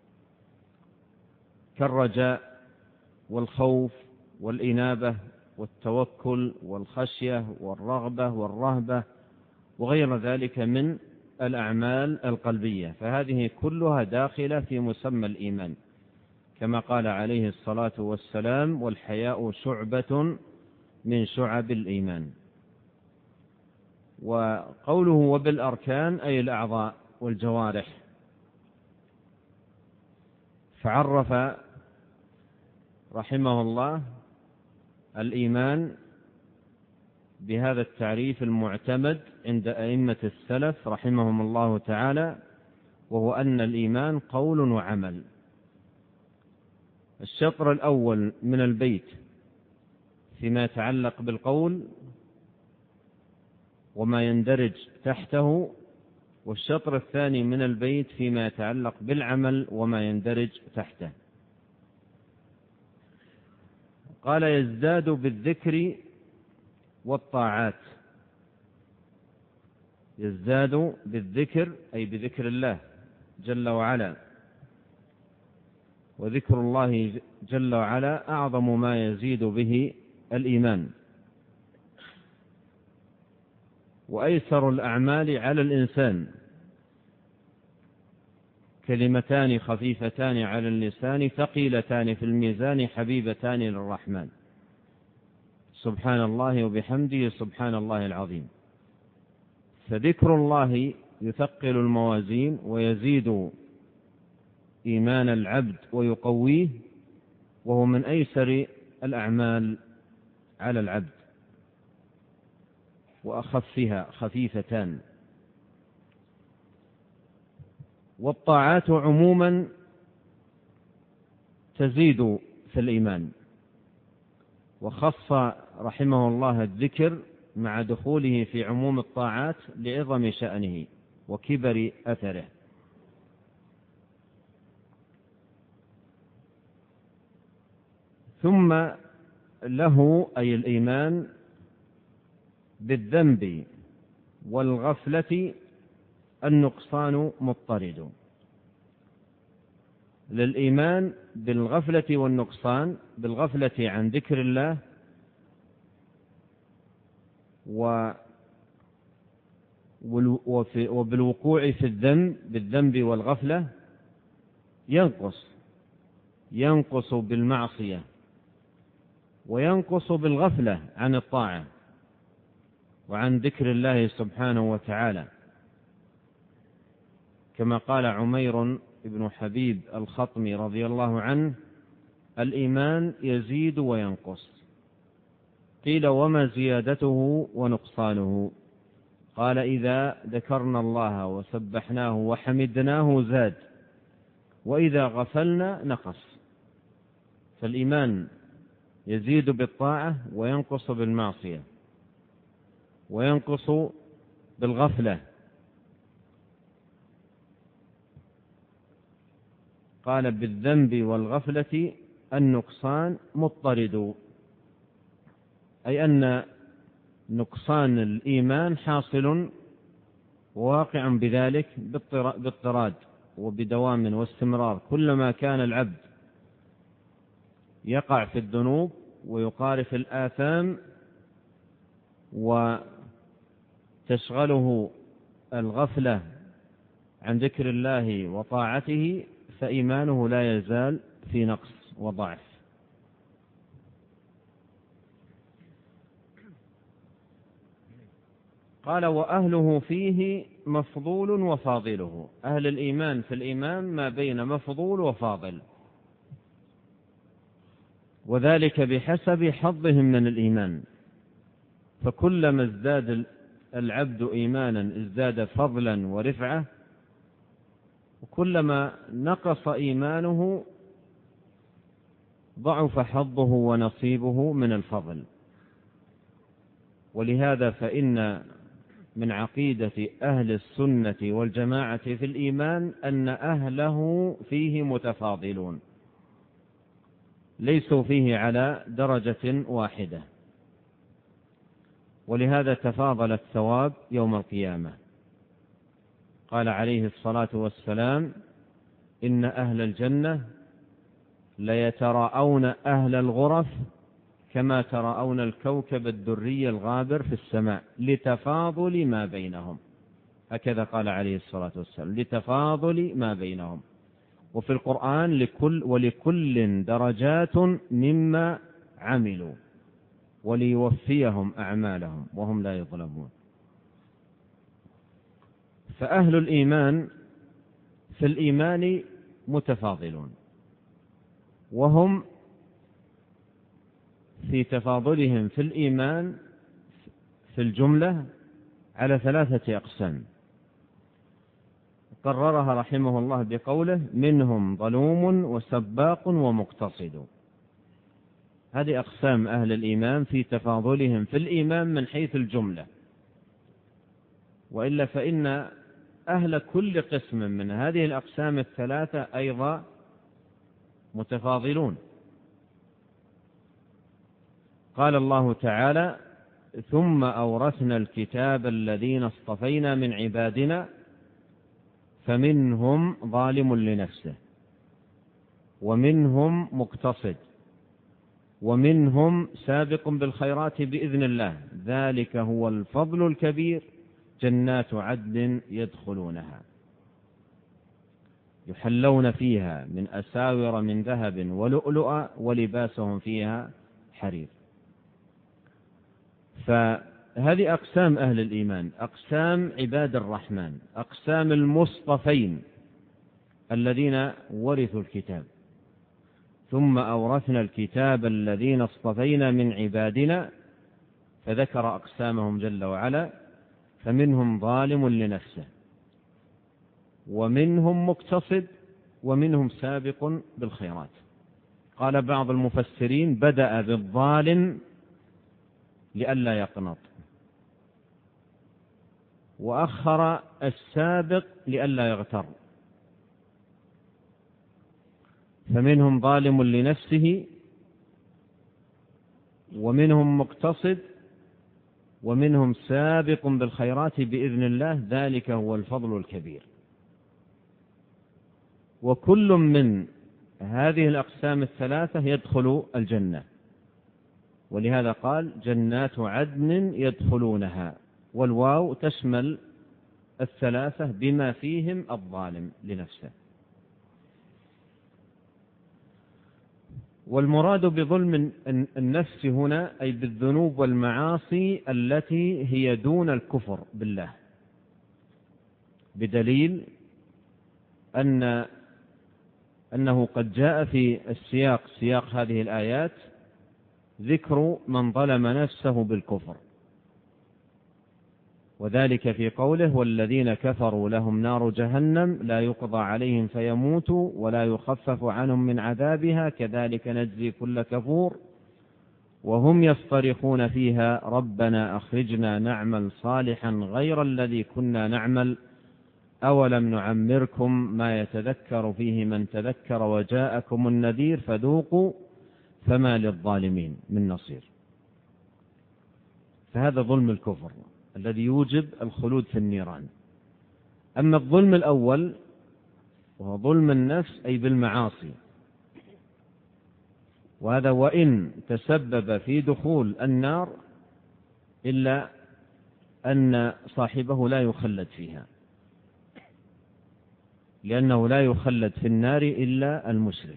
S1: كالرجاء والخوف والإنابة والتوكل والخشية والرغبة والرهبة وغير ذلك من الأعمال القلبية. فهذه كلها داخلة في مسمى الإيمان، كما قال عليه الصلاة والسلام: والحياء شعبة من شعب الإيمان. وقوله وبالأركان أي الأعضاء والجوارح. فعرف رحمه الله الإيمان بهذا التعريف المعتمد عند أئمة السلف رحمهم الله تعالى، وهو أن الإيمان قول وعمل. الشطر الأول من البيت فيما يتعلق بالقول وما يندرج تحته، والشطر الثاني من البيت فيما يتعلق بالعمل وما يندرج تحته. قال: يزداد بالذكر والطاعات. يزداد بالذكر أي بذكر الله جل وعلا، وذكر الله جل وعلا أعظم ما يزيد به الإيمان، وأيسر الأعمال على الإنسان. كلمتان خفيفتان على اللسان ثقيلتان في الميزان حبيبتان للرحمن، سبحان الله وبحمده سبحان الله العظيم. فذكر الله يثقل الموازين ويزيد إيمان العبد ويقويه، وهو من أيسر الأعمال على العبد وأخفها، خفيفتان. والطاعات عموما تزيد في الإيمان، وخص رحمه الله الذكر مع دخوله في عموم الطاعات لعظم شأنه وكبر أثره. ثم له أي الإيمان بالذنب والغفلة النقصان مضطرد. للإيمان بالغفلة والنقصان، بالغفلة عن ذكر الله وبالوقوع في الذنب، بالذنب والغفلة ينقص بالمعصية، وينقص بالغفلة عن الطاعة وعن ذكر الله سبحانه وتعالى، كما قال عمير بن حبيب الخطمي رضي الله عنه: الإيمان يزيد وينقص. قيل: وما زيادته ونقصانه؟ قال: إذا ذكرنا الله وسبحناه وحمدناه زاد، وإذا غفلنا نقص. فالإيمان يزيد بالطاعة وينقص بالمعصية وينقص بالغفلة. قال: بالذنب والغفلة النقصان مضطرد، أي أن نقصان الإيمان حاصل وواقع بذلك باضطراد وبدوام واستمرار. كلما كان العبد يقع في الذنوب ويقارف الآثام وتشغله الغفلة عن ذكر الله وطاعته، فإيمانه لا يزال في نقص وضعف. قال: وأهله فيه مفضول وفاضله. أهل الإيمان في الإيمان ما بين مفضول وفاضل، وذلك بحسب حظهم من الإيمان. فكلما ازداد العبد إيمانا ازداد فضلا ورفعة، وكلما نقص إيمانه ضعف حظه ونصيبه من الفضل. ولهذا فإن من عقيدة أهل السنة والجماعة في الإيمان أن أهله فيه متفاضلون، ليسوا فيه على درجة واحدة، ولهذا تفاضل الثواب يوم القيامة. قال عليه الصلاة والسلام: إن أهل الجنة ليتراءون أهل الغرف كما تراءون الكوكب الدري الغابر في السماء لتفاضل ما بينهم. هكذا قال عليه الصلاة والسلام: لتفاضل ما بينهم. وفي القرآن: ولكل درجات مما عملوا وليوفيهم أعمالهم وهم لا يظلمون. فأهل الإيمان في الإيمان متفاضلون، وهم في تفاضلهم في الإيمان في الجملة على 3 أقسام قررها رحمه الله بقوله: منهم ظلوم وسباق ومقتصد. هذه أقسام أهل الإيمان في تفاضلهم في الإيمان من حيث الجملة. وإلا فإن أهل كل قسم من هذه الأقسام 3 أيضا متفاضلون. قال الله تعالى: ثم أورثنا الكتاب الذين اصطفينا من عبادنا فمنهم ظالم لنفسه ومنهم مقتصد ومنهم سابق بالخيرات بإذن الله، ذلك هو الفضل الكبير، جنات عدن يدخلونها يحلون فيها من أساور من ذهب ولؤلؤا ولباسهم فيها حرير. فهذه أقسام أهل الإيمان: أقسام عباد الرحمن، أقسام المصطفين الذين ورثوا الكتاب. ثم أورثنا الكتاب الذين اصطفينا من عبادنا، فذكر أقسامهم جل وعلا: فمنهم ظالم لنفسه ومنهم مقتصد ومنهم سابق بالخيرات. قال بعض المفسرين: بدأ بالظالم لئلا يقنط، وأخر السابق لئلا يغتر. فمنهم ظالم لنفسه ومنهم مقتصد ومنهم سابق بالخيرات بإذن الله، ذلك هو الفضل الكبير. وكل من هذه الأقسام الثلاثة يدخل الجنة، ولهذا قال جنات عدن يدخلونها، والواو تشمل الثلاثة بما فيهم الظالم لنفسه. والمراد بظلم النفس هنا أي بالذنوب والمعاصي التي هي دون الكفر بالله، بدليل أنه قد جاء في سياق هذه الآيات ذكر من ظلم نفسه بالكفر، وذلك في قوله والذين كفروا لهم نار جهنم لا يقضى عليهم فيموتوا ولا يخفف عنهم من عذابها كذلك نجزي كل كفور وهم يصطرخون فيها ربنا أخرجنا نعمل صالحا غير الذي كنا نعمل أولم نعمركم ما يتذكر فيه من تذكر وجاءكم النذير فذوقوا فما للظالمين من نصير. فهذا ظلم الكفر الذي يوجب الخلود في النيران. أما الظلم الأول وهو ظلم النفس أي بالمعاصي، وهذا وإن تسبب في دخول النار إلا أن صاحبه لا يخلد فيها، لأنه لا يخلد في النار إلا المشرك.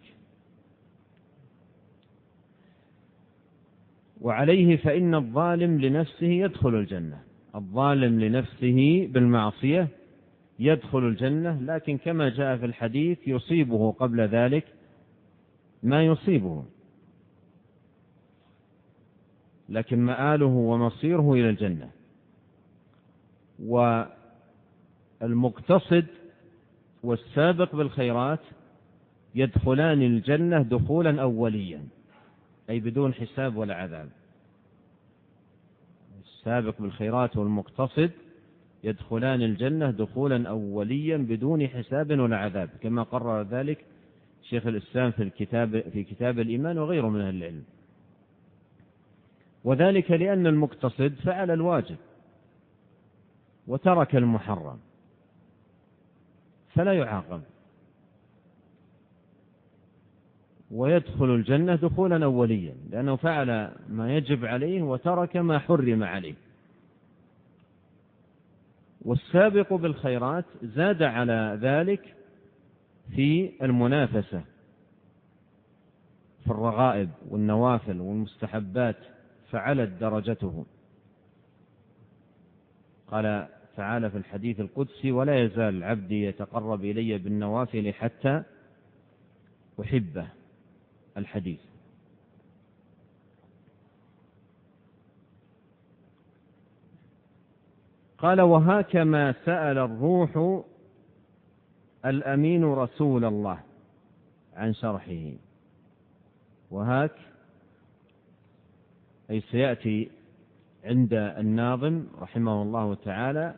S1: وعليه فإن الظالم لنفسه يدخل الجنة، الظالم لنفسه بالمعصية يدخل الجنة، لكن كما جاء في الحديث يصيبه قبل ذلك ما يصيبه، لكن مآله ومصيره إلى الجنة. والمقتصد والسابق بالخيرات يدخلان الجنة دخولا أوليا أي بدون حساب ولا عذاب. السابق بالخيرات والمقتصد يدخلان الجنة دخولا أوليا بدون حساب ولا عذاب، كما قرر ذلك شيخ الإسلام في كتاب الإيمان وغيره من أهل العلم. وذلك لأن المقتصد فعل الواجب وترك المحرم فلا يعاقب، ويدخل الجنة دخولا أوليا لأنه فعل ما يجب عليه وترك ما حرم عليه. والسابق بالخيرات زاد على ذلك في المنافسة في الرغائب والنوافل والمستحبات فعلت درجته. قال تعالى في الحديث القدسي ولا يزال عبدي يتقرب إلي بالنوافل حتى أحبه، الحديث. قال وهكما سأل الروح الأمين رسول الله عن شرحه. وهاك أي سيأتي عند الناظم رحمه الله تعالى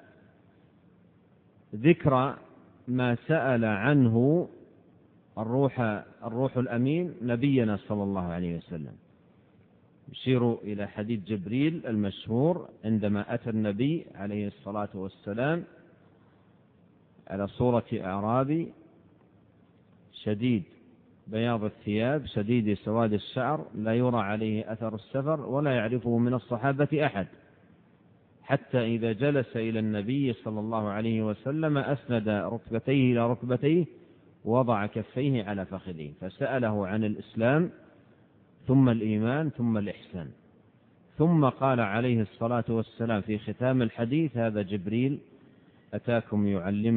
S1: ذكر ما سأل عنه الروح الأمين نبينا صلى الله عليه وسلم، يشير إلى حديث جبريل المشهور عندما أتى النبي عليه الصلاة والسلام على صورة أعرابي شديد بياض الثياب شديد سواد الشعر لا يرى عليه أثر السفر ولا يعرفه من الصحابة أحد، حتى إذا جلس إلى النبي صلى الله عليه وسلم أسند ركبتيه إلى ركبتيه ووضع كفيه على فخذيه فسأله عن الإسلام ثم الإيمان ثم الإحسان، ثم قال عليه الصلاة والسلام في ختام الحديث هذا جبريل أتاكم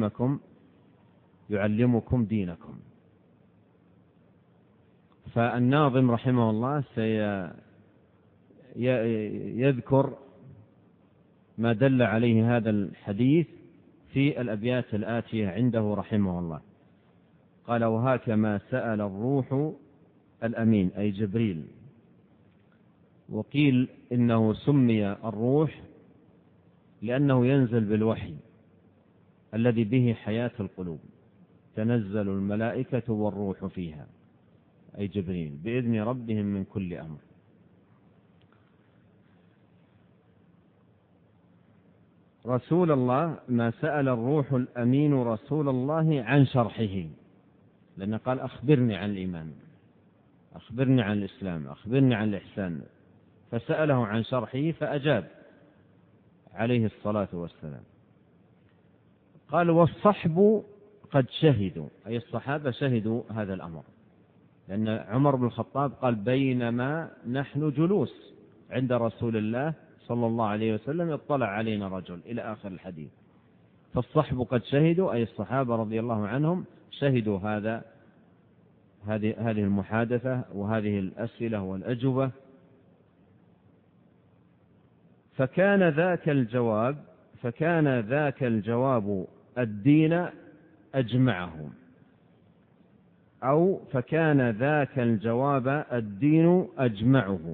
S1: يعلمكم دينكم. فالناظم رحمه الله سيذكر ما دل عليه هذا الحديث في الأبيات الآتية عنده رحمه الله. قال وهكما سأل الروح الأمين أي جبريل. وقيل إنه سمي الروح لأنه ينزل بالوحي الذي به حياة القلوب، تنزل الملائكة والروح فيها أي جبريل بإذن ربهم من كل أمر. رسول الله ما سأل الروح الأمين رسول الله عن شرحه، لأنه قال أخبرني عن الإيمان، أخبرني عن الإسلام، أخبرني عن الإحسان، فسأله عن شرحه فأجاب عليه الصلاة والسلام. قال والصحب قد شهدوا، أي الصحابة شهدوا هذا الأمر، لأن عمر بن الخطاب قال بينما نحن جلوس عند رسول الله صلى الله عليه وسلم اطلع علينا رجل إلى آخر الحديث. فالصحب قد شهدوا، أي الصحابة رضي الله عنهم شهدوا هذه المحادثة وهذه الأسئلة والأجوبة. فكان ذاك الجواب الدين أجمعهم، أو فكان ذاك الجواب الدين أجمعه،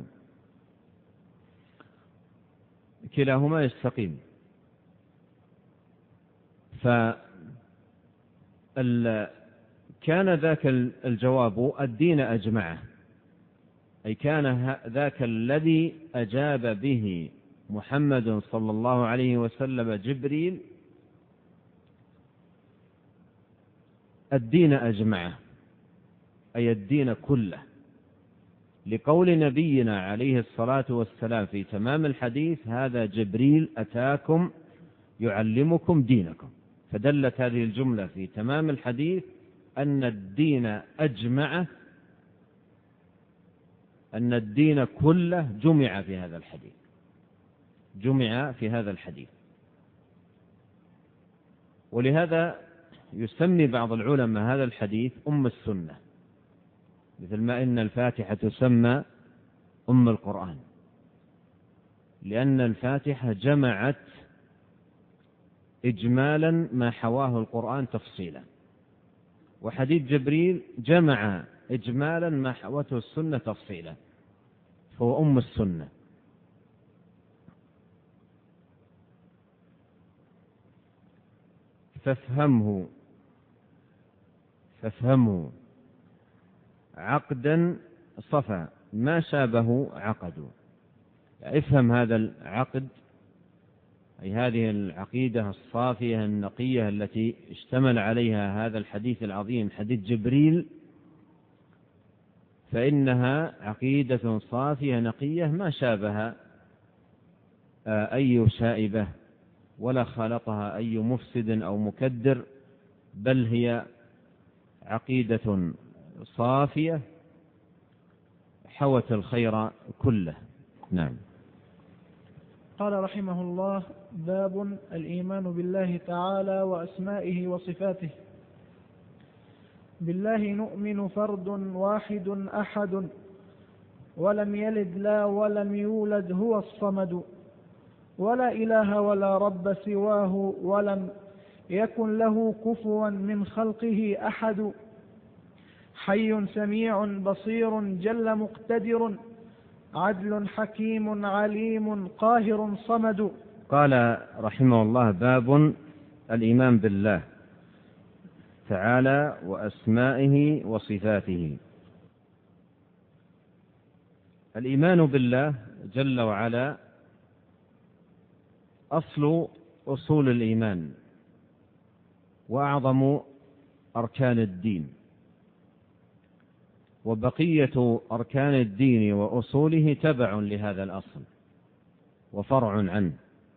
S1: كلاهما يستقيم. كان ذاك الجواب الدين أجمعه، أي كان ذاك الذي أجاب به محمد صلى الله عليه وسلم جبريل الدين أجمعه، أي الدين كله، لقول نبينا عليه الصلاة والسلام في تمام الحديث هذا جبريل أتاكم يعلمكم دينكم. فدلت هذه الجملة في تمام الحديث أن الدين أجمعه، أن الدين كله جمع في هذا الحديث. ولهذا يسمي بعض العلماء هذا الحديث أم السنة، مثل ما إن الفاتحة تسمى أم القرآن، لأن الفاتحة جمعت إجمالا ما حواه القرآن تفصيلا، وحديث جبريل جمع إجمالا ما حوته السنة تفصيلا، فهو أم السنة. فافهمه عقدا صفا ما شابه عقد. افهم هذا العقد، أي هذه العقيدة الصافية النقية التي اشتمل عليها هذا الحديث العظيم حديث جبريل، فإنها عقيدة صافية نقية ما شابها أي شائبة ولا خالطها أي مفسد أو مكدر، بل هي عقيدة صافية حوت الخير كله. نعم.
S2: قال رحمه الله: باب الإيمان بالله تعالى وأسمائه وصفاته. بالله نؤمن فرد واحد أحد، ولم يلد لا ولم يولد هو الصمد، ولا إله ولا رب سواه، ولم يكن له كفوا من خلقه أحد، حي سميع بصير جل مقتدر، عدل حكيم عليم قاهر صمد.
S1: قال رحمه الله: باب الإيمان بالله تعالى وأسمائه وصفاته. الإيمان بالله جل وعلا أصول الإيمان وأعظم أركان الدين، وبقية أركان الدين وأصوله تبع لهذا الأصل وفرع عنه،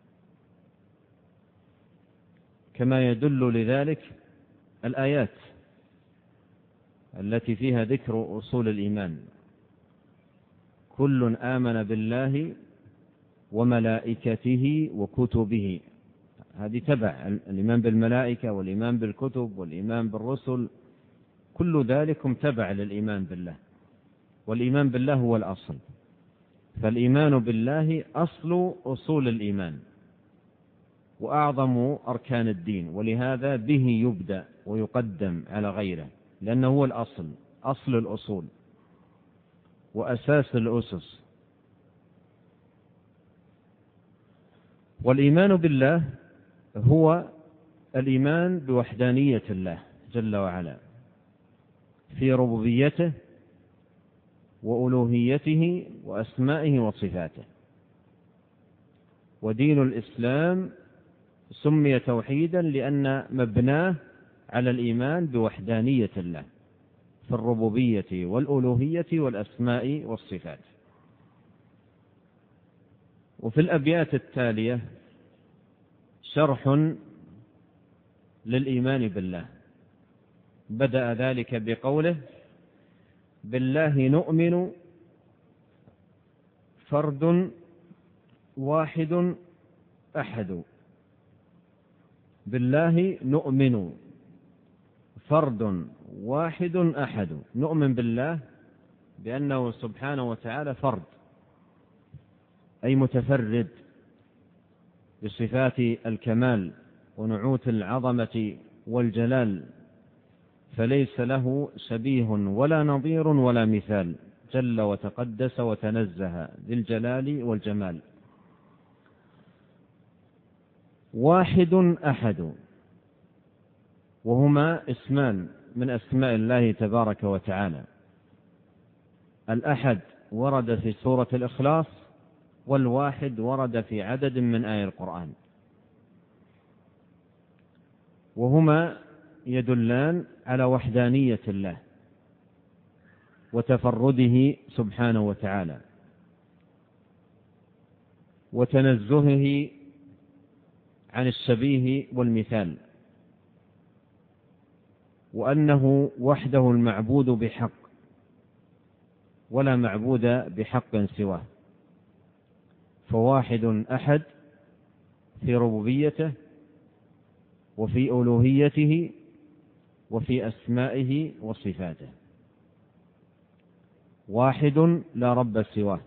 S1: كما يدل لذلك الآيات التي فيها ذكر أصول الإيمان: كل آمن بالله وملائكته وكتبه. هذه تبع الإيمان بالملائكة والإيمان بالكتب والإيمان بالرسل، كل ذلك تبع للإيمان بالله، والإيمان بالله هو الأصل. فالإيمان بالله أصول الإيمان وأعظم أركان الدين، ولهذا به يبدأ ويقدم على غيره، لأنه هو الأصل، أصل الأصول وأساس الأسس. والإيمان بالله هو الإيمان بوحدانية الله جل وعلا في ربوبيته وألوهيته وأسمائه وصفاته. ودين الإسلام سمي توحيدا لأن مبناه على الإيمان بوحدانية الله في الربوبية والألوهية والأسماء والصفات. وفي الأبيات التالية شرح للإيمان بالله، بدأ ذلك بقوله: بالله نؤمن فرد واحد أحد. بالله نؤمن فرد واحد أحد، نؤمن بالله بأنه سبحانه وتعالى فرد، أي متفرد بصفات الكمال ونعوت العظمة والجلال، فليس له شبيه ولا نظير ولا مثال، جل وتقدس وتنزه ذي الجلال والجمال. واحد أحد، وهما اسمان من أسماء الله تبارك وتعالى. الأحد ورد في سورة الإخلاص، والواحد ورد في عدد من آيات القرآن، وهما يدلان على وحدانية الله وتفرده سبحانه وتعالى وتنزهه عن الشبيه والمثال، وأنه وحده المعبود بحق ولا معبود بحق سواه، فواحد أحد في ربوبيته وفي ألوهيته وفي أسمائه وصفاته. واحد لا رب سواه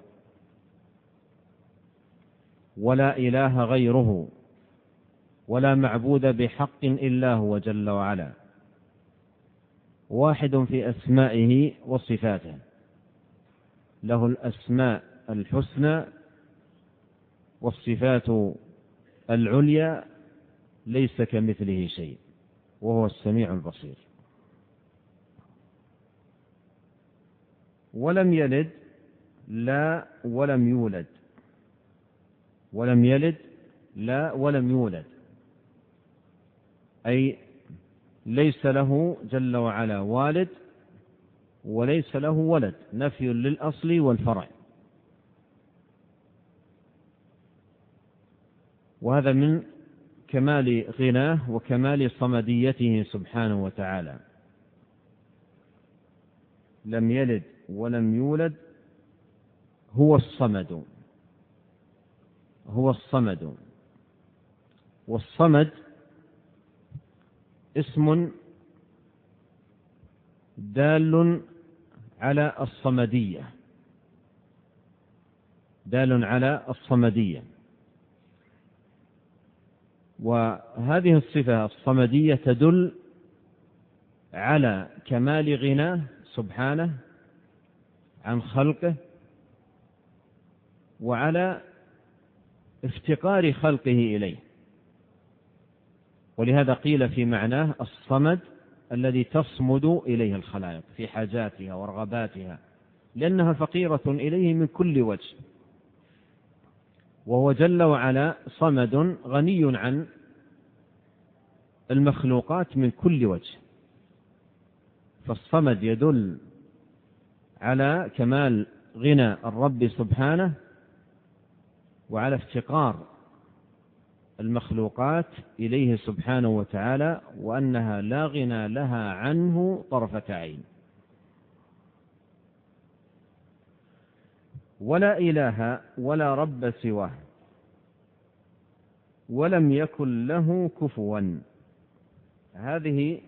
S1: ولا إله غيره ولا معبود بحق إلا هو جل وعلا. واحد في أسمائه وصفاته، له الأسماء الحسنى والصفات العليا، ليس كمثله شيء وهو السميع البصير. ولم يلد لا ولم يولد، ولم يلد لا ولم يولد، أي ليس له جل وعلا والد وليس له ولد، نفي للأصل والفرع. وهذا من كمال غناه وكمال صمديته سبحانه وتعالى. لم يلد ولم يولد، هو الصمد، هو الصمد. والصمد اسم دال على الصمدية، دال على الصمدية. وهذه الصفة الصمدية تدل على كمال غناه سبحانه عن خلقه وعلى افتقار خلقه إليه. ولهذا قيل في معناه الصمد الذي تصمد إليه الخلائق في حاجاتها ورغباتها، لأنها فقيرة إليه من كل وجه، وهو جل وعلا صمد غني عن المخلوقات من كل وجه. فالصمد يدل على كمال غنى الرب سبحانه وعلى افتقار المخلوقات إليه سبحانه وتعالى، وأنها لا غنى لها عنه طرفة عين. ولا إله ولا رب سواه ولم يكن له كفوا. هذه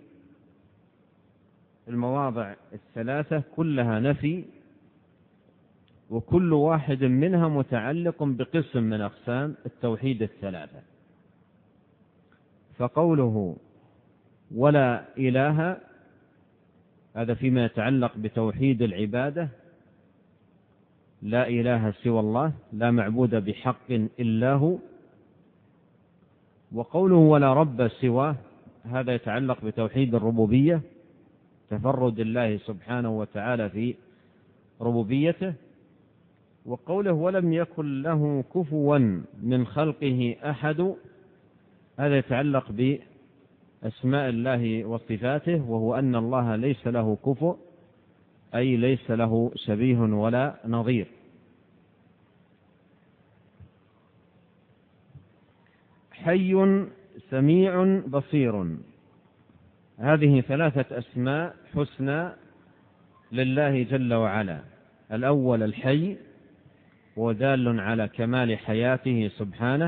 S1: المواضع الثلاثة كلها نفي، وكل واحد منها متعلق بقسم من أقسام التوحيد الثلاثة. فقوله ولا إله هذا فيما يتعلق بتوحيد العبادة، لا إله سوى الله، لا معبود بحق إلا هو. وقوله ولا رب سواه هذا يتعلق بتوحيد الربوبية، تفرد الله سبحانه وتعالى في ربوبيته. وقوله ولم يكن له كفوا من خلقه أحد، هذا يتعلق بأسماء الله وصفاته، وهو أن الله ليس له كفؤ، أي ليس له شبيه ولا نظير. حي سميع بصير، هذه 3 أسماء حسنى لله جل وعلا. الأول الحي، ودال على كمال حياته سبحانه،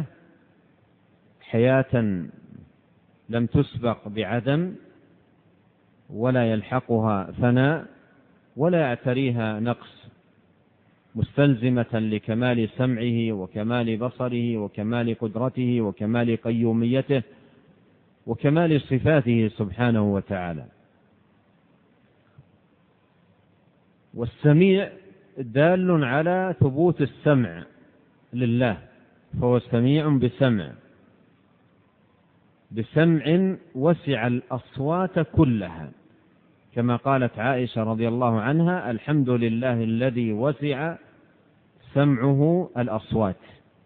S1: حياة لم تسبق بعدم ولا يلحقها فناء ولا يعتريها نقص، مستلزمة لكمال سمعه وكمال بصره وكمال قدرته وكمال قيوميته وكمال صفاته سبحانه وتعالى. والسميع دال على ثبوت السمع لله، فهو سميع بسمع وسع الأصوات كلها، كما قالت عائشة رضي الله عنها: الحمد لله الذي وسع سمعه الأصوات.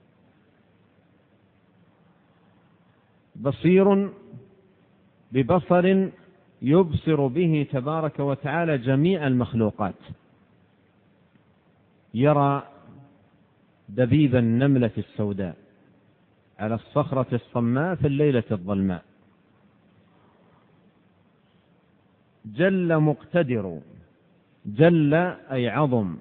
S1: بصير ببصر يبصر به تبارك وتعالى جميع المخلوقات، يرى دبيب النملة السوداء على الصخرة الصماء في الليلة الظلماء. جل مقتدر، جل أي عظم،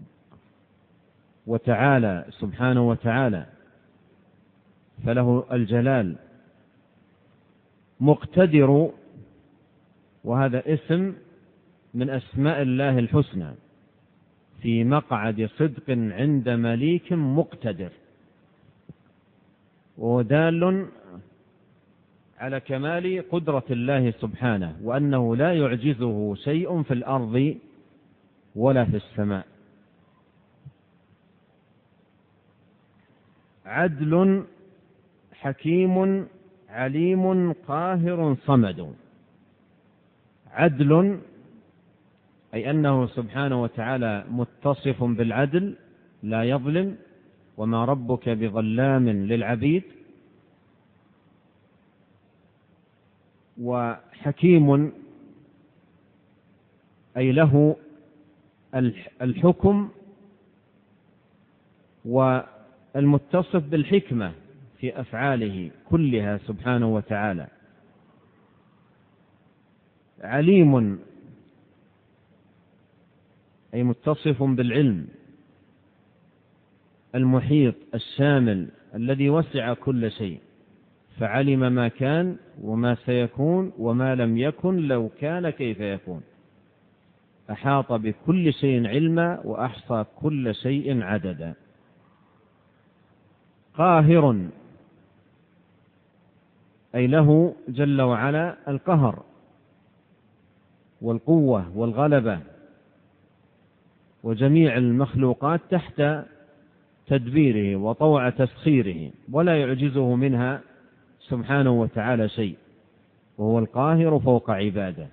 S1: وتعالى سبحانه وتعالى فله الجلال. مقتدر، وهذا اسم من أسماء الله الحسنى، في مقعد صدق عند مليك مقتدر، ودال على كمال قدرة الله سبحانه، وأنه لا يعجزه شيء في الأرض ولا في السماء. عدل حكيم عليم قاهر صمد. عدل أي أنه سبحانه وتعالى متصف بالعدل، لا يظلم، وما ربك بظلام للعبيد. وحكيم أي له الحكم، والمتصف بالحكمة في أفعاله كلها سبحانه وتعالى. عليم أي متصف بالعلم المحيط الشامل الذي وسع كل شيء، فعلم ما كان وما سيكون وما لم يكن لو كان كيف يكون، أحاط بكل شيء علما وأحصى كل شيء عددا. قاهر أي له جل وعلا القهر والقوة والغلبة، وجميع المخلوقات تحت تدبيره وطوع تسخيره، ولا يعجزه منها سبحانه وتعالى شيء، وهو القاهر فوق عباده.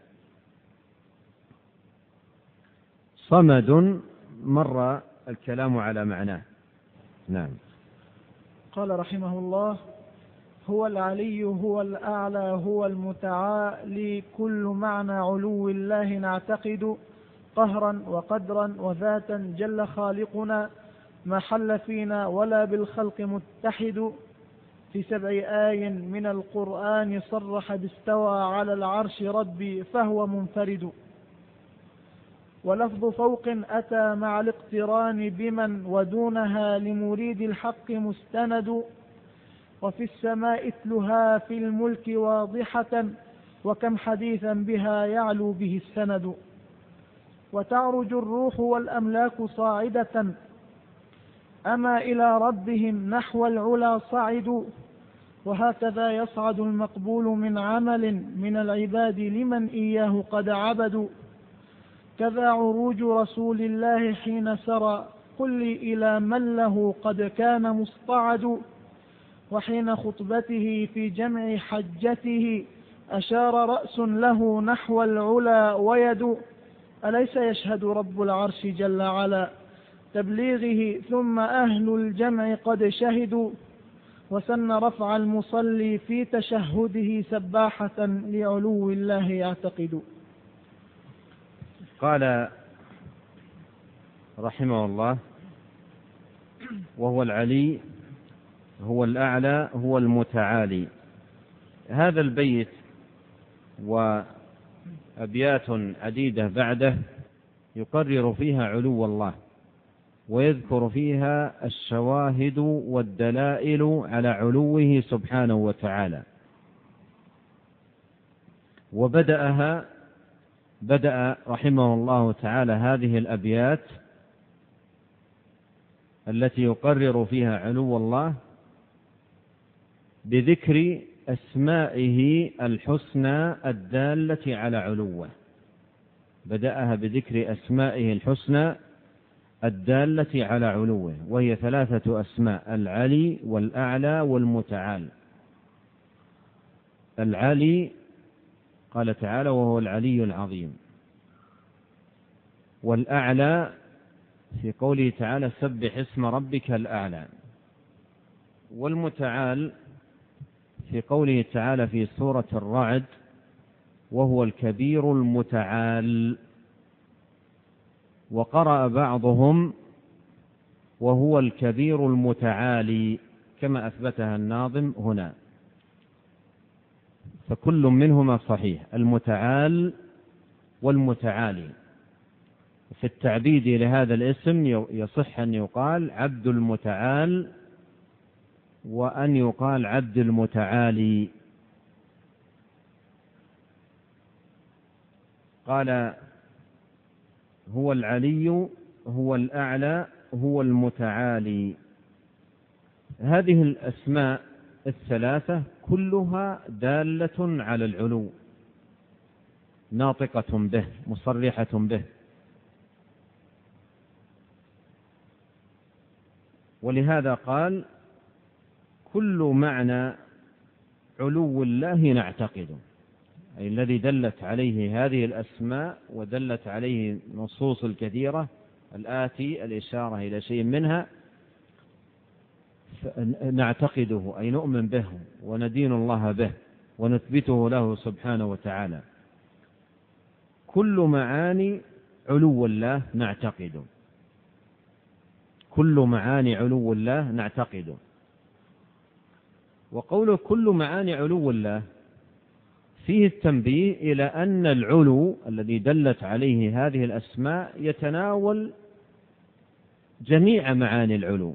S1: صمد مر الكلام على معناه. نعم.
S2: قال رحمه الله: هو العلي، هو الأعلى، هو المتعالي، كل معنى علو الله نعتقد، قهرا وقدرا وذاتا جل خالقنا، ما حل فينا ولا بالخلق متحد. في 7 آي من القرآن صرح باستوى على العرش ربي فهو منفرد. ولفظ فوق أتى مع الاقتران بمن ودونها لمريد الحق مستند. وفي السماء اتلها في الملك واضحة، وكم حديثا بها يعلو به السند. وتعرج الروح والأملاك صاعدة، أما إلى ربهم نحو العلا صعدوا. وهكذا يصعد المقبول من عمل من العباد لمن إياه قد عبدوا. كذا عروج رسول الله حين سرى، قل لي إلى من له قد كان مصطعد. وحين خطبته في جمع حجته أشار رأس له نحو العلا ويد. أليس يشهد رب العرش جل على تبليغه، ثم أهل الجمع قد شهدوا. وسن رفع المصلي في تشهده سباحة لعلو الله يعتقد.
S1: قال رحمه الله: وهو العلي هو الأعلى هو المتعالي. هذا البيت وأبيات عديدة بعده يقرر فيها علو الله، ويذكر فيها الشواهد والدلائل على علوه سبحانه وتعالى. بدأ رحمه الله تعالى هذه الأبيات التي يقرر فيها علو الله بذكر أسمائه الحسنى الدالة على علوه. بدأها بذكر أسمائه الحسنى الدالة على علوه، وهي 3 أسماء: العلي والأعلى والمتعال. العلي قال تعالى: وهو العلي العظيم. والأعلى في قوله تعالى: سبح اسم ربك الأعلى. والمتعال في قوله تعالى في سورة الرعد: وهو الكبير المتعال. وقرأ بعضهم: وهو الكبير المتعالي، كما أثبتها الناظم هنا، فكل منهما صحيح، المتعال والمتعالي. في التعبيد لهذا الاسم يصح أن يقال عبد المتعال، وأن يقال عبد المتعالي. قال: هو العلي هو الأعلى هو المتعالي. هذه الأسماء 3 كلها دالة على العلو، ناطقة به، مصرحة به. ولهذا قال: كل معنى علو الله نعتقده، أي الذي دلت عليه هذه الأسماء ودلت عليه النصوص الكثيرة الآتي الإشارة إلى شيء منها نعتقده، أي نؤمن به وندين الله به ونثبته له سبحانه وتعالى. كل معاني علو الله نعتقده، كل معاني علو الله نعتقده. وقوله كل معاني علو الله فيه التنبيه إلى أن العلو الذي دلت عليه هذه الأسماء يتناول جميع معاني العلو،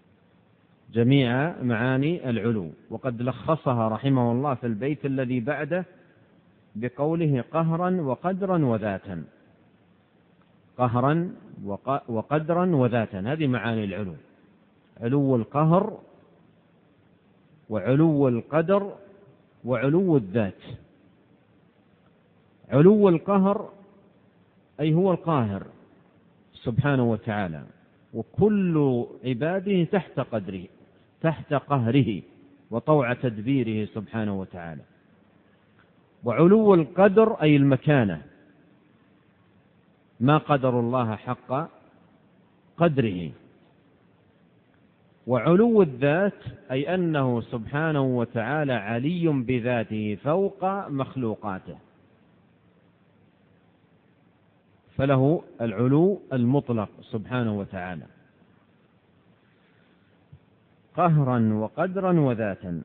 S1: جميع معاني العلو. وقد لخصها رحمه الله في البيت الذي بعده بقوله: قهرا وقدرا وذاتا. قهرا وقدرا وذاتا، هذه معاني العلو: علو القهر وعلو القدر وعلو الذات. علو القهر أي هو القاهر سبحانه وتعالى، وكل عباده تحت قدره، تحت قهره وطوع تدبيره سبحانه وتعالى. وعلو القدر أي المكانة، ما قدر الله حق قدره. وعلو الذات أي أنه سبحانه وتعالى علي بذاته فوق مخلوقاته، فله العلو المطلق سبحانه وتعالى. قهرا وقدرا وذاتا،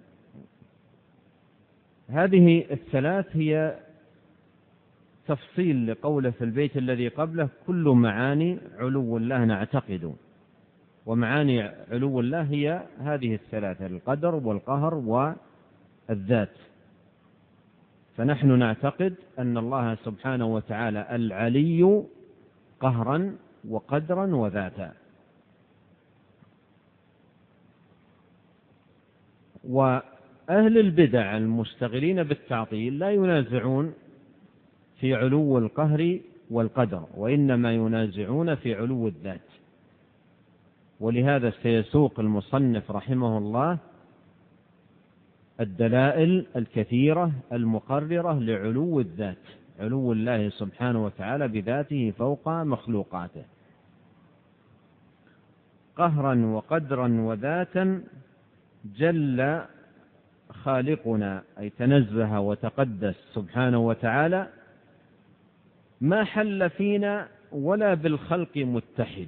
S1: هذه 3 هي تفصيل لقوله في البيت الذي قبله: كل معاني علو الله نعتقد. ومعاني علو الله هي هذه 3: القدر والقهر والذات. فنحن نعتقد أن الله سبحانه وتعالى العلي قهرا وقدرا وذاتا. وأهل البدع المشتغلين بالتعطيل لا ينازعون في علو القهر والقدر، وإنما ينازعون في علو الذات. ولهذا سيسوق المصنف رحمه الله الدلائل الكثيرة المقررة لعلو الذات، علو الله سبحانه وتعالى بذاته فوق مخلوقاته. قهرا وقدرا وذاتا جل خالقنا أي تنزه وتقدس سبحانه وتعالى ما حل فينا ولا بالخلق متحد،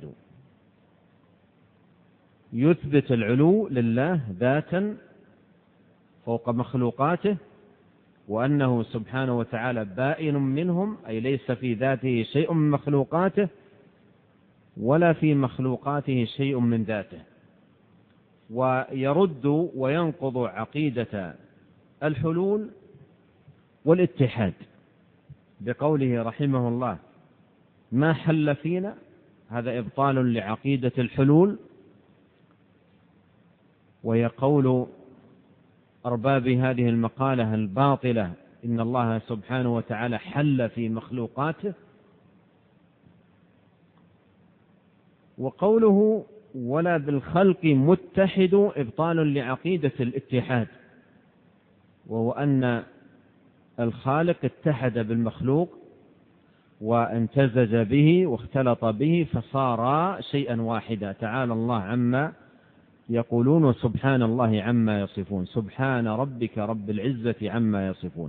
S1: يثبت العلو لله ذاتا فوق مخلوقاته، وأنه سبحانه وتعالى بائن منهم أي ليس في ذاته شيء من مخلوقاته ولا في مخلوقاته شيء من ذاته، ويرد وينقض عقيدة الحلول والاتحاد بقوله رحمه الله ما حل فينا، هذا إبطال لعقيدة الحلول، وهي قول أرباب هذه المقالة الباطلة إن الله سبحانه وتعالى حل في مخلوقاته. وقوله ولا بالخلق متحد إبطال لعقيدة الاتحاد، وهو أن الخالق اتحد بالمخلوق وامتزج به واختلط به فصار شيئا واحدا. تعالى الله عما يقولون وسبحان الله عما يصفون، سبحان ربك رب العزة عما يصفون.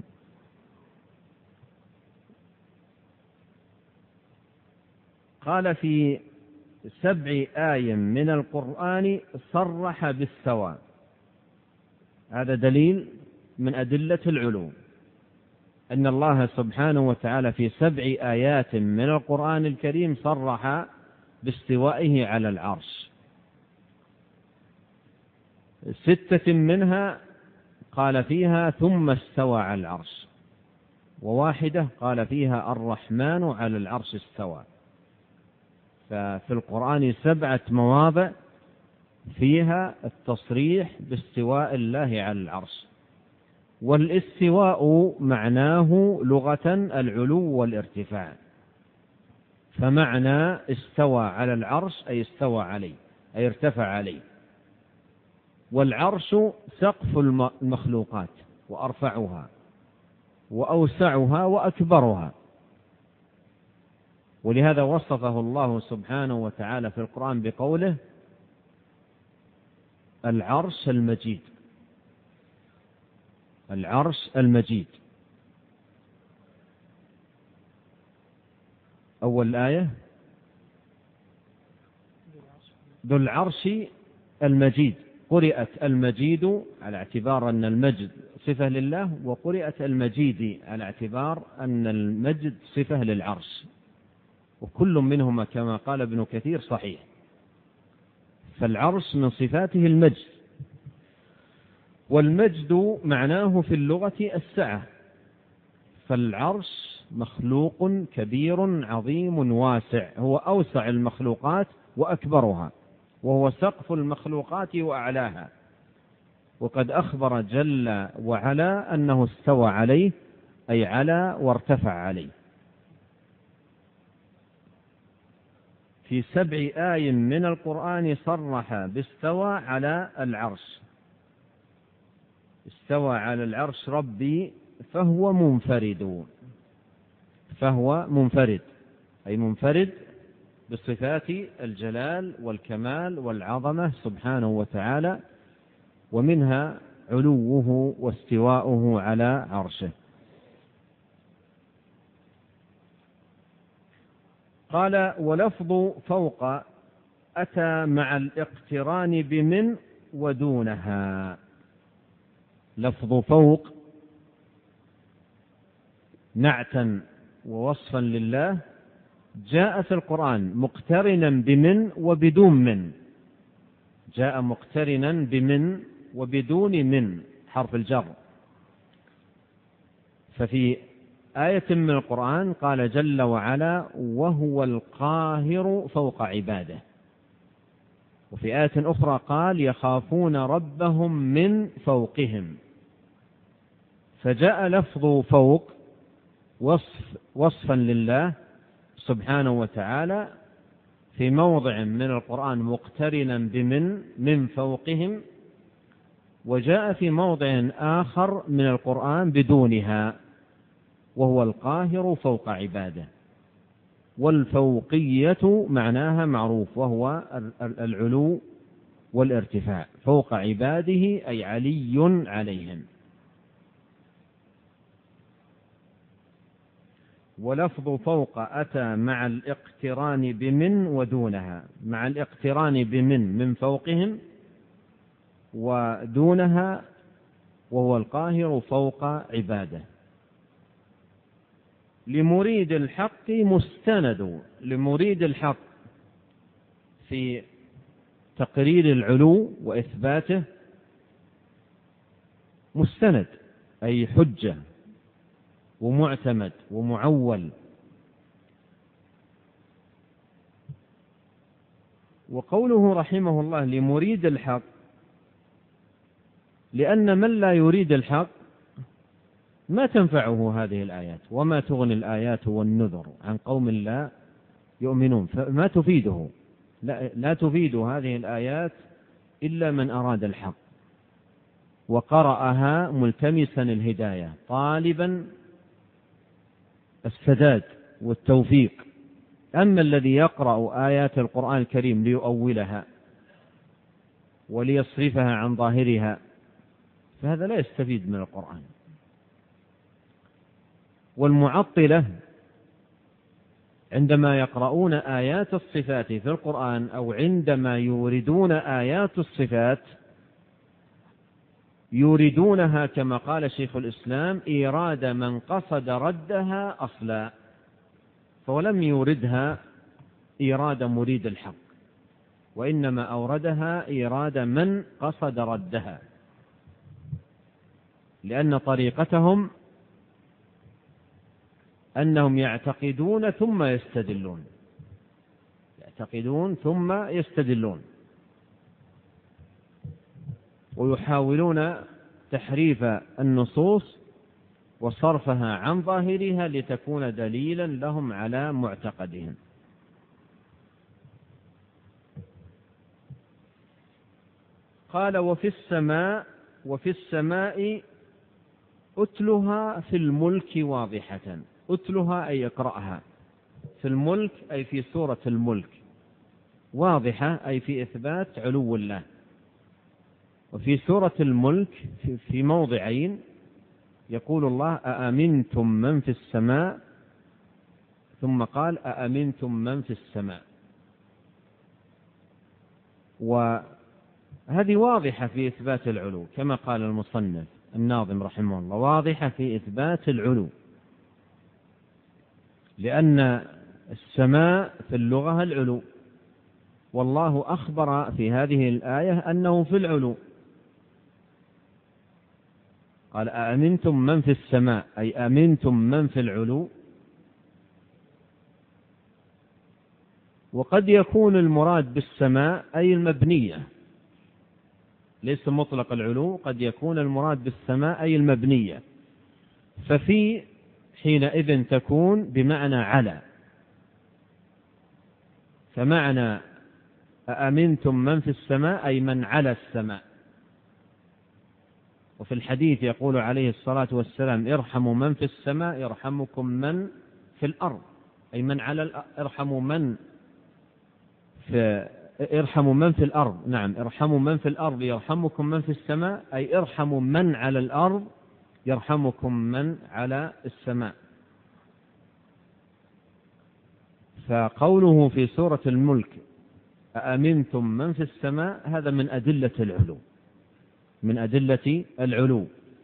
S1: قال في 7 آي من القرآن صرح بالسواء، هذا دليل من أدلة العلو أن الله سبحانه وتعالى في 7 آيات من القرآن الكريم صرح باستوائه على العرش. 6 منها قال فيها ثم استوى على العرش، و1 قال فيها الرحمن على العرش استوى. ففي القرآن 7 مواضع فيها التصريح باستواء الله على العرش. والاستواء معناه لغة العلو والارتفاع، فمعنى استوى على العرش أي استوى عليه أي ارتفع عليه. والعرش سقف المخلوقات وأرفعها وأوسعها وأكبرها، ولهذا وصفه الله سبحانه وتعالى في القرآن بقوله العرش المجيد. العرش المجيد أول آية ذو العرش المجيد، قرئت المجيد على اعتبار أن المجد صفة لله، وقرئت المجيد على اعتبار أن المجد صفة للعرش، وكل منهما كما قال ابن كثير صحيح. فالعرش من صفاته المجد، والمجد معناه في اللغة السعة، فالعرش مخلوق كبير عظيم واسع، هو أوسع المخلوقات وأكبرها، وهو سقف المخلوقات وأعلاها. وقد أخبر جل وعلا أنه استوى عليه أي على وارتفع عليه. في 7 آي من القرآن صرح باستوى على العرش. استوى على العرش ربي فهو منفرد، فهو منفرد أي منفرد بصفات الجلال والكمال والعظمة سبحانه وتعالى، ومنها علوه واستواؤه على عرشه. قال ولفظ فوق أتى مع الاقتران بمن ودونها. لفظ فوق نعتا ووصفا لله جاء في القرآن مقترنا بمن وبدون من، جاء مقترنا بمن وبدون من حرف الجر. ففي آية من القرآن قال جل وعلا وهو القاهر فوق عباده، وفي آية أخرى قال يخافون ربهم من فوقهم. فجاء لفظ فوق وصفا لله سبحانه وتعالى في موضع من القرآن مقترنا بمن من فوقهم، وجاء في موضع آخر من القرآن بدونها وهو القاهر فوق عباده. والفوقية معناها معروف، وهو العلو والارتفاع، فوق عباده أي علي عليهم. ولفظ فوق أتى مع الاقتران بمن ودونها، مع الاقتران بمن من فوقهم، ودونها وهو القاهر فوق عباده. لمريد الحق مستند، لمريد الحق في تقرير العلو وإثباته مستند أي حجة ومعتمد ومعول. وقوله رحمه الله لمريد الحق، لأن من لا يريد الحق ما تنفعه هذه الآيات، وما تغني الآيات والنذر عن قوم لا يؤمنون، فما تفيده، لا تفيد هذه الآيات إلا من أراد الحق وقرأها ملتمسا الهداية طالبا السداد والتوفيق. أما الذي يقرأ آيات القرآن الكريم ليؤولها وليصرفها عن ظاهرها فهذا لا يستفيد من القرآن. والمعطلة عندما يقرؤون آيات الصفات في القرآن أو عندما يوردون آيات الصفات يوردونها كما قال شيخ الإسلام إيراد من قصد ردها أصلا، فولم يوردها إيراد مريد الحق، وإنما أوردها إيراد من قصد ردها، لأن طريقتهم أنهم يعتقدون ثم يستدلون، يعتقدون ثم يستدلون، ويحاولون تحريف النصوص وصرفها عن ظاهرها لتكون دليلا لهم على معتقدهم. قال وفي السماء أتلها في الملك واضحة. أتلها أي اقرأها، في الملك أي في سورة الملك، واضحة أي في إثبات علو الله. وفي سورة الملك في موضعين يقول الله أأمنتم من في السماء، ثم قال أأمنتم من في السماء، وهذه واضحة في إثبات العلو كما قال المصنف الناظم رحمه الله، واضحة في إثبات العلو، لأن السماء في اللغة العلو، والله أخبر في هذه الآية أنه في العلو، قال أأمنتم من في السماء أي أمنتم من في العلو. وقد يكون المراد بالسماء أي المبنية، ليس مطلق العلو، قد يكون المراد بالسماء أي المبنية، ففي حينئذ تكون بمعنى على، فمعنى أأمنتم من في السماء أي من على السماء. وفي الحديث يقول عليه الصلاة والسلام ارحموا من في السماء يرحمكم من في الأرض، أي من على ارحموا من في الأرض، نعم ارحموا من في الأرض يرحمكم من في السماء، أي ارحموا من على الأرض يرحمكم من على السماء. فقوله في سورة الملك أأمنتم من في السماء هذا من أدلة العلو، من أدلة العلو.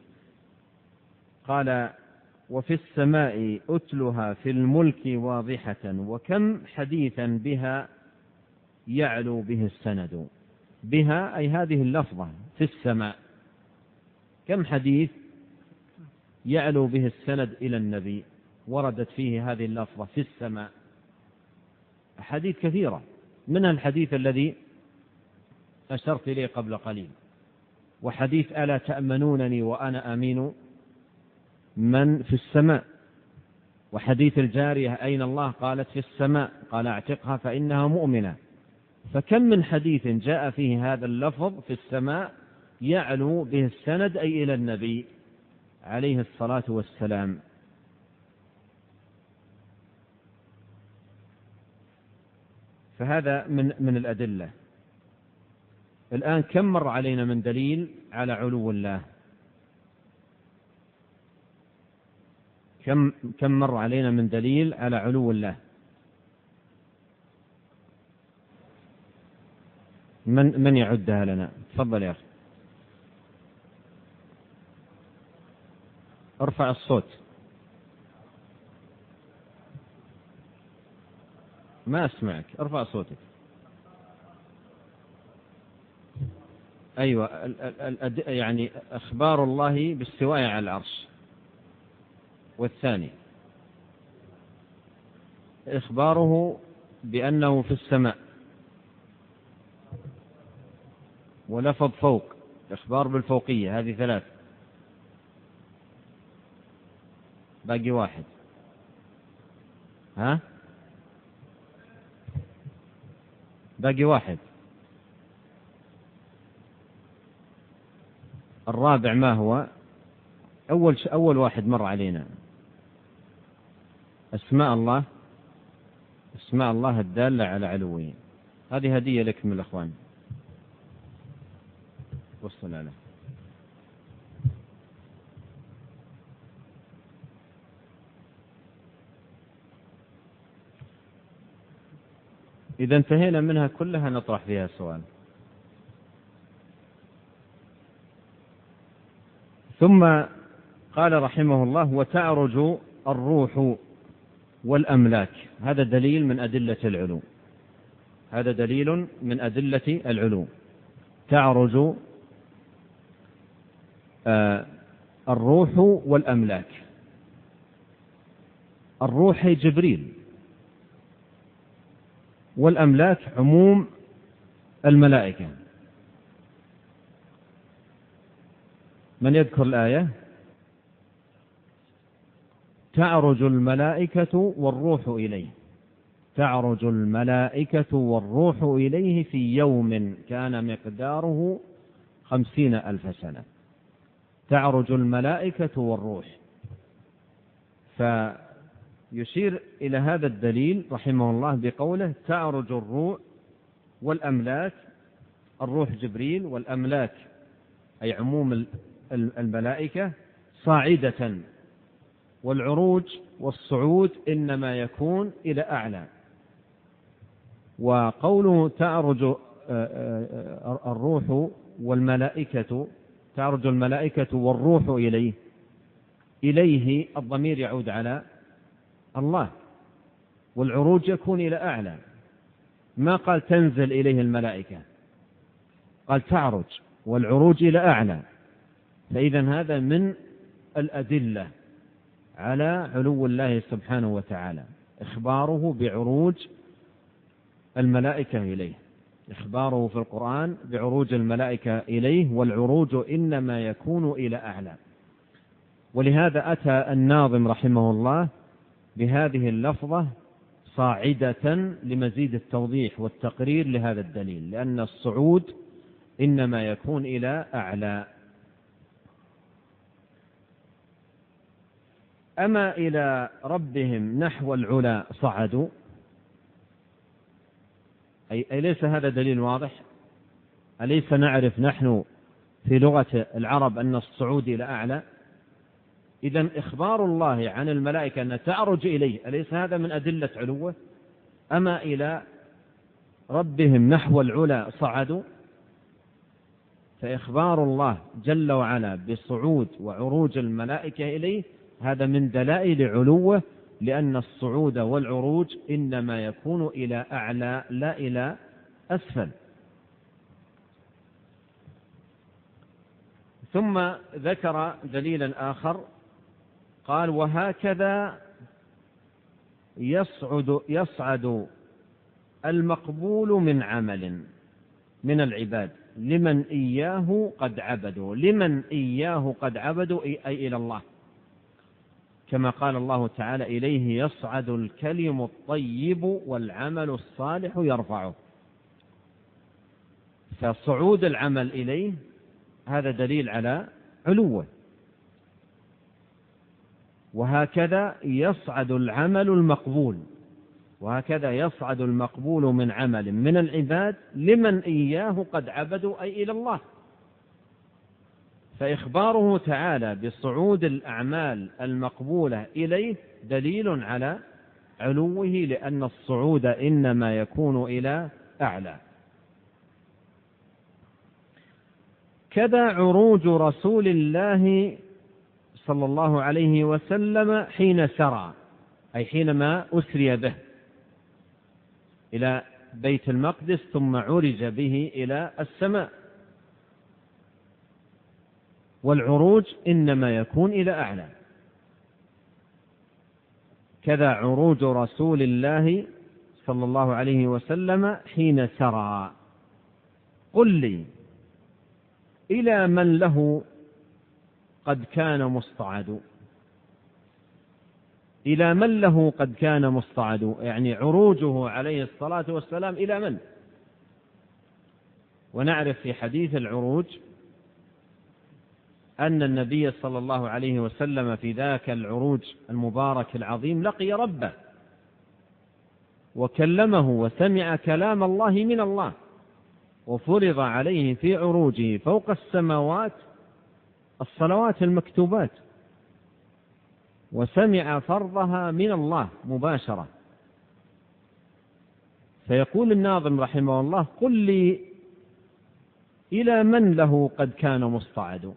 S1: قال وفي السماء أتلها في الملك واضحة، وكم حديثا بها يعلو به السند. بها أي هذه اللفظة في السماء، كم حديث يعلو به السند إلى النبي وردت فيه هذه اللفظة في السماء، أحاديث كثيرة، منها الحديث الذي أشرت إليه قبل قليل، وحديث ألا تأمنونني وأنا أمين من في السماء، وحديث الجارية أين الله قالت في السماء قال اعتقها فإنها مؤمنة. فكم من حديث جاء فيه هذا اللفظ في السماء يعلو به السند أي إلى النبي عليه الصلاة والسلام. فهذا من الأدلة. الآن كم مر علينا من دليل على علو الله؟ كم مر علينا من دليل على علو الله؟ من يعدها لنا؟ تفضل يا أخي، ارفع الصوت، ما أسمعك، ارفع صوتك. أيوة، يعني أخبار الله باستواء على العرش. والثاني إخباره بأنه في السماء، ولفظ فوق، إخبار بالفوقية. هذه 3. باقي واحد. ها؟ باقي واحد. الرابع ما هو؟ أول واحد مر علينا أسماء الله، أسماء الله الدالة على علوه. هذه هدية لك من الأخوان، وصل له. إذا انتهينا منها كلها نطرح فيها سؤال. ثم قال رحمه الله: وتعرج الروح والأملاك. هذا دليل من أدلة العلو، هذا دليل من أدلة العلو. تعرج الروح والأملاك. الروح جبريل، والأملاك عموم الملائكة. من يذكر الآية؟ تعرج الملائكة والروح إليه، تعرج الملائكة والروح إليه في يوم كان مقداره 50,000 سنة. تعرج الملائكة والروح. فيشير إلى هذا الدليل رحمه الله بقوله: تعرج الروح والأملاك. الروح جبريل، والأملاك أي عموم الملائكة صاعدة. والعروج والصعود إنما يكون إلى أعلى. وقوله تعرج الروح والملائكة، تعرج الملائكة والروح إليه الضمير يعود على الله، والعروج يكون إلى أعلى. ما قال تنزل إليه الملائكة، قال تعرج، والعروج إلى أعلى. فإذا هذا من الأدلة على علو الله سبحانه وتعالى، إخباره بعروج الملائكة إليه، إخباره في القرآن بعروج الملائكة إليه، والعروج إنما يكون إلى أعلى. ولهذا أتى الناظم رحمه الله بهذه اللفظة صاعدة لمزيد التوضيح والتقرير لهذا الدليل، لأن الصعود إنما يكون إلى أعلى. أما إلى ربهم نحو العلا صعدوا، أي ليس هذا دليل واضح؟ أليس نعرف نحن في لغة العرب أن الصعود إلى أعلى؟ إذن إخبار الله عن الملائكة أن تعرج إليه، أليس هذا من أدلة علوه؟ أما إلى ربهم نحو العلا صعدوا، فإخبار الله جل وعلا بصعود وعروج الملائكة إليه هذا من دلائل علوه، لأن الصعود والعروج إنما يكون إلى أعلى لا إلى أسفل. ثم ذكر دليلا آخر قال: وهكذا يصعد المقبول من عمل من العباد لمن إياه قد عبدوا. لمن إياه قد عبدوا أي إلى الله، كما قال الله تعالى: إليه يصعد الكلم الطيب والعمل الصالح يرفعه. فصعود العمل إليه هذا دليل على علوه. وهكذا يصعد العمل المقبول، وهكذا يصعد المقبول من عمل من العباد لمن إياه قد عبدوا أي إلى الله. فإخباره تعالى بصعود الأعمال المقبولة إليه دليل على علوه، لأن الصعود إنما يكون إلى أعلى. كذا عروج رسول الله صلى الله عليه وسلم حين سرى، أي حينما أسري به إلى بيت المقدس ثم عرج به إلى السماء، والعروج إنما يكون إلى أعلى. كذا عروج رسول الله صلى الله عليه وسلم حين سرى. قل لي إلى من له قد كان مصطعد؟ إلى من له قد كان مصطعد، يعني عروجه عليه الصلاة والسلام إلى من؟ ونعرف في حديث العروج أن النبي صلى الله عليه وسلم في ذاك العروج المبارك العظيم لقي ربه وكلمه وسمع كلام الله من الله، وفرض عليه في عروجه فوق السماوات الصلوات المكتوبات، وسمع فرضها من الله مباشرة. فيقول الناظم رحمه الله: قل لي إلى من له قد كان مصطعد؟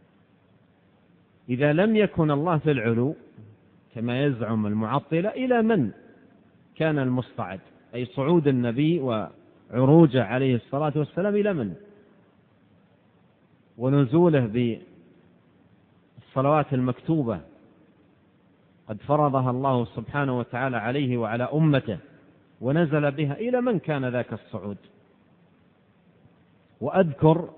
S1: إذا لم يكن الله في العلو كما يزعم المعطلة، إلى من كان المصطعد؟ أي صعود النبي وعروجه عليه الصلاة والسلام إلى من؟ ونزوله بالصلوات المكتوبة قد فرضها الله سبحانه وتعالى عليه وعلى أمته ونزل بها، إلى من كان ذاك الصعود؟ وأذكر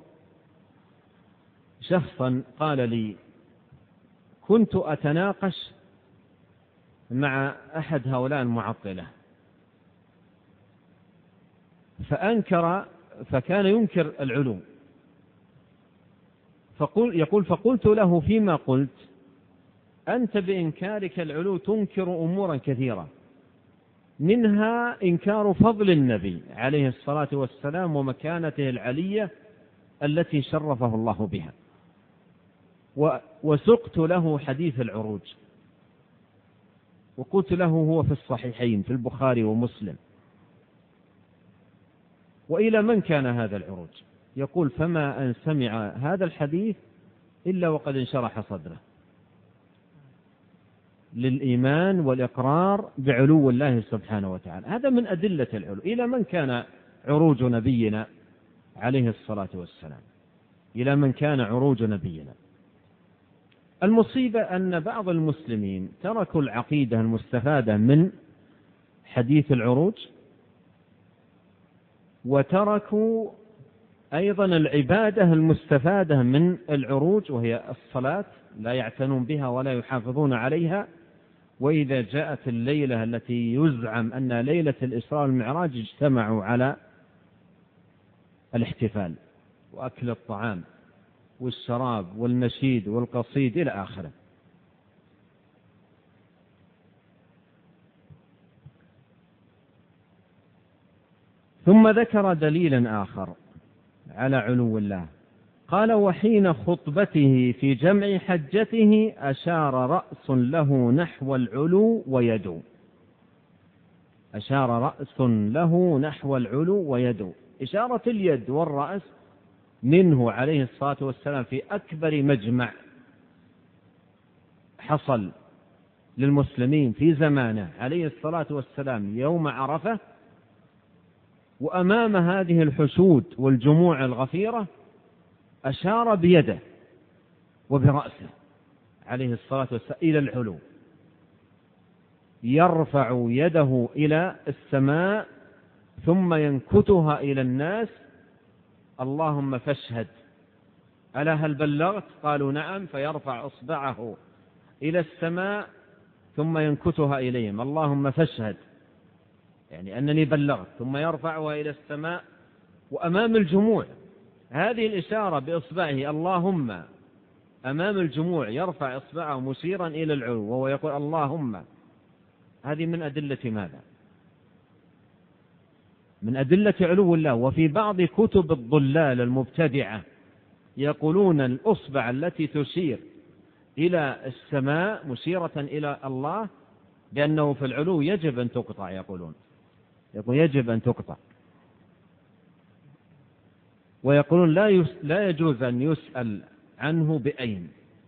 S1: شخصا قال لي: كنت أتناقش مع أحد هؤلاء المعطلة فكان ينكر العلو، فقلت له: فيما قلت أنت بإنكارك العلو تنكر أمورا كثيرة، منها إنكار فضل النبي عليه الصلاة والسلام ومكانته العلية التي شرفه الله بها. وسقت له حديث العروج وقلت له هو في الصحيحين في البخاري ومسلم. وإلى من كان هذا العروج؟ يقول: فما أن سمع هذا الحديث إلا وقد انشرح صدره للإيمان والإقرار بعلو الله سبحانه وتعالى. هذا من أدلة العلو. إلى من كان عروج نبينا عليه الصلاة والسلام؟ إلى من كان عروج نبينا؟ المصيبة أن بعض المسلمين تركوا العقيدة المستفادة من حديث العروج، وتركوا أيضا العبادة المستفادة من العروج وهي الصلاة، لا يعتنون بها ولا يحافظون عليها. وإذا جاءت الليلة التي يزعم أن ليلة الإسراء والمعراج اجتمعوا على الاحتفال وأكل الطعام والشراب والنشيد والقصيد إلى آخره. ثم ذكر دليلا آخر على علو الله، قال: وحين خطبته في جمع حجته أشار رأس له نحو العلو ويدعو. أشار رأس له نحو العلو ويدعو. إشارة اليد والرأس منه عليه الصلاة والسلام في أكبر مجمع حصل للمسلمين في زمانه عليه الصلاة والسلام يوم عرفة، وأمام هذه الحشود والجموع الغفيرة أشار بيده وبرأسه عليه الصلاة والسلام إلى العلو، يرفع يده إلى السماء ثم ينكتها إلى الناس: اللهم فاشهد، ألا هل بلغت؟ قالوا نعم. فيرفع إصبعه إلى السماء ثم ينكتها إليهم: اللهم فاشهد، يعني أنني بلغت، ثم يرفعها إلى السماء وأمام الجموع. هذه الإشارة بإصبعه اللهم أمام الجموع يرفع إصبعه مشيرا إلى العلو وهو يقول اللهم، هذه من أدلة ماذا؟ من أدلة علو الله. وفي بعض كتب الضلال المبتدعة يقولون الأصبع التي تشير إلى السماء مشيرة إلى الله بأنه في العلو يجب أن تقطع، يقول يجب أن تقطع، ويقولون لا يجوز أن يسأل عنه بأين.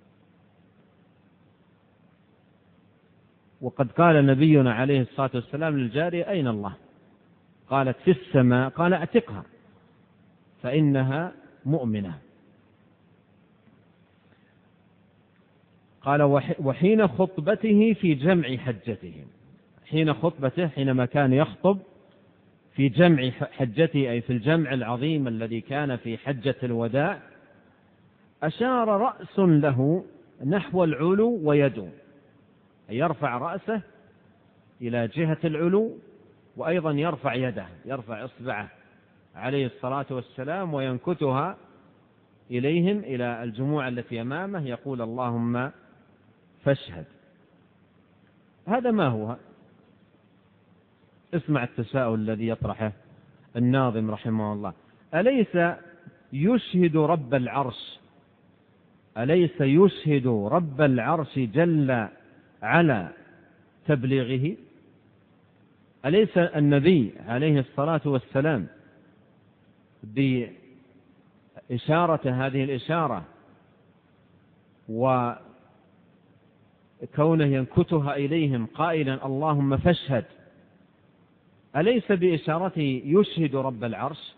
S1: وقد قال نبينا عليه الصلاة والسلام للجارية: أين الله؟ قالت: في السماء. قال: اعتقها فإنها مؤمنة. قال: وحين خطبته في جمع حجته، حين خطبته حينما كان يخطب في جمع حجته أي في الجمع العظيم الذي كان في حجة الوداع، أشار رأس له نحو العلو ويده، أي يرفع رأسه إلى جهة العلو، وأيضا يرفع يده، يرفع إصبعه عليه الصلاة والسلام وينكتها إليهم إلى الجموع التي أمامه، يقول: اللهم فاشهد. هذا ما هو؟ اسمع التساؤل الذي يطرحه الناظم رحمه الله: أليس يشهد رب العرش، أليس يشهد رب العرش جل على تبليغه؟ أليس النبي عليه الصلاة والسلام بإشارة هذه الإشارة وكونه ينكتها إليهم قائلا: اللهم فاشهد، أليس بإشارته يشهد رب العرش؟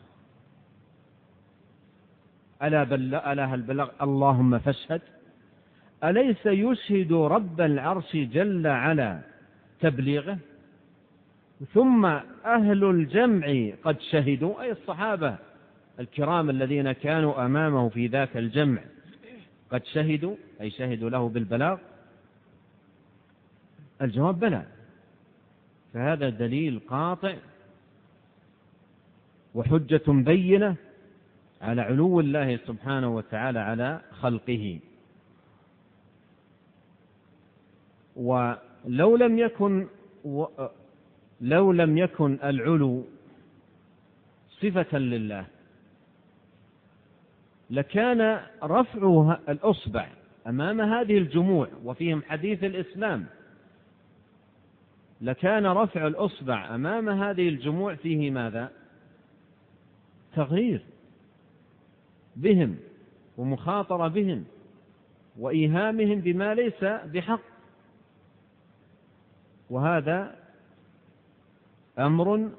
S1: ألا هل بلغ اللهم فاشهد؟ أليس يشهد رب العرش جل على تبليغه؟ ثم أهل الجمع قد شهدوا، أي الصحابة الكرام الذين كانوا أمامه في ذاك الجمع قد شهدوا، أي شهدوا له بالبلاغ. الجواب: بلى. فهذا دليل قاطع وحجة بينة على علو الله سبحانه وتعالى على خلقه. ولو لم يكن العلو صفة لله لكان رفع الأصبع أمام هذه الجموع وفيهم حديث الإسلام، لكان رفع الأصبع أمام هذه الجموع فيه ماذا؟ تغيير بهم ومخاطرة بهم وإيهامهم بما ليس بحق، وهذا أمر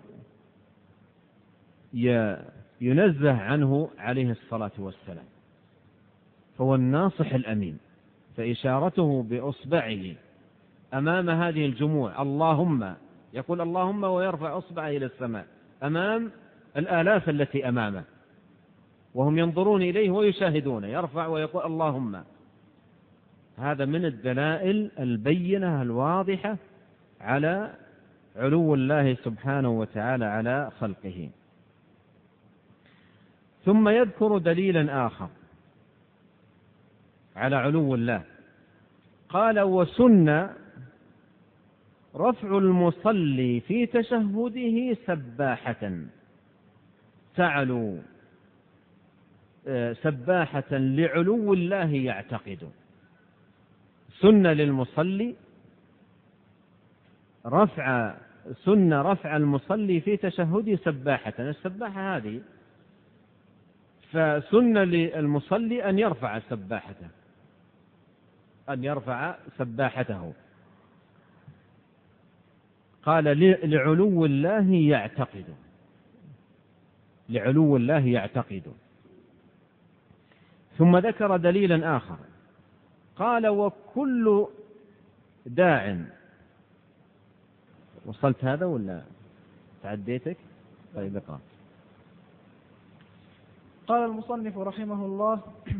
S1: ينزه عنه عليه الصلاة والسلام، فهو الناصح الأمين. فإشارته بأصبعه أمام هذه الجموع اللهم، يقول اللهم ويرفع أصبعه إلى السماء أمام الآلاف التي أمامه وهم ينظرون إليه ويشاهدون، يرفع ويقول اللهم. هذا من الدلائل البينة الواضحة على علو الله سبحانه وتعالى على خلقه. ثم يذكر دليلا آخر على علو الله، قال: وسن رفع المصلي في تشهده سباحة تعلو، سباحة لعلو الله يعتقد. سن للمصلي رفع المصلي في تشهده سباحة، السباحة هذه، فسن للمصلي أن يرفع سباحته، قال: لعلو الله يعتقد. ثم ذكر دليلا آخر، قال: وكل داع. وصلت هذا ولا تعديتك؟ طيب اقرأ.
S2: قال المصنف رحمه الله: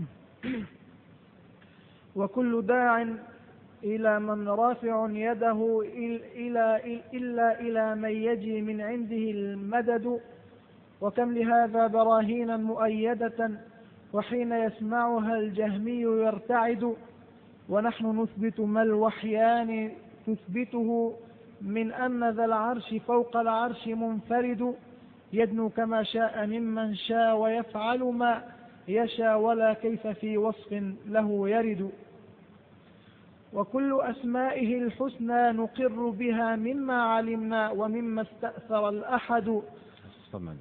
S2: وكل داع إلى من رافع يده إلا إلى من يجي من عنده المدد، وكم لهذا براهينا مؤيدة، وحين يسمعها الجهمي يرتعد. ونحن نثبت ما الوحيان تثبته من أن ذا العرش فوق العرش منفرد، يدنو كما شاء ممن شاء ويفعل ما يشاء ولا كيف في وصف له يرد. وكل أسمائه الحسنى نقر بها مما علمنا ومما استأثر الأحد.
S1: الصمد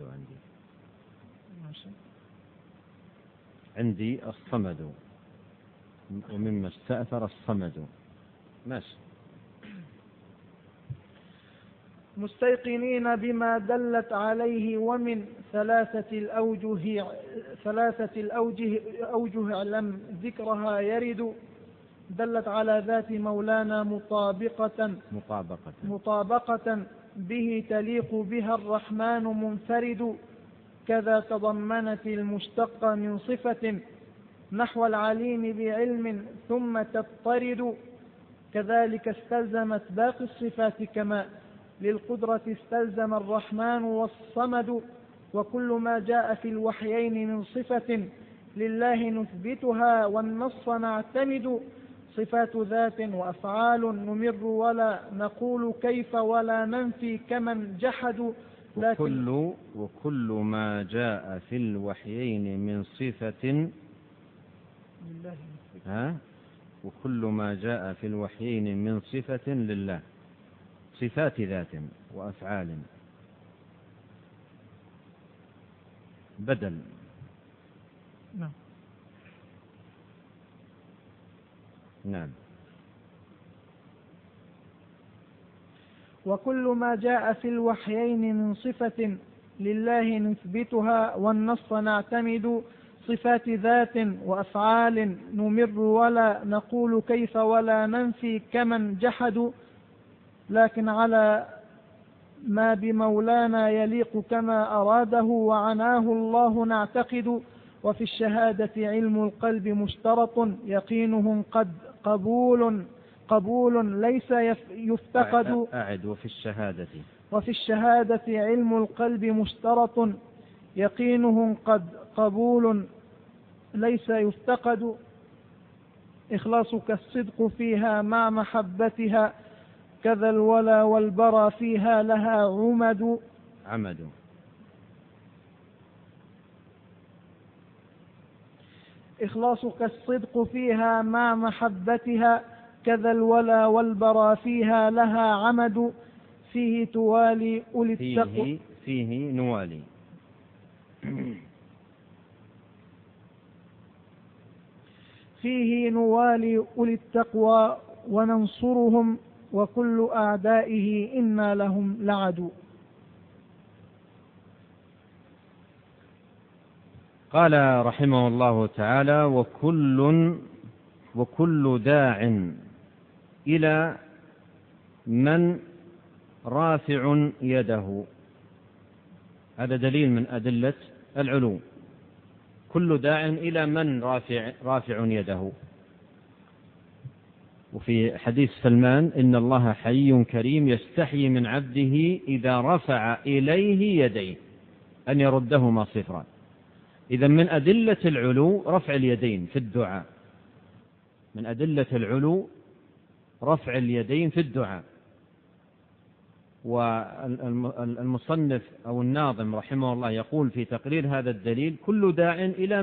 S1: عندي الصمد ومما استأثر الصمد. ماشي.
S2: مستيقنين بما دلت عليه ومن ثلاثة الأوجه لم ذكرها يرد. دلت على ذات مولانا مطابقة به تليق بها الرحمن منفرد. كذا تضمنت المشتق من صفة نحو العليم بعلم ثم تضطرد. كذلك استلزمت باقي الصفات كما للقدرة استلزم الرحمن والصمد. وكل ما جاء في الوحيين من صفة لله نثبتها والنص نعتمد. صفات ذات وأفعال نمر ولا نقول كيف ولا ننفي كمن جحدوا.
S1: وكل ما جاء في الوحيين من صفة وكل ما جاء في الوحيين من صفة لله، صفات ذات وأفعال بدل. نعم.
S2: وكل ما جاء في الوحيين من صفة لله نثبتها والنص نعتمد. صفات ذات وأفعال نمر ولا نقول كيف ولا ننفي كمن جحدوا. لكن على ما بمولانا يليق كما أراده وعناه الله نعتقد. وفي الشهادة علم القلب مشترط يقينه قد قبول ليس يفتقد.
S1: أعد.
S2: وفي الشهادة علم القلب مشترط يقينه قد قبول ليس يفتقد. إخلاصك الصدق فيها مع محبتها كذا الولا والبرى فيها لها عمد. إخلاصك الصدق فيها مع محبتها كذا الولا والبرى فيها لها عمد. فيه توالي أولي التقوى.
S1: فيه نوالي.
S2: فيه نوالي أولي التقوى وننصرهم وكل أعدائه إنا لهم لعدو.
S1: قال رحمه الله تعالى: وكل داع إلى من رافع يده. هذا دليل من أدلة العلو. كل داع إلى من رافع يده. وفي حديث سلمان: إن الله حي كريم يستحيي من عبده إذا رفع إليه يديه أن يردهما صفرا. إذا من أدلة العلو رفع اليدين في الدعاء. من أدلة العلو رفع اليدين في الدعاء. والمصنف أو الناظم رحمه الله يقول في تقرير هذا الدليل: كل داع إلى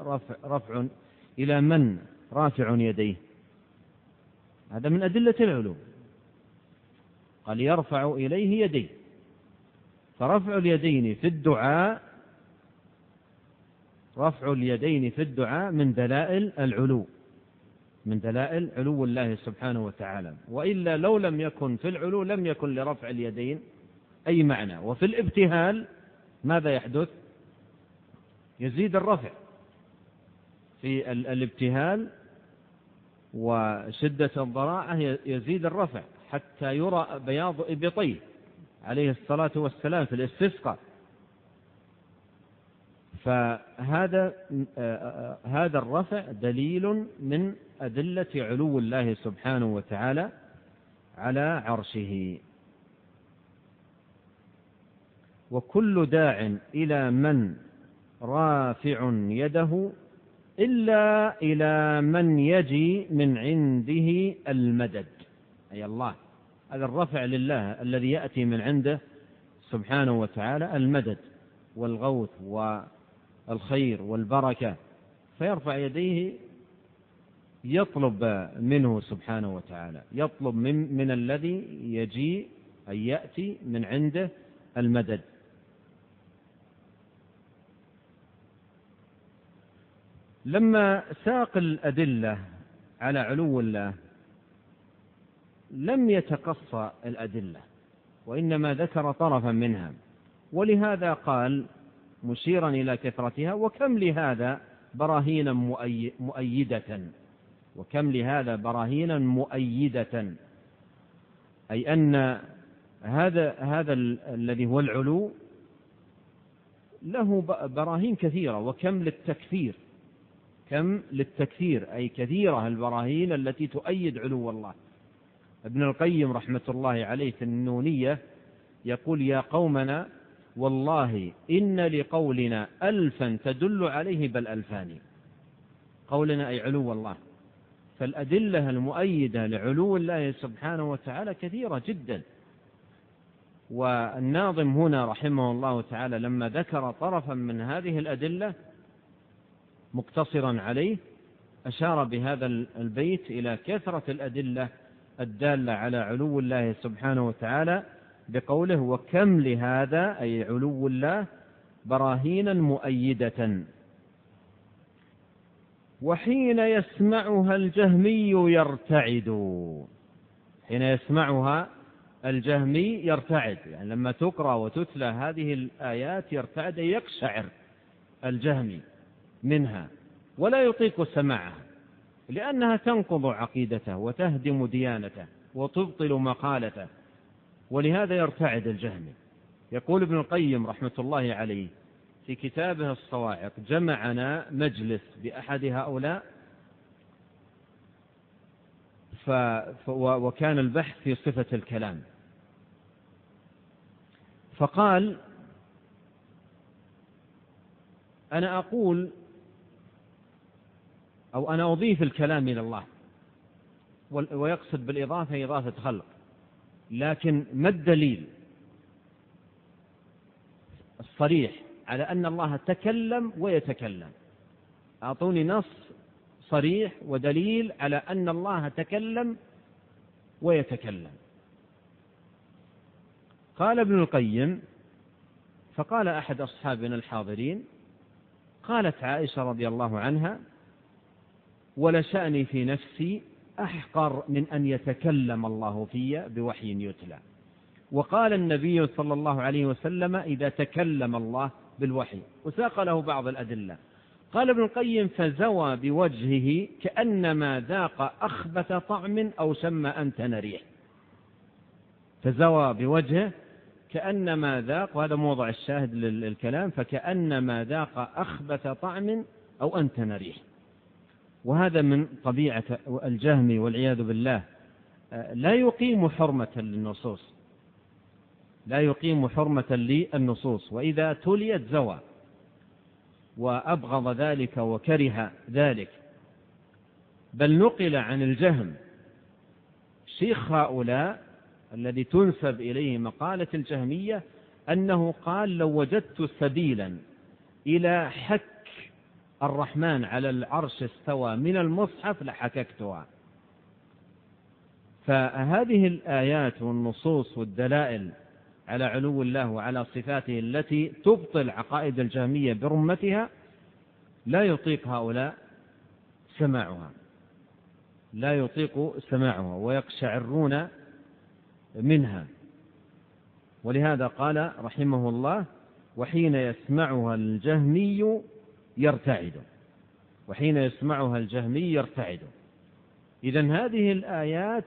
S1: من رافع يديه. هذا من أدلة العلو. قال: يرفع إليه يديه. فرفع اليدين في الدعاء من دلائل العلو، من دلائل علو الله سبحانه وتعالى. وإلا لو لم يكن في العلو لم يكن لرفع اليدين أي معنى. وفي الابتهال ماذا يحدث؟ يزيد الرفع في الابتهال وشدة الضراعة، يزيد الرفع حتى يرى بياض إبطيه عليه الصلاة والسلام في الاستسقاء. فهذا الرفع دليل من أدلة علو الله سبحانه وتعالى على عرشه. وكل داع إلى من رافع يده إلا إلى من يجي من عنده المدد، أي الله. هذا الرفع لله الذي يأتي من عنده سبحانه وتعالى المدد. والغوث والخير والبركة، فيرفع يديه يطلب منه سبحانه وتعالى، يطلب من الذي يجيء أي يأتي من عنده المدد. لما ساق الأدلة على علو الله لم يتقصى الأدلة، وإنما ذكر طرفا منها، ولهذا قال مشيرا إلى كثرتها: وكم لهذا براهين مؤيدة. وكم لهذا براهين مؤيدة، أي أن هذا الذي هو العلو له براهين كثيرة. وكم للتكثير، كم للتكثير أي كثيرة البراهين التي تؤيد علو الله. ابن القيم رحمة الله عليه في النونية يقول: يا قومنا والله إن لقولنا ألفا تدل عليه بل ألفان. قولنا أي علو الله، فالأدلة المؤيدة لعلو الله سبحانه وتعالى كثيرة جدا. والناظم هنا رحمه الله تعالى لما ذكر طرفا من هذه الأدلة مقتصرا عليه أشار بهذا البيت إلى كثرة الأدلة الدالة على علو الله سبحانه وتعالى بقوله: وكم لهذا أي علو الله براهينا مؤيدة. وحين يسمعها الجهمي يرتعد. حين يسمعها الجهمي يرتعد، يعني لما تقرأ وتتلى هذه الآيات يرتعد، يقشعر الجهمي منها ولا يطيق سماعها، لأنها تنقض عقيدته وتهدم ديانته وتبطل مقالته، ولهذا يرتعد الجهمي. يقول ابن القيم رحمة الله عليه في كتابه الصواعق: جمعنا مجلس بأحد هؤلاء وكان البحث في صفة الكلام، فقال: أنا أقول أو أنا أضيف الكلام إلى الله، ويقصد بالإضافة إضافة خلق، لكن ما الدليل الصريح على أن الله تكلم ويتكلم؟ أعطوني نص صريح ودليل على أن الله تكلم ويتكلم. قال ابن القيم: فقال أحد أصحابنا الحاضرين: قالت عائشة رضي الله عنها: ولشأني في نفسي أحقر من أن يتكلم الله في بوحي يتلى. وقال النبي صلى الله عليه وسلم: إذا تكلم الله بالوحي، وساق له بعض الأدلة. قال ابن القيم: فزوى بوجهه كأنما ذاق أخبث طعم أو شم أنتن ريح. فزوى بوجهه كأنما ذاق، وهذا موضع الشاهد للكلام، فكأنما ذاق أخبث طعم أو أنتن ريح. وهذا من طبيعة الجهمي والعياذ بالله، لا يقيم حرمة للنصوص، لا يقيم حرمة للنصوص، وإذا تليت زوى وأبغض ذلك وكره ذلك. بل نقل عن الجهم شيخ هؤلاء الذي تنسب إليه مقالة الجهمية أنه قال: لو وجدت سبيلا إلى حك الرحمن على العرش استوى من المصحف لحككتها. فهذه الآيات والنصوص والدلائل على علو الله وعلى صفاته التي تبطل عقائد الجهمية برمتها لا يطيق هؤلاء سماعها، لا يطيق سماعها ويقشعرون منها. ولهذا قال رحمه الله: وحين يسمعها الجهمي يرتعد. وحين يسمعها الجهمي يرتعد. إذن هذه الآيات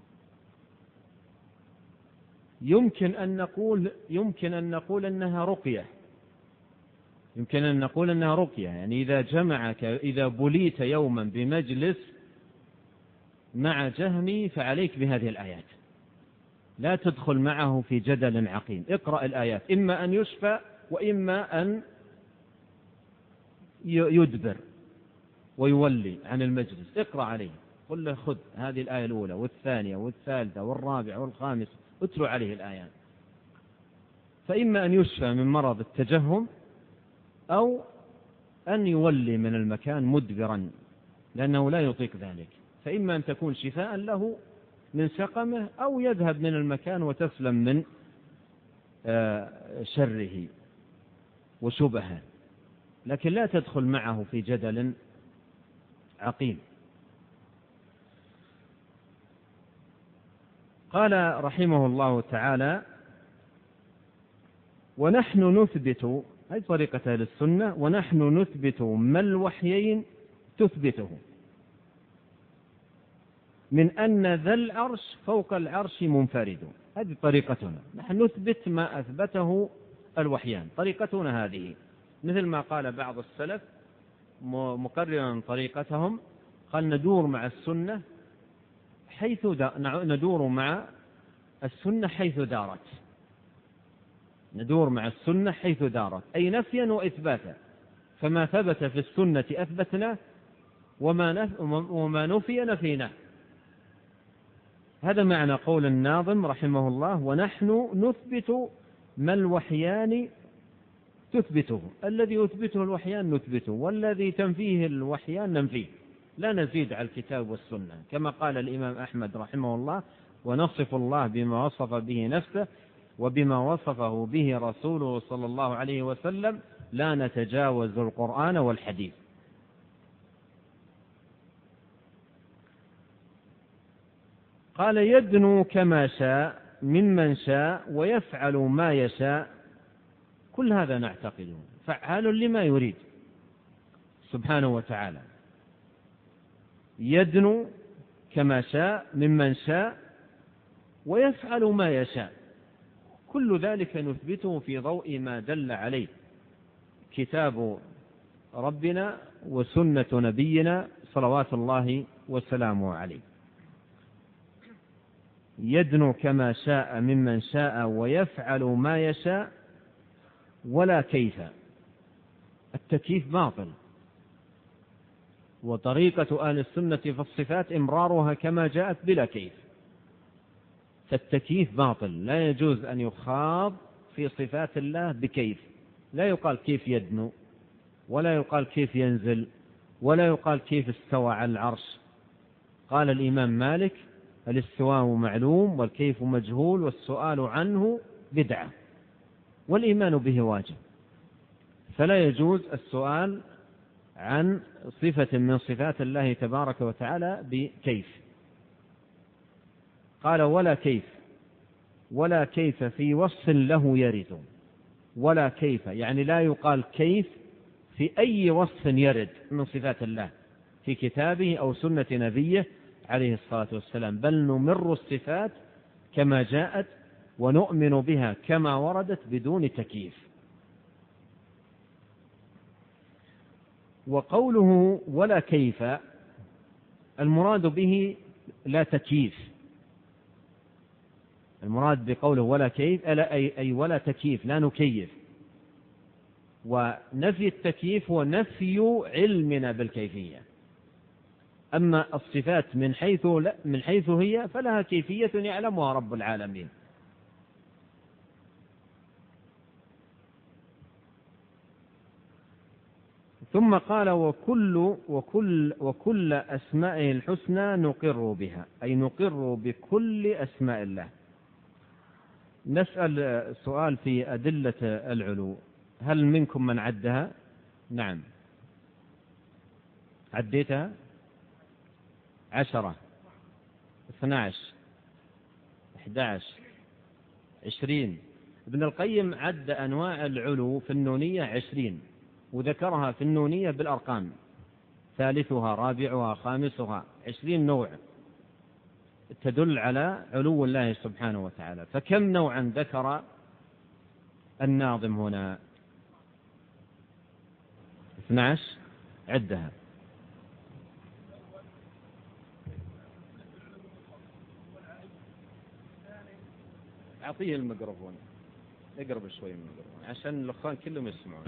S1: يمكن أن نقول أنها رقية، يمكن أن نقول أنها رقية. يعني إذا بليت يوما بمجلس مع جهمي فعليك بهذه الآيات، لا تدخل معه في جدل عقيم، اقرأ الآيات، إما أن يشفى وإما أن يدبر ويولي عن المجلس. اقرأ عليه، قل له: خذ هذه الآية الأولى والثانية والثالثة والرابعة والخامسة، اتلو عليه الآيات. فإما أن يشفى من مرض التجهم أو أن يولي من المكان مدبرا لأنه لا يطيق ذلك، فإما أن تكون شفاء له من سقمه أو يذهب من المكان وتسلم من شره وشبهه، لكن لا تدخل معه في جدل عقيم. قال رحمه الله تعالى: ونحن نثبت، هذه طريقة أهل السنة، ونحن نثبت ما الوحيين تثبته من أن ذا العرش فوق العرش منفرد. هذه طريقتنا، نحن نثبت ما أثبته الوحيان، طريقتنا هذه، مثل ما قال بعض السلف مقررا طريقتهم، قال: ندور مع السنة حيث ندور مع السنة حيث دارت، ندور مع السنة حيث دارت، أي نفيا وإثباتا، فما ثبت في السنة أثبتنا وما نفي نفينا. هذا معنى قول الناظم رحمه الله: ونحن نثبت ما الوحيان تثبته، الذي يثبته الوحيان نثبته، والذي تنفيه الوحيان ننفيه، لا نزيد على الكتاب والسنة، كما قال الإمام أحمد رحمه الله: ونصف الله بما وصف به نفسه وبما وصفه به رسوله صلى الله عليه وسلم، لا نتجاوز القرآن والحديث. قال: يدنو كما شاء ممن شاء ويفعل ما يشاء، كل هذا نعتقده، فعال لما يريد سبحانه وتعالى. يدنو كما شاء ممن شاء ويفعل ما يشاء، كل ذلك نثبته في ضوء ما دل عليه كتاب ربنا وسنة نبينا صلوات الله وسلامه عليه. يدنو كما شاء ممن شاء ويفعل ما يشاء ولا كيف. التكييف باطل، وطريقة أهل السنة في الصفات إمرارها كما جاءت بلا كيف، فالتكييف باطل، لا يجوز أن يخاض في صفات الله بكيف، لا يقال كيف يدنو، ولا يقال كيف ينزل، ولا يقال كيف استوى على العرش. قال الإمام مالك: الاستواء معلوم والكيف مجهول والسؤال عنه بدعة والإيمان به واجب، فلا يجوز السؤال عن صفة من صفات الله تبارك وتعالى بكيف. قال: ولا كيف في وصف له يرد، ولا كيف يعني لا يقال كيف في أي وصف يرد من صفات الله في كتابه أو سنة نبيه عليه الصلاة والسلام، بل نمر الصفات كما جاءت ونؤمن بها كما وردت بدون تكييف. وقوله ولا كيف المراد به لا تكييف، المراد بقوله ولا كيف أي ولا تكييف، لا نكيف. ونفي التكييف هو نفي علمنا بالكيفية، أما الصفات من حيث هي فلها كيفية يعلمها رب العالمين. ثم قال: وكل أسمائه الحسنى نقر بها، أي نقر بكل أسماء الله. نسأل سؤال في أدلة العلو، هل منكم من عدها؟ نعم، عديتها 10 12 11 20. ابن القيم عد أنواع العلو في النونية 20 وذكرها في النونية بالأرقام، ثالثها رابعها خامسها، 20 نوع تدل على علو الله سبحانه وتعالى. فكم نوعا ذكر الناظم هنا؟ 12 عدها. أعطيه الميكروفون، اقرب شوي من الميكروفون عشان الأخوان كلهم يسمعون.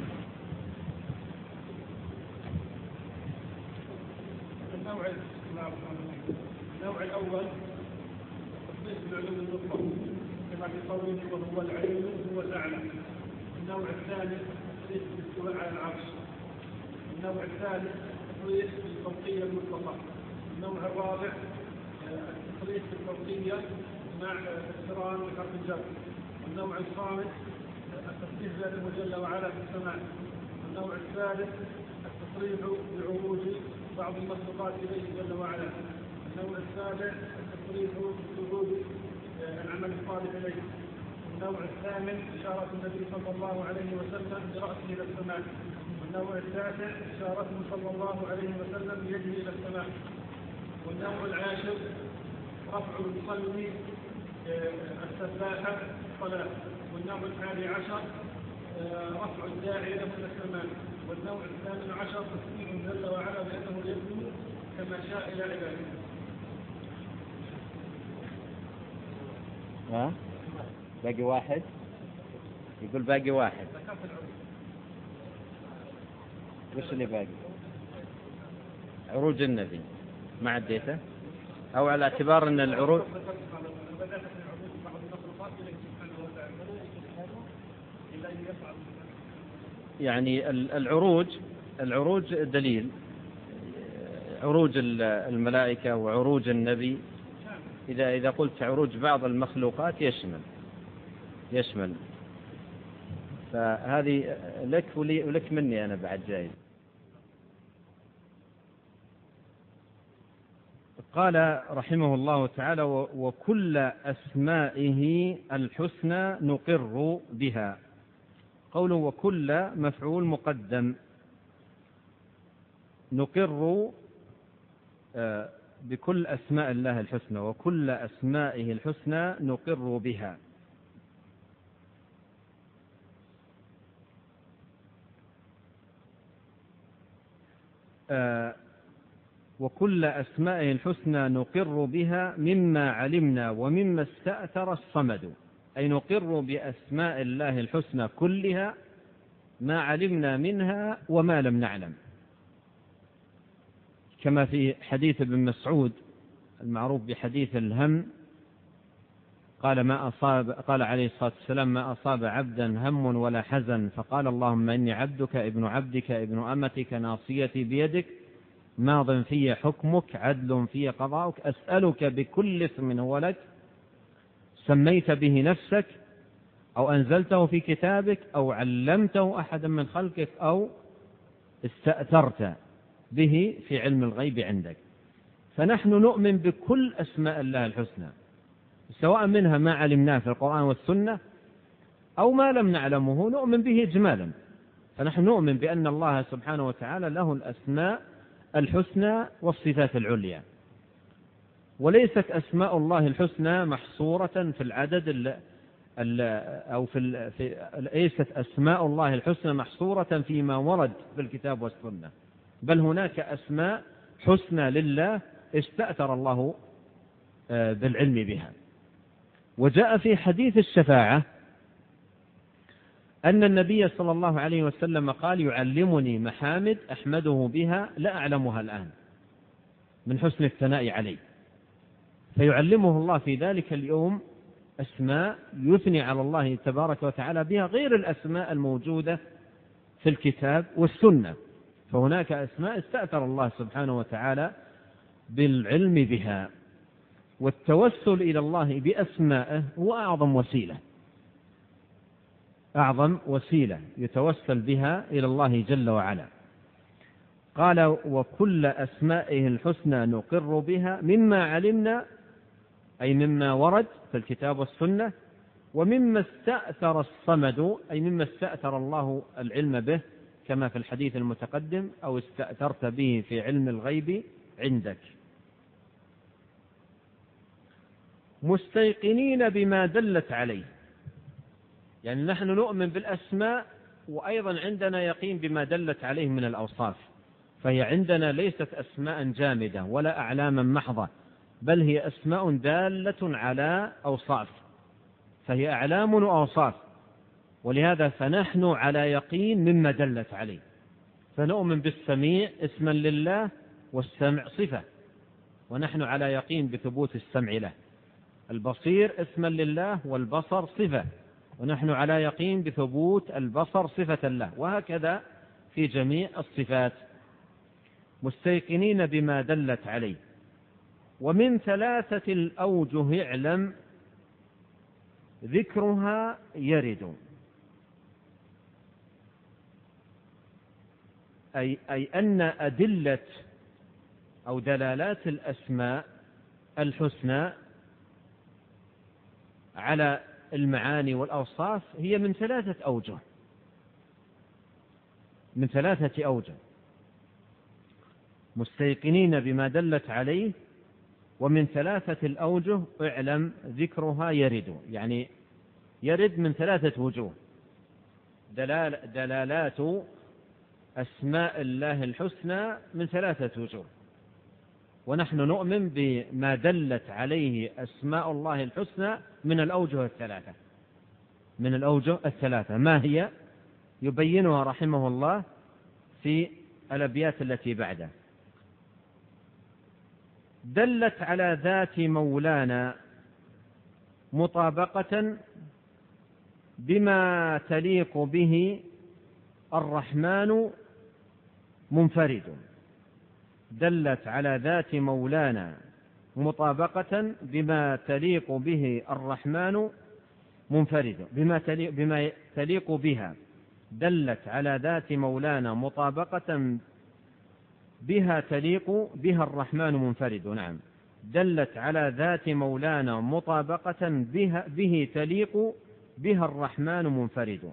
S3: النوع الأول تثبيت العلو المطلق كما في قوله وهو العلم هو الأعلى. النوع الثاني التصريح بالاستواء على العرش. النوع الثالث التصريح بالفوقية المطلقة. النوع الرابع التصريح بالفوقية مع اقتران بحرف الجر. النوع الخامس التصريح ذاته جل وعلا في السماء. النوع الثالث التصريح بعروج بعض المخلوقات إليه جل وعلا. النوع السابع التصريح بصعود العمل الصالح إليه. النوع الثامن إشارة النبي صلى الله عليه وسلم برأسه إلى السماء. النوع التاسع إشارته صلى الله عليه وسلم بيده إلى السماء. والنوع العاشر رفع المصلي السباحة الصلاة. والنوع الحادي عشر رفع الداعي له إلى السماء. والنوع الثامن عشر تسليم جل وعلا بأنه يبدو كما شاء إلى عباده.
S1: باقي واحد يقول باقي واحد. وش اللي باقي؟ عروج النبي ما عديته أو على اعتبار أن العروج يعني العروج دليل عروج الملائكة وعروج النبي. إذا قلت عروج بعض المخلوقات يشمل فهذه لك ولك مني أنا بعد جايز. قال رحمه الله تعالى وكل أسمائه الحسنى نقر بها. قوله وكل مفعول مقدم. نقر بكل أسماء الله الحسنى وكل أسمائه الحسنى نقر بها. وكل أسمائه الحسنى نقر بها مما علمنا ومما استأثر الصمد. أي نقر بأسماء الله الحسنى كلها ما علمنا منها وما لم نعلم، كما في حديث ابن مسعود المعروف بحديث الهم. قال عليه الصلاة والسلام ما أصاب عبدا هم ولا حزن فقال اللهم إني عبدك ابن عبدك ابن أمتك ناصيتي بيدك ماض في حكمك عدل في قضاؤك أسألك بكل اسم هو لك سميت به نفسك أو أنزلته في كتابك أو علمته أحدا من خلقك أو استأثرت به في علم الغيب عندك. فنحن نؤمن بكل أسماء الله الحسنى سواء منها ما علمناه في القرآن والسنة أو ما لم نعلمه نؤمن به إجمالا. فنحن نؤمن بأن الله سبحانه وتعالى له الأسماء الحسنى والصفات العليا، وليست أسماء الله الحسنى محصورة في العدد أو ليست أسماء الله الحسنى محصورة فيما ورد في الكتاب والسنة، بل هناك أسماء حسنى لله استأثر الله بالعلم بها. وجاء في حديث الشفاعة أن النبي صلى الله عليه وسلم قال يعلمني محامد أحمده بها لا أعلمها الآن من حسن الثناء عليه. فيعلمه الله في ذلك اليوم أسماء يثني على الله تبارك وتعالى بها غير الأسماء الموجودة في الكتاب والسنة. فهناك أسماء استأثر الله سبحانه وتعالى بالعلم بها. والتوسل إلى الله بأسمائه هو أعظم وسيلة يتوسل بها إلى الله جل وعلا. قال وكل أسمائه الحسنى نقر بها مما علمنا أي مما ورد في الكتاب والسنة ومما استأثر الصمد أي مما استأثر الله العلم به كما في الحديث المتقدم أو استأثرت به في علم الغيب عندك. مستيقنين بما دلت عليه، يعني نحن نؤمن بالأسماء وأيضا عندنا يقين بما دلت عليه من الأوصاف. فهي عندنا ليست أسماء جامدة ولا أعلاما محضة، بل هي أسماء دالة على أوصاف، فهي أعلام وأوصاف. ولهذا فنحن على يقين مما دلت عليه. فنؤمن بالسميع اسما لله والسمع صفة، ونحن على يقين بثبوت السمع له. البصير اسما لله والبصر صفة، ونحن على يقين بثبوت البصر صفة له، وهكذا في جميع الصفات، مستيقنين بما دلت عليه. ومن 3 الأوجه اعلم ذكرها يرد، أي أن أدلة أو دلالات الأسماء الحسنى على المعاني والأوصاف هي من 3 أوجه، من 3 أوجه، مستيقنين بما دلت عليه، ومن 3 الأوجه اعلم ذكرها يرد، يعني يرد من 3 وجوه، دلالات أسماء الله الحسنى من 3 وجوه، ونحن نؤمن بما دلت عليه أسماء الله الحسنى من الأوجه الثلاثة. من الأوجه الثلاثة ما هي؟ يبينها رحمه الله في الأبيات التي بعده. دلت على ذات مولانا مطابقة بما تليق به الرحمن منفرد. دلت على ذات مولانا مطابقة بما تليق به الرحمن منفرد، بما تليق بها. دلت على ذات مولانا مطابقة بها تليق بها الرحمن منفرد. نعم، دلت على ذات مولانا مطابقة به تليق بها الرحمن منفرد.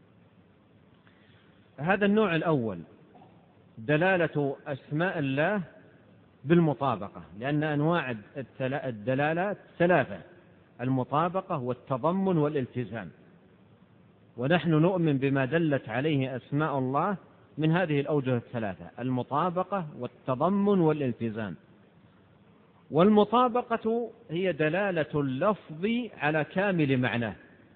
S1: هذا النوع الأول دلالة أسماء الله بالمطابقة، لأن أنواع الدلالات 3: المطابقة والتضمن والالتزام، ونحن نؤمن بما دلت عليه أسماء الله من هذه الأوجه 3: المطابقة والتضمن والالتزام. والمطابقة هي دلالة اللفظ على كامل معناه،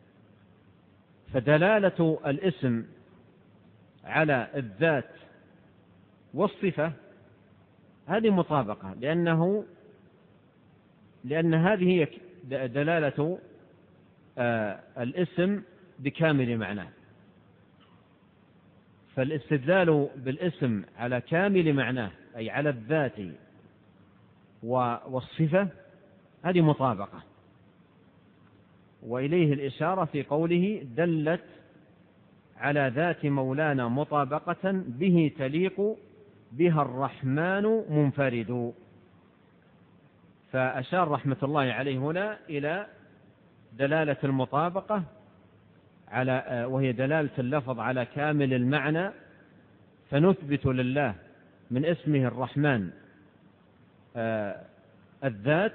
S1: فدلالة الاسم على الذات والصفة هذه مطابقة، لأن هذه هي دلالة الاسم بكامل معناه. فالاستدلال بالاسم على كامل معناه أي على الذات والصفة هذه مطابقة، وإليه الإشارة في قوله دلت على ذات مولانا مطابقة به تليق بها الرحمن منفرد. فأشار رحمة الله عليه هنا إلى دلالة المطابقة وهي دلالة اللفظ على كامل المعنى، فنثبت لله من اسمه الرحمن الذات،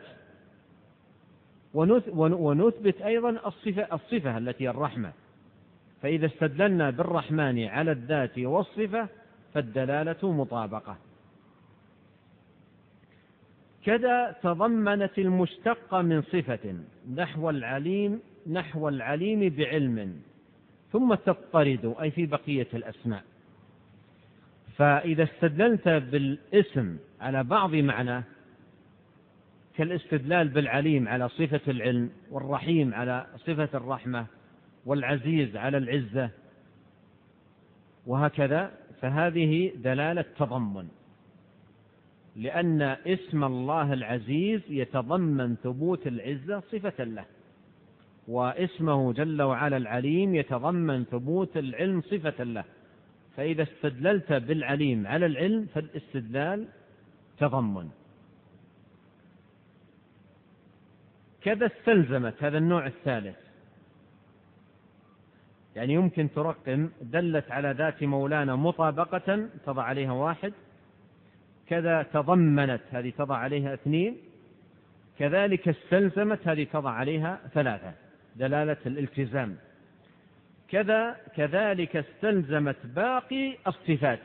S1: ونثبت أيضا الصفة التي الرحمة. فإذا استدللنا بالرحمن على الذات والصفة فالدلالة مطابقة. كذا تضمنت المشتق من صفة نحو العليم بعلم ثم تضطرد، أي في بقية الأسماء. فإذا استدللت بالاسم على بعض معناه كالاستدلال بالعليم على صفة العلم، والرحيم على صفة الرحمة، والعزيز على العزة، وهكذا، فهذه دلالة تضمن، لأن اسم الله العزيز يتضمن ثبوت العزة صفة له، واسمه جل وعلا العليم يتضمن ثبوت العلم صفة له. فإذا استدللت بالعليم على العلم فالاستدلال تضمن. كذا استلزمت، هذا النوع الثالث، يعني يمكن ترقم دلت على ذات مولانا مطابقة تضع عليها 1، كذا تضمنت هذه تضع عليها 2، كذلك استلزمت هذه تضع عليها 3، دلالة الالتزام. كذلك استلزمت باقي الصفات.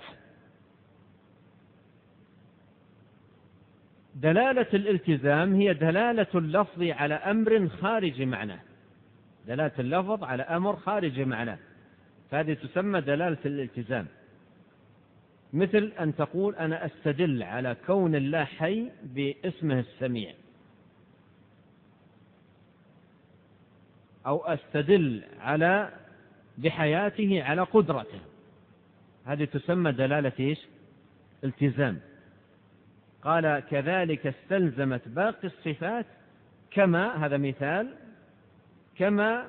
S1: دلالة الالتزام هي دلالة اللفظ على أمر خارج معناه، دلالة اللفظ على أمر خارج معناه، فهذه تسمى دلالة الالتزام. مثل أن تقول أنا أستدل على كون الله حي باسمه السميع، أو أستدل على بحياته على قدرته، هذه تسمى دلالة إيش؟ التزام. قال كذلك استلزمت باقي الصفات كما، هذا مثال، كما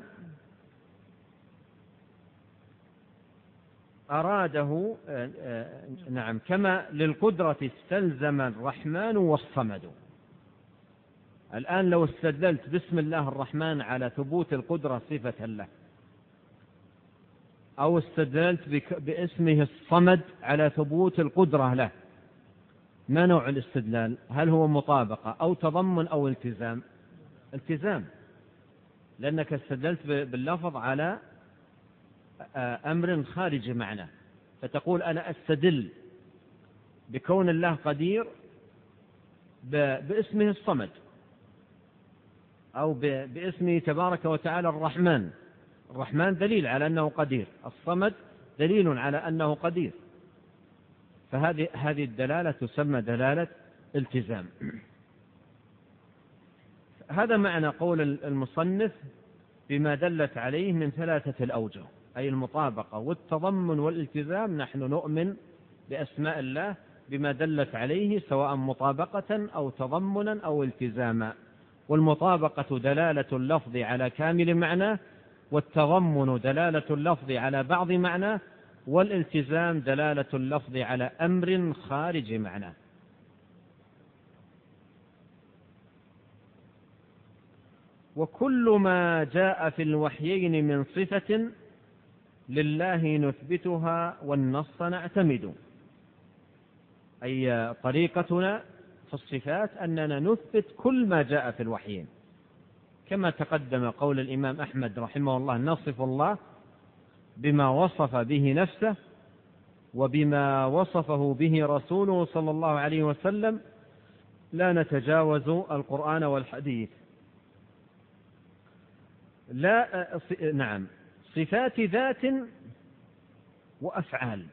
S1: أراده، نعم، كما للقدرة استلزم الرحمن والصمد. الآن لو استدللت باسم الله الرحمن على ثبوت القدرة صفة له، أو استدللت باسمه الصمد على ثبوت القدرة له، ما نوع الاستدلال؟ هل هو مطابقة أو تضمن أو التزام؟ التزام، لأنك استدللت باللفظ على أمر خارج معنى. فتقول أنا أستدل بكون الله قدير باسمه الصمد، أو باسمه تبارك وتعالى الرحمن. الرحمن دليل على أنه قدير، الصمد دليل على أنه قدير، فهذه الدلالة تسمى دلالة التزام. هذا معنى قول المصنف بما دلت عليه من 3 الأوجه، أي المطابقة والتضمن والالتزام. نحن نؤمن بأسماء الله بما دلت عليه سواء مطابقة أو تضمنا أو التزاما. والمطابقة دلالة اللفظ على كامل معنى، والتضمن دلالة اللفظ على بعض معنى، والالتزام دلالة اللفظ على أمر خارج معنى. وكل ما جاء في الوحيين من صفة لله نثبتها والنص نعتمد. أي طريقتنا في الصفات أننا نثبت كل ما جاء في الوحيين، كما تقدم قول الإمام أحمد رحمه الله: نصف الله بما وصف به نفسه وبما وصفه به رسوله صلى الله عليه وسلم، لا نتجاوز القرآن والحديث. نعم، صفات ذات وأفعال،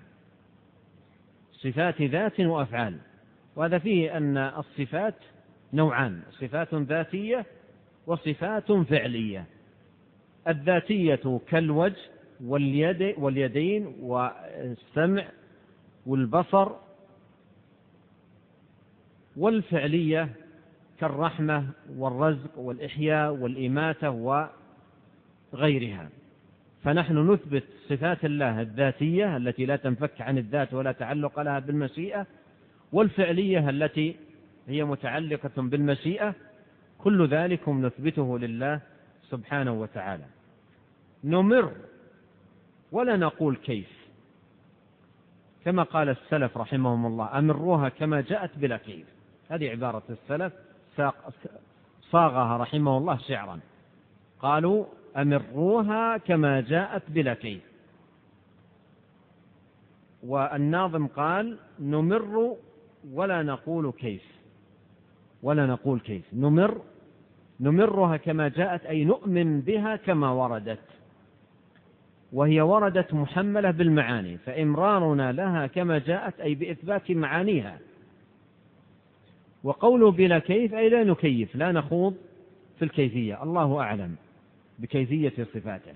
S1: صفات ذات وأفعال. وهذا فيه أن الصفات نوعان: صفات ذاتية وصفات فعلية. الذاتية كالوجه واليدين والسمع والبصر، والفعلية كالرحمة والرزق والإحياء والإماتة وغيرها. فنحن نثبت صفات الله الذاتية التي لا تنفك عن الذات ولا تعلق لها بالمشيئة، والفعلية التي هي متعلقة بالمشيئة. كل ذلك نثبته لله سبحانه وتعالى. نمر ولا نقول كيف، كما قال السلف رحمهم الله: أمروها كما جاءت بلا كيف. هذه عبارة السلف صاغها رحمه الله شعرا، قالوا: أمروها كما جاءت بلا كيف. والناظم قال: نمر ولا نقول كيف، ولا نقول كيف. نمرها كما جاءت، أي نؤمن بها كما وردت، وهي وردت محملة بالمعاني، فإمرارنا لها كما جاءت أي بإثبات معانيها. وقوله بلا كيف أي لا نكيف، لا نخوض في الكيفية، الله أعلم بكيفية صفاته.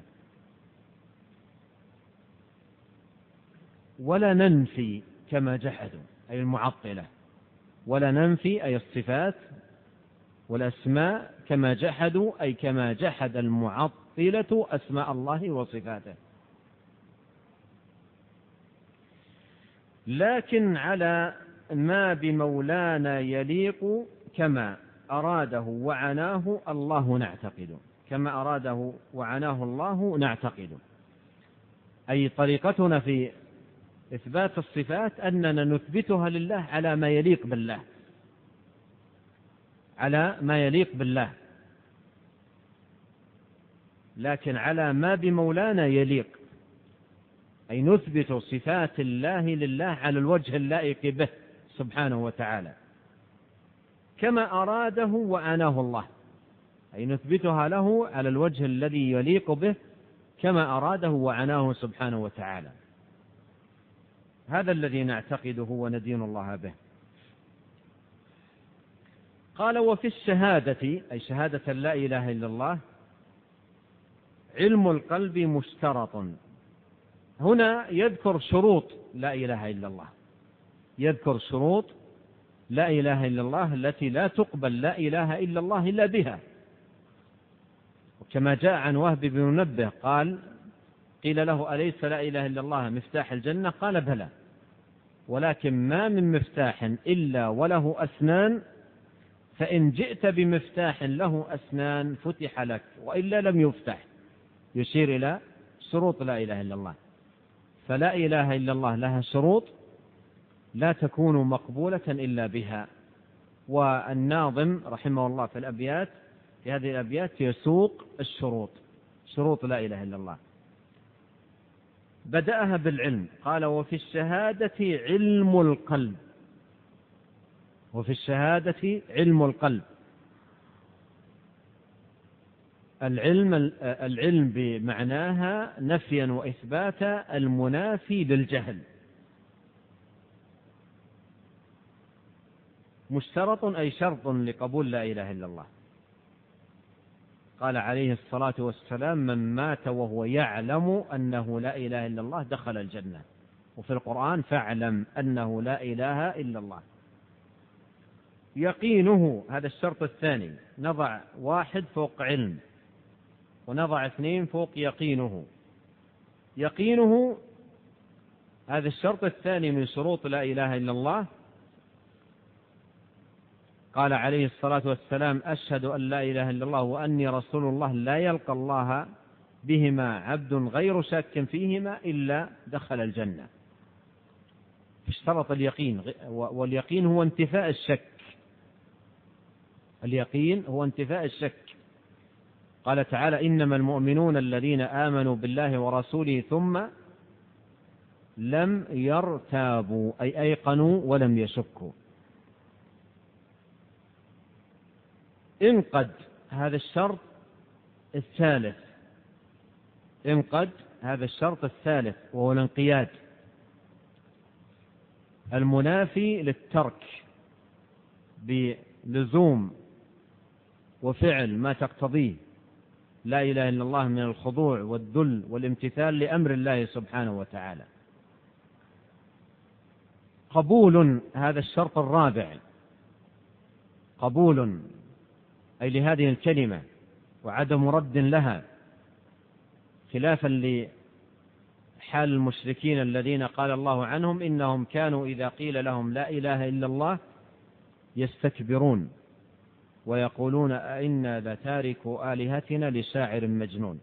S1: ولا ننفي كما جحدوا، أي المعطلة. ولا ننفي أي الصفات والأسماء كما جحدوا، أي كما جحد المعطلة أسماء الله وصفاته. لكن على ما بمولانا يليق كما أراده وعناه الله نعتقد. كما أراده وعناه الله نعتقد، أي طريقتنا في إثبات الصفات أننا نثبتها لله على ما يليق بالله، على ما يليق بالله. لكن على ما بمولانا يليق، أي نثبت صفات الله لله على الوجه اللائق به سبحانه وتعالى، كما أراده وعناه الله، أي نثبتها له على الوجه الذي يليق به كما أراده وعناه سبحانه وتعالى. هذا الذي نعتقده وندين الله به. قال: وفي الشهادة، أي شهادة لا إله إلا الله، علم القلب مشترط. هنا يذكر شروط لا إله إلا الله، يذكر شروط لا إله إلا الله التي لا تقبل لا إله إلا الله إلا بها. وكما جاء عن وهب بن منبه قال: قيل له: أليس لا إله إلا الله مفتاح الجنة؟ قال: بلى، ولكن ما من مفتاح إلا وله أسنان، فإن جئت بمفتاح له أسنان فتح لك، وإلا لم يفتح. يشير إلى شروط لا إله إلا الله. فلا إله إلا الله لها شروط لا تكون مقبولة إلا بها. والناظم رحمه الله في هذه الأبيات يسوق الشروط، شروط لا إله إلا الله. بدأها بالعلم، قال: وفي الشهادة علم القلب. وفي الشهادة علم القلب. العلم بمعناها نفيا وإثباتا المنافي للجهل. مشترط أي شرط لقبول لا إله إلا الله. قال عليه الصلاة والسلام: من مات وهو يعلم أنه لا إله إلا الله دخل الجنة. وفي القرآن: فاعلم أنه لا إله إلا الله. يقينه، هذا الشرط الثاني، نضع 1 فوق علم، ونضع 2 فوق يقينه. يقينه هذا الشرط الثاني من شروط لا إله إلا الله. قال عليه الصلاة والسلام: أشهد أن لا إله إلا الله وأني رسول الله لا يلقى الله بهما عبد غير شاك فيهما إلا دخل الجنة. اشترط اليقين، واليقين هو انتفاء الشك. اليقين هو انتفاء الشك. قال تعالى: إنما المؤمنون الذين آمنوا بالله ورسوله ثم لم يرتابوا، أي أيقنوا ولم يشكوا. انقد، هذا الشرط الثالث. انقد، هذا الشرط الثالث، وهو الانقياد، المنافي للترك بلزوم وفعل ما تقتضيه لا إله إلا الله من الخضوع والذل والامتثال لأمر الله سبحانه وتعالى. قبول، هذا الشرط الرابع. قبول أي لهذه الكلمة وعدم رد لها، خلافا لحال المشركين الذين قال الله عنهم: إنهم كانوا إذا قيل لهم لا إله إلا الله يستكبرون ويقولون أئنا لتاركوا آلهتنا لشاعر مجنون.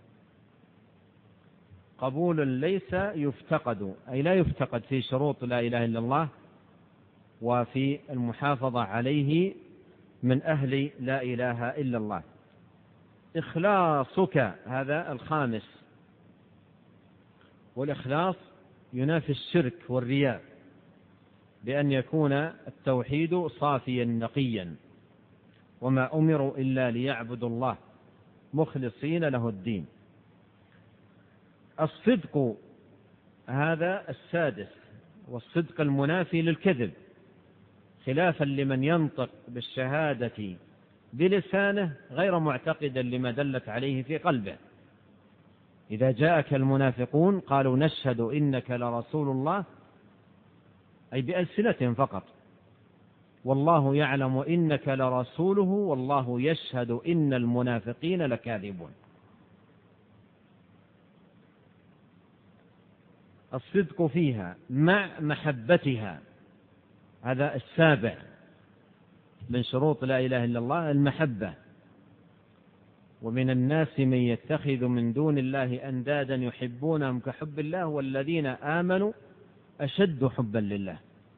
S1: قبول ليس يفتقد، أي لا يفتقد في شروط لا إله إلا الله وفي المحافظة عليه من أهل لا إله إلا الله. إخلاصك، هذا الخامس، والإخلاص ينافي الشرك والرياء، بأن يكون التوحيد صافيا نقيا، وما أمروا إلا ليعبدوا الله مخلصين له الدين. الصدق، هذا السادس، والصدق المنافي للكذب، خلافا لمن ينطق بالشهادة بلسانه غير معتقدا لما دلت عليه في قلبه. إذا جاءك المنافقون قالوا: نشهد إنك لرسول الله، أي بألسنتهم فقط، والله يعلم إنك لرسوله والله يشهد إن المنافقين لكاذبون. الصدق فيها مع محبتها، هذا السابع من شروط لا إله إلا الله، المحبة. ومن الناس من يتخذ من دون الله أندادا يحبونهم كحب الله والذين آمنوا أشد حبا لله.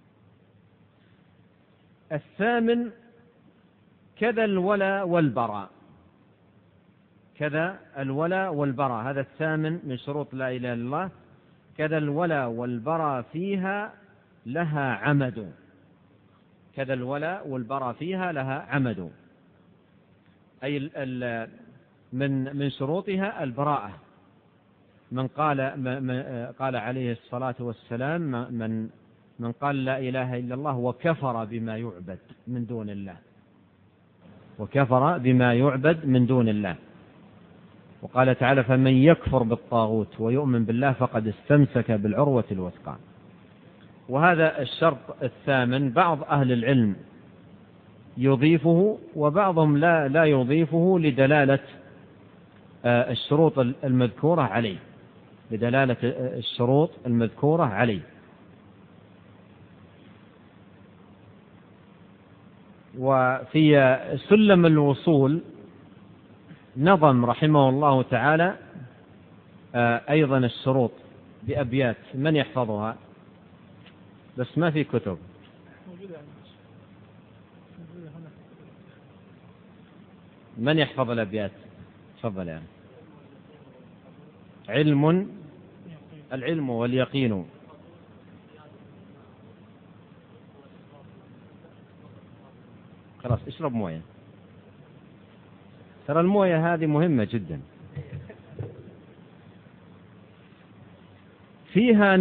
S1: الثامن كذا الولا والبراء، كذا الولا والبراء، هذا الثامن من شروط لا إله إلا الله. كذا الولا والبراء فيها لها عمد، كذا الولا والبراء فيها لها عمد، أي من شروطها البراءة. من قال عليه الصلاة والسلام: من قال لا إله إلا الله وكفر بما يعبد من دون الله، وكفر بما يعبد من دون الله. وقال تعالى فمن يكفر بالطاغوت ويؤمن بالله فقد استمسك بالعروة الوثقى. وهذا الشرط الثامن بعض أهل العلم يضيفه وبعضهم لا يضيفه لدلالة الشروط المذكورة عليه، بدلالة الشروط المذكورة عليه. وفي سلم الوصول نظم رحمه الله تعالى أيضا الشروط بأبيات، من يحفظها؟ بس ما في كتب. من يحفظ الأبيات؟ تفضل يعني. العلم واليقين. خلاص اشرب موية، ترى الموية هذه مهمة جدا. فيها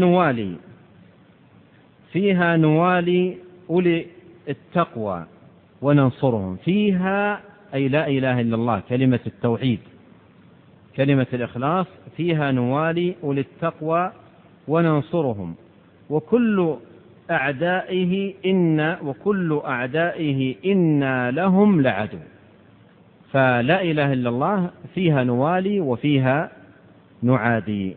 S1: نوالي أولي التقوى وننصرهم. فيها أي لا إله إلا الله، كلمة التوحيد، كلمة الإخلاص. فيها نوالي أولي التقوى وننصرهم وكل أعدائه إنا لهم لعدو. فلا إله إلا الله فيها نوالي وفيها نعادي.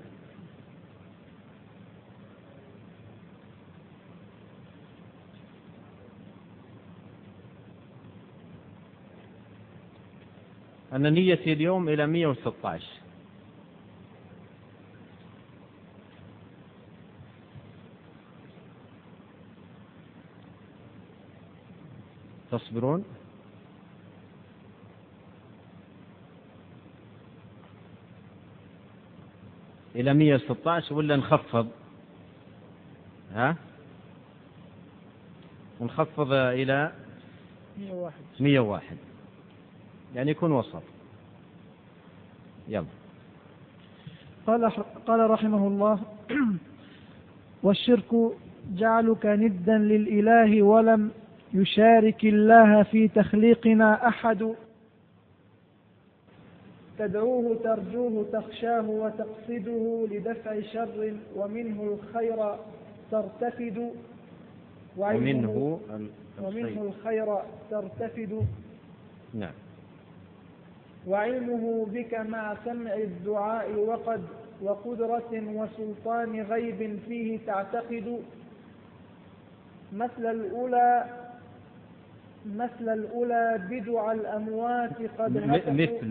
S1: أن نيتي اليوم إلى 116. تصبرون؟ إلى 116 ولا نخفض؟ نخفض إلى 101 يعني يكون وسط. يلا.
S2: قال رحمه الله والشرك جعلك ندا للإله ولم يشارك الله في تخليقنا أحد. تدعوه ترجوه تخشاه وتقصده لدفع شر ومنه الخير ترتفد
S1: ومنه
S2: الخير ترتفد.
S1: نعم.
S2: وعلمه بك مع سمع الدعاء وقدرة وسلطان غيب فيه تعتقد. مثل الأولى بدع الأموات قد هتفوا.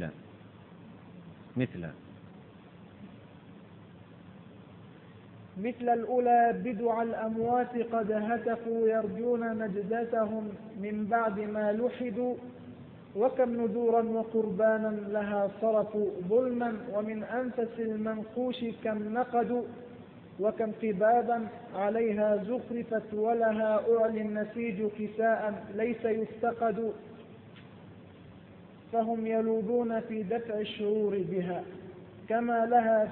S2: مثل الأولى بدع الأموات قد هتفوا يرجون نجدتهم من بعد ما لحدوا. وكم ندورا وقربانا لها صرفوا ظلما ومن أنفس المنقوش كم نقدوا. وكم قبابا عليها زخرفت ولها أعلى النسيج كساء ليس يفتقد. فهم يلوذون في دفع الشرور بها كما لها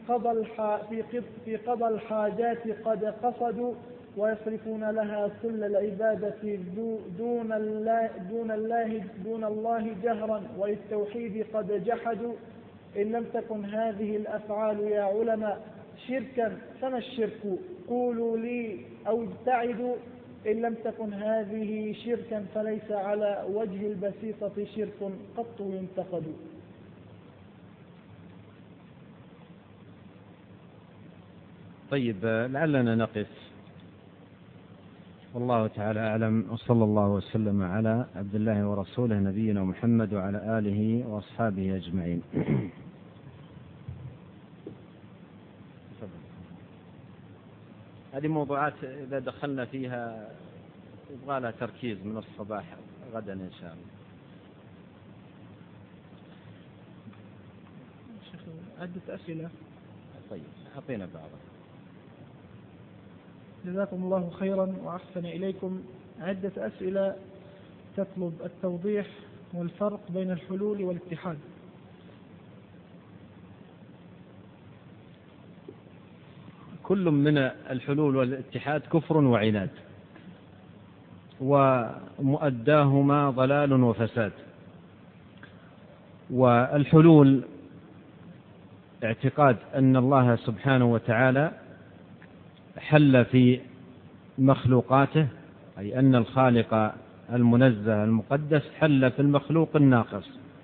S2: في قضى الحاجات قد قصدوا. ويصرفون لها كل العبادة دون الله جهرا وللتوحيد قد جحدوا. إن لم تكن هذه الأفعال يا علماء شركا فما الشرك؟ قولوا لي أو ابتعدوا. إن لم تكن هذه شركا فليس على وجه البسيطة شرك قط ينتقد.
S1: طيب لعلنا نقف، والله تعالى أعلم، وصلى الله وسلم على عبد الله ورسوله نبينا محمد وعلى آله وأصحابه أجمعين. هذه موضوعات إذا دخلنا فيها يبغى لها تركيز من الصباح غدا إن شاء الله.
S2: شيخ عدة أسئلة.
S1: طيب أعطينا بعضها.
S2: جزاكم الله خيرا وأحسن إليكم. عدة أسئلة تطلب التوضيح والفرق بين الحلول والاتحاد.
S1: كل من الحلول والاتحاد كفر وعناد، ومؤداهما ضلال وفساد. والحلول اعتقاد أن الله سبحانه وتعالى حل في مخلوقاته، أي أن الخالق المنزه المقدس حل في المخلوق الناقص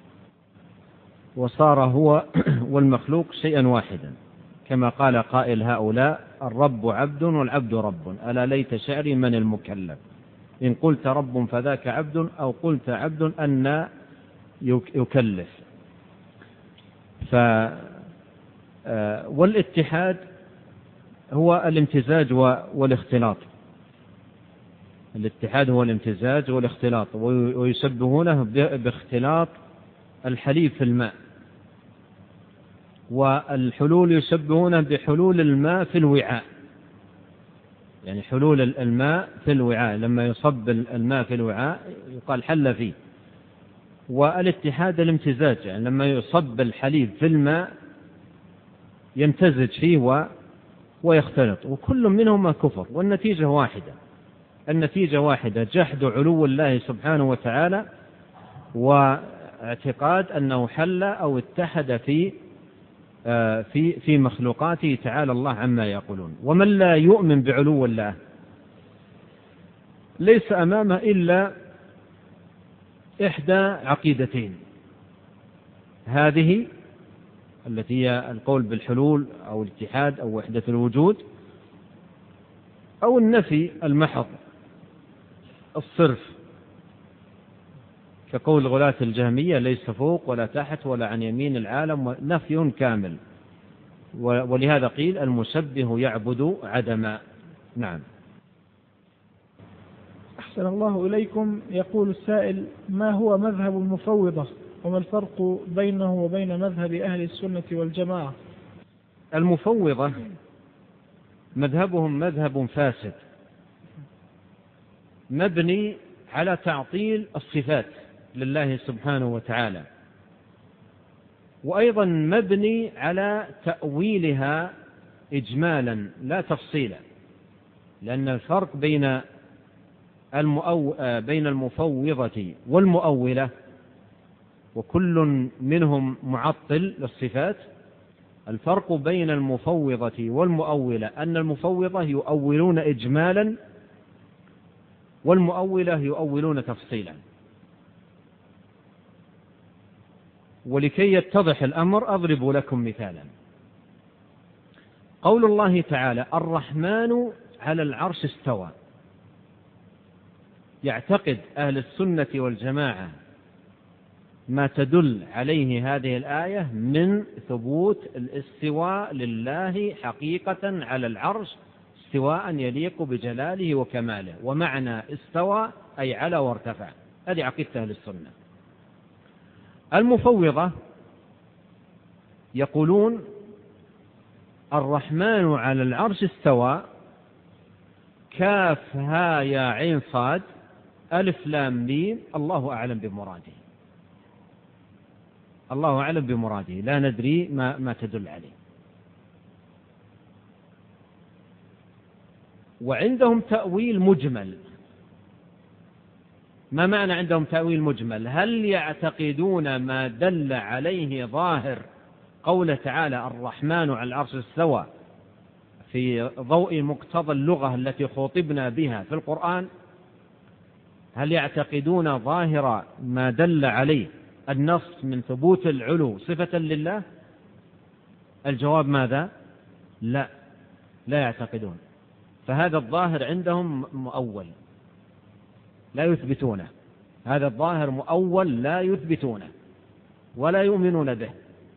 S1: وصار هو والمخلوق شيئا واحدا، كما قال قائل هؤلاء: الرب عبد والعبد رب، ألا ليت شعري من المكلف، إن قلت رب فذاك عبد، أو قلت عبد أن يكلف. والاتحاد هو الامتزاج والاختلاط. الاتحاد هو الامتزاج والاختلاط، ويشبهونه باختلاط الحليب في الماء، والحلول يشبهونه بحلول الماء في الوعاء، يعني حلول الماء في الوعاء، لما يصب الماء في الوعاء يقال حل فيه. والاتحاد الامتزاج، يعني لما يصب الحليب في الماء يمتزج فيه ويختلط، وكل منهما كفر، والنتيجة واحدة. النتيجة واحدة: جحد علو الله سبحانه وتعالى، واعتقاد أنه حل أو اتحد في مخلوقاته تعالى الله عما يقولون. ومن لا يؤمن بعلو الله ليس أمامه إلا إحدى عقيدتين: هذه التي هي القول بالحلول أو الاتحاد أو وحدة الوجود، أو النفي المحض الصرف، كقول غلاة الجهمية: ليس فوق ولا تحت ولا عن يمين العالم، نفي كامل. ولهذا قيل: المشبه يعبد عدما. نعم.
S2: أحسن الله إليكم. يقول السائل: ما هو مذهب المفوضة، وما الفرق بينه وبين مذهب أهل السنة والجماعة؟
S1: المفوضة مذهبهم مذهب فاسد، مبني على تعطيل الصفات لله سبحانه وتعالى، وأيضا مبني على تأويلها إجمالا لا تفصيلا، لأن الفرق بين المفوضة والمؤولة، وكل منهم معطل للصفات. الفرق بين المفوضة والمؤولة أن المفوضة يؤولون إجمالا، والمؤولة يؤولون تفصيلا. ولكي يتضح الأمر أضرب لكم مثالا. قول الله تعالى: الرحمن على العرش استوى، يعتقد أهل السنة والجماعة ما تدل عليه هذه الآية من ثبوت الاستواء لله حقيقة على العرش، استواء يليق بجلاله وكماله، ومعنى استوى أي على وارتفع. هذه عقيدة أهل السنة. المفوضة يقولون: الرحمن على العرش استوى، كاف ها يا عين صاد ألف لام ميم، الله أعلم بمراده. الله أعلم بمراده، لا ندري ما تدل عليه. وعندهم تأويل مجمل. ما معنى عندهم تأويل مجمل؟ هل يعتقدون ما دل عليه ظاهر قوله تعالى: الرحمن على العرش استوى، في ضوء مقتضى اللغة التي خاطبنا بها في القرآن؟ هل يعتقدون ظاهر ما دل عليه النص من ثبوت العلو صفة لله؟ الجواب ماذا؟ لا يعتقدون. فهذا الظاهر عندهم مؤول لا يثبتونه، هذا الظاهر مؤول لا يثبتونه ولا يؤمنون به،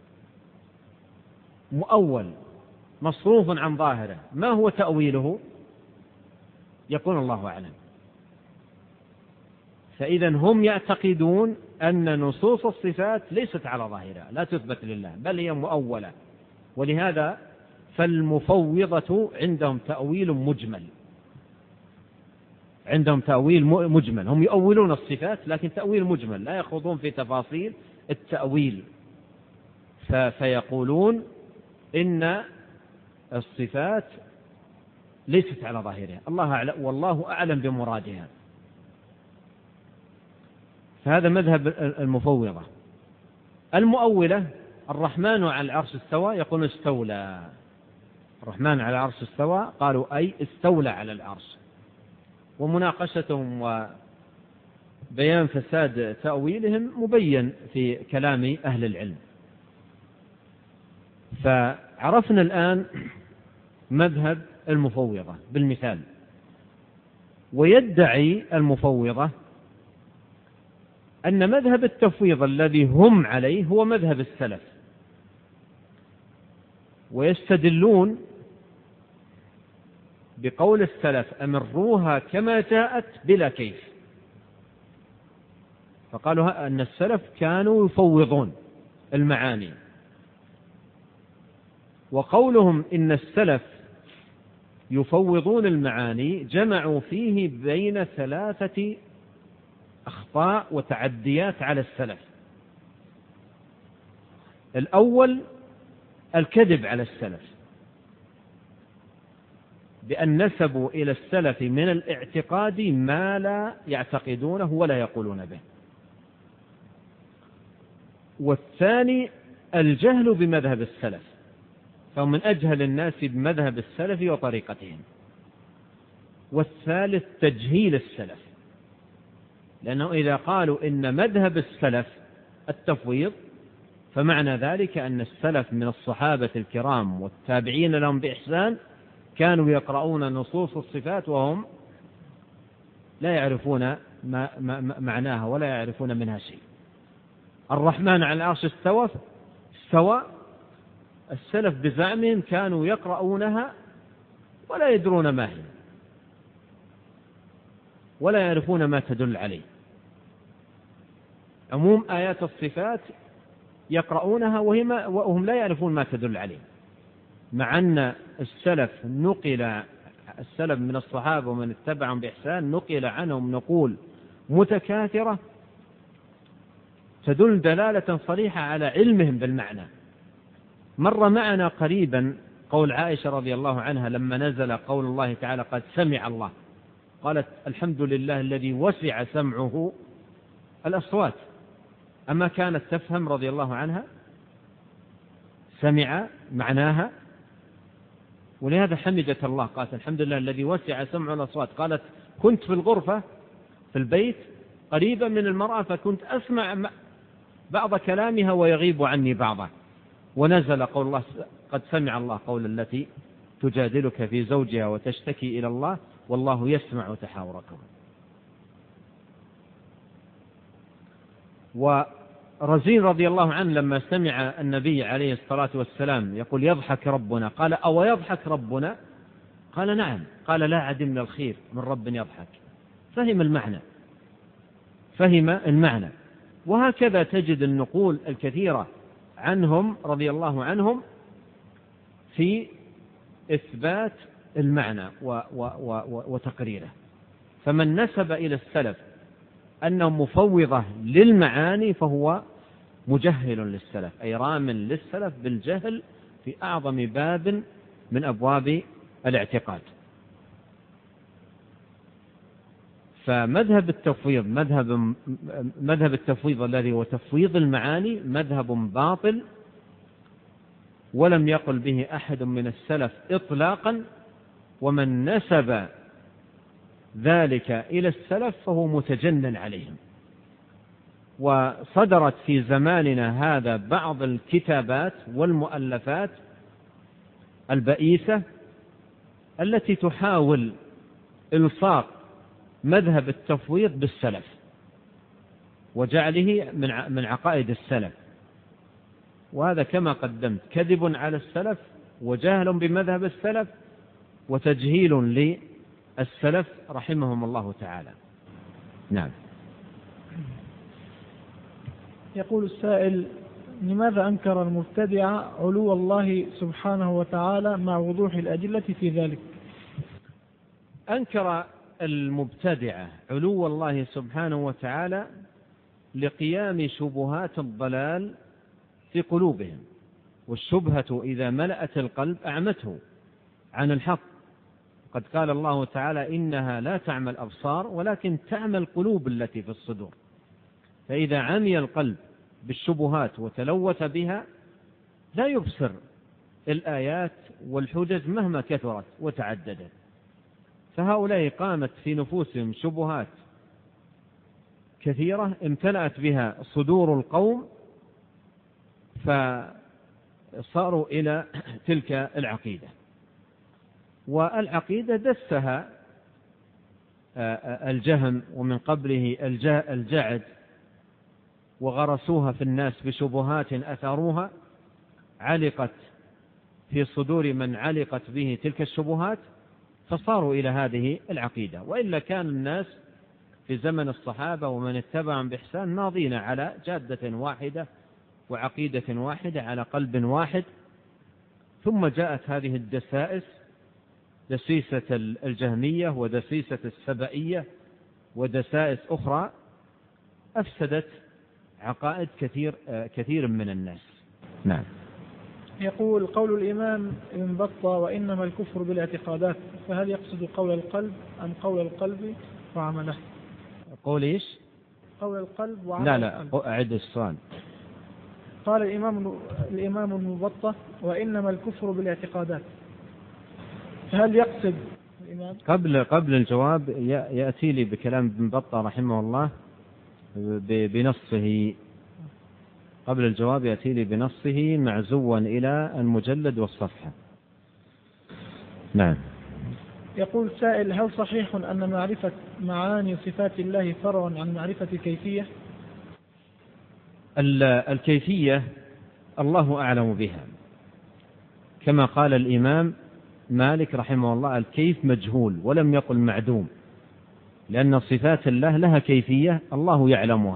S1: مؤول مصروف عن ظاهره. ما هو تأويله؟ يقول الله أعلم. فإذا هم يعتقدون أن نصوص الصفات ليست على ظاهرها، لا تثبت لله، بل هي مؤولة. ولهذا فالمفوضة عندهم تأويل مجمل، عندهم تأويل مجمل، هم يؤولون الصفات لكن تأويل مجمل، لا يخوضون في تفاصيل التأويل. فيقولون إن الصفات ليست على ظاهرها، الله أعلم والله أعلم بمرادها. فهذا مذهب المفوضة. المؤولة الرحمن على العرش استوى يقولون استولى. الرحمن على العرش استوى قالوا أي استولى على العرش. ومناقشتهم وبيان فساد تأويلهم مبين في كلام أهل العلم. فعرفنا الآن مذهب المفوضة بالمثال. ويدعي المفوضة أن مذهب التفويض الذي هم عليه هو مذهب السلف، ويستدلون بقول السلف أمروها كما جاءت بلا كيف. فقالوا أن السلف كانوا يفوضون المعاني، وقولهم إن السلف يفوضون المعاني جمعوا فيه بين 3 أخطاء وتعديات على السلف. الأول الكذب على السلف بأن نسبوا إلى السلف من الاعتقاد ما لا يعتقدونه ولا يقولون به. والثاني الجهل بمذهب السلف، فهم من أجهل الناس بمذهب السلف وطريقتهم. والثالث تجهيل السلف، لأنه إذا قالوا إن مذهب السلف التفويض فمعنى ذلك أن السلف من الصحابة الكرام والتابعين لهم بإحسان كانوا يقرؤون نصوص الصفات وهم لا يعرفون معناها ولا يعرفون منها شيء. الرحمن على العرش استوى السلف بزعمهم كانوا يقرؤونها ولا يدرون ما هي ولا يعرفون ما تدل عليه. عموم آيات الصفات يقرؤونها وهم لا يعرفون ما تدل عليه، مع أن السلف من الصحابة ومن اتبعهم بإحسان نقل عنهم نقول متكاثرة تدل دلالة صريحة على علمهم بالمعنى. مر معنا قريبا قول عائشة رضي الله عنها لما نزل قول الله تعالى قد سمع الله، قالت الحمد لله الذي وسع سمعه الأصوات. أما كانت تفهم رضي الله عنها سمع معناها، ولهذا حمدت الله قالت الحمد لله الذي وسع سمع الأصوات. قالت كنت في الغرفة في البيت قريبا من المرأة فكنت أسمع بعض كلامها ويغيب عني بعضه، ونزل قول الله قد سمع الله قول التي تجادلك في زوجها وتشتكي إلى الله والله يسمع تحاوركم. ورزين رضي الله عنه لما سمع النبي عليه الصلاة والسلام يقول يضحك ربنا قال أو يضحك ربنا؟ قال نعم. قال لا عدمنا الخير من رب يضحك. فهم المعنى. وهكذا تجد النقول الكثيرة عنهم رضي الله عنهم في إثبات المعنى وتقريره. فمن نسب إلى السلف أنه مفوضة للمعاني فهو مجهل للسلف، أي رام للسلف بالجهل في أعظم باب من أبواب الاعتقاد. فمذهب التفويض مذهب التفويض الذي هو تفويض المعاني مذهب باطل، ولم يقل به أحد من السلف إطلاقا. ومن نسب ذلك إلى السلف فهو متجنن عليهم. وصدرت في زماننا هذا بعض الكتابات والمؤلفات البئيسة التي تحاول إلصاق مذهب التفويض بالسلف وجعله من عقائد السلف، وهذا كما قدمت كذب على السلف وجهل بمذهب السلف وتجهيل للسلف رحمهم الله تعالى. نعم.
S2: يقول السائل لماذا أنكر المبتدع علو الله سبحانه وتعالى مع وضوح الأدلة في ذلك؟
S1: أنكر المبتدعة علو الله سبحانه وتعالى لقيام شبهات الضلال في قلوبهم، والشبهة إذا ملأت القلب أعمته عن الحق. قد قال الله تعالى إنها لا تعمى الأبصار ولكن تعمى القلوب التي في الصدور. فإذا عمي القلب بالشبهات وتلوث بها لا يبصر الآيات والحجج مهما كثرت وتعددت، فهؤلاء قامت في نفوسهم شبهات كثيرة امتلأت بها صدور القوم، فصاروا إلى تلك العقيدة. والعقيدة دسها الجهم ومن قبله الجعد، وغرسوها في الناس بشبهات أثاروها، علقت في صدور من علقت به تلك الشبهات، فصاروا إلى هذه العقيدة. وإلا كان الناس في زمن الصحابة ومن اتبعهم بإحسان ماضين على جادة واحدة وعقيدة واحدة على قلب واحد، ثم جاءت هذه الدسائس، دسيسة الجهمية ودسيسة السبائية ودسائس أخرى، أفسدت عقائد كثير من الناس. نعم.
S2: يقول قول الإمام ابن بطة وإنما الكفر بالاعتقادات، فهل يقصد قول القلب أم قول القلب وعمله؟
S1: قول إيش؟
S2: قول القلب وعمل
S1: لا
S2: القلب.
S1: أعد السؤال.
S2: قال الإمام ابن بطة وإنما الكفر بالاعتقادات، فهل يقصد الإمام؟
S1: قبل الجواب يأتي لي بكلام ابن بطة رحمه الله بنصه، قبل الجواب يأتي لي بنصه معزوا إلى المجلد والصفحة. نعم.
S2: يقول سائل هل صحيح أن معرفة معاني صفات الله فرع عن معرفة الكيفية؟
S1: الكيفية الله أعلم بها، كما قال الإمام مالك رحمه الله الكيف مجهول ولم يقل معدوم، لأن صفات الله لها كيفية الله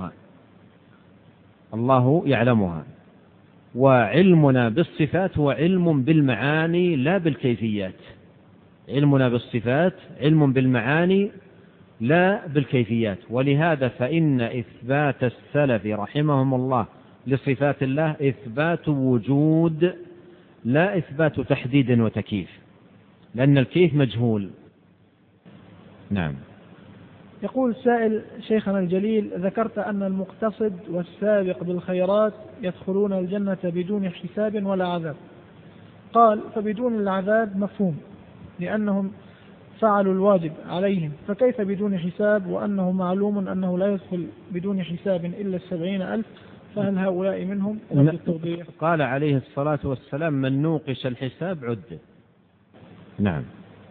S1: يعلمها، وعلمنا بالصفات هو علم بالمعاني لا بالكيفيات. علمنا بالصفات علم بالمعاني لا بالكيفيات. ولهذا فإن إثبات السلف رحمهم الله لصفات الله إثبات وجود لا إثبات تحديد وتكييف، لأن الكيف مجهول. نعم.
S2: يقول سائل شيخنا الجليل ذكرت أن المقتصد والسابق بالخيرات يدخلون الجنة بدون حساب ولا عذاب، قال فبدون العذاب مفهوم لأنهم فعلوا الواجب عليهم، فكيف بدون حساب وأنه معلوم أنه لا يدخل بدون حساب إلا 70,000، فهل هؤلاء منهم؟
S1: قال عليه الصلاة والسلام من نوقش الحساب عد. نعم.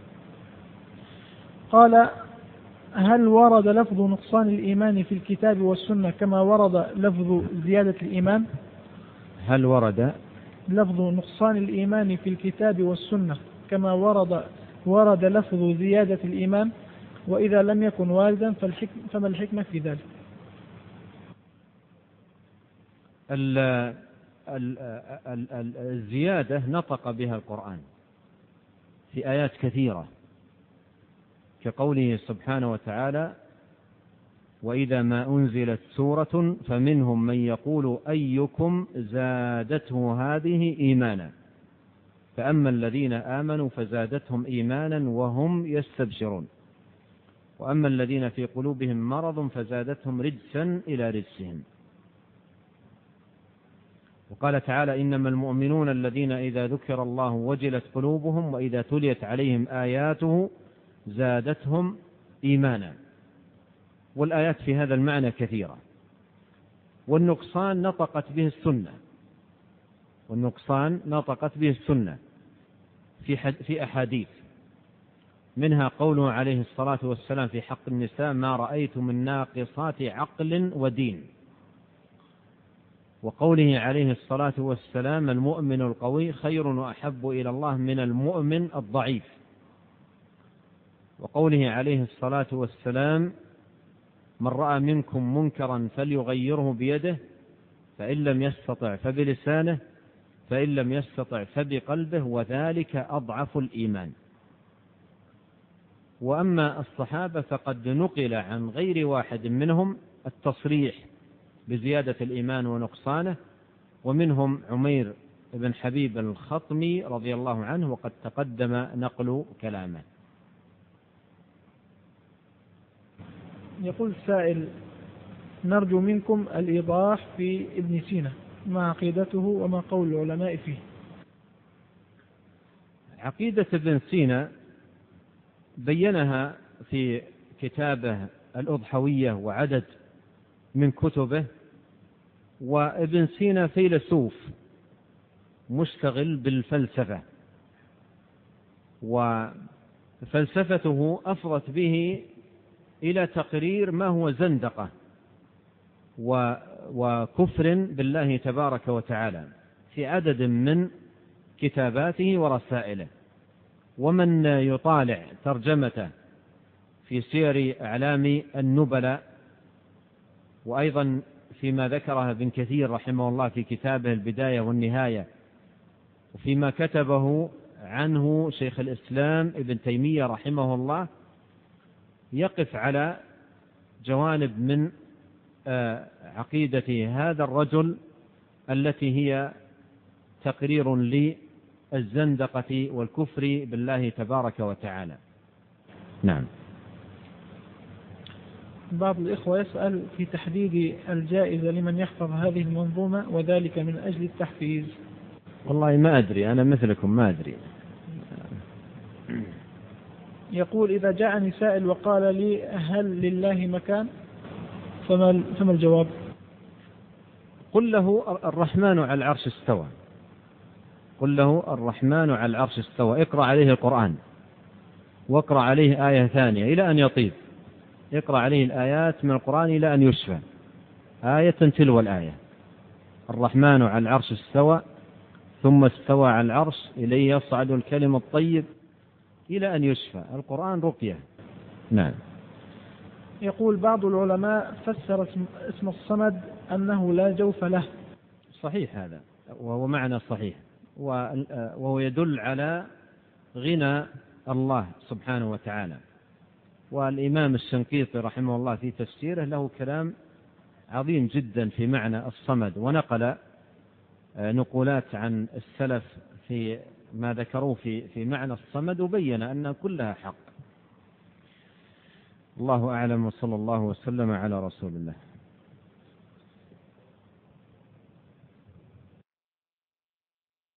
S2: قال هل ورد لفظ نقصان الإيمان في الكتاب والسنة كما ورد لفظ زيادة الإيمان؟
S1: هل ورد
S2: لفظ نقصان الإيمان في الكتاب والسنة كما ورد لفظ زيادة الإيمان؟ وإذا لم يكن واردا فما الحكمة في ذلك؟
S1: الزيادة نطق بها القرآن في آيات كثيرة، كقوله سبحانه وتعالى وإذا ما أنزلت سورة فمنهم من يقول أيكم زادته هذه إيمانا، فأما الذين آمنوا فزادتهم إيمانا وهم يستبشرون، وأما الذين في قلوبهم مرض فزادتهم رجسا إلى رجسهم. وقال تعالى إنما المؤمنون الذين إذا ذكر الله وجلت قلوبهم وإذا تليت عليهم آياته زادتهم إيمانا. والآيات في هذا المعنى كثيرة. والنقصان نطقت به السنة في أحاديث، منها قوله عليه الصلاة والسلام في حق النساء ما رأيت من ناقصات عقل ودين، وقوله عليه الصلاة والسلام المؤمن القوي خير وأحب إلى الله من المؤمن الضعيف، وقوله عليه الصلاة والسلام من رأى منكم منكرا فليغيره بيده فإن لم يستطع فبلسانه فإن لم يستطع فبقلبه وذلك أضعف الإيمان. وأما الصحابة فقد نقل عن غير واحد منهم التصريح بزيادة الإيمان ونقصانه، ومنهم عمير بن حبيب الخطمي رضي الله عنه، وقد تقدم نقل كلامه.
S2: يقول السائل نرجو منكم الإيضاح في ابن سينا، ما عقيدته وما قول العلماء فيه؟
S1: عقيدة ابن سينا بينها في كتابه الأضحوية وعدد من كتبه. وابن سينا فيلسوف مشتغل بالفلسفة، وفلسفته أفضت به إلى تقرير ما هو زندقة وكفر بالله تبارك وتعالى في عدد من كتاباته ورسائله. ومن يطالع ترجمته في سير أعلام النبلاء، وأيضا فيما ذكره ابن كثير رحمه الله في كتابه البداية والنهاية، وفيما كتبه عنه شيخ الإسلام ابن تيمية رحمه الله، يقف على جوانب من عقيدة هذا الرجل التي هي تقرير للزندقة والكفر بالله تبارك وتعالى. نعم.
S2: بعض الإخوة يسأل في تحديد الجائزة لمن يحفظ هذه المنظومة وذلك من أجل التحفيز.
S1: والله ما أدري، أنا مثلكم ما أدري.
S2: يقول: إذا جاءني سائل وقال لي هل لله مكان، فما الجواب؟
S1: قل له الرحمن على العرش استوى. قل له الرحمن على العرش استوى. اقرأ عليه القرآن، واقرأ عليه آية ثانية إلى أن يطيب. اقرأ عليه الآيات من القرآن إلى أن يشفى آية تلو الآية. الرحمن على العرش استوى، ثم استوى على العرش، إليه يصعد الكلم الطيب، إلى أن يشفى. القرآن رقية. نعم.
S2: يقول: بعض العلماء فسر اسم الصمد أنه لا جوف له.
S1: صحيح هذا، وهو معنى صحيح، وهو يدل على غنى الله سبحانه وتعالى. والإمام الشنقيطي رحمه الله في تفسيره له كلام عظيم جدا في معنى الصمد، ونقل نقولات عن السلف في ما ذكروه في معنى الصمد، وبين أن كلها حق. الله أعلم، وصلى الله وسلم على رسول الله.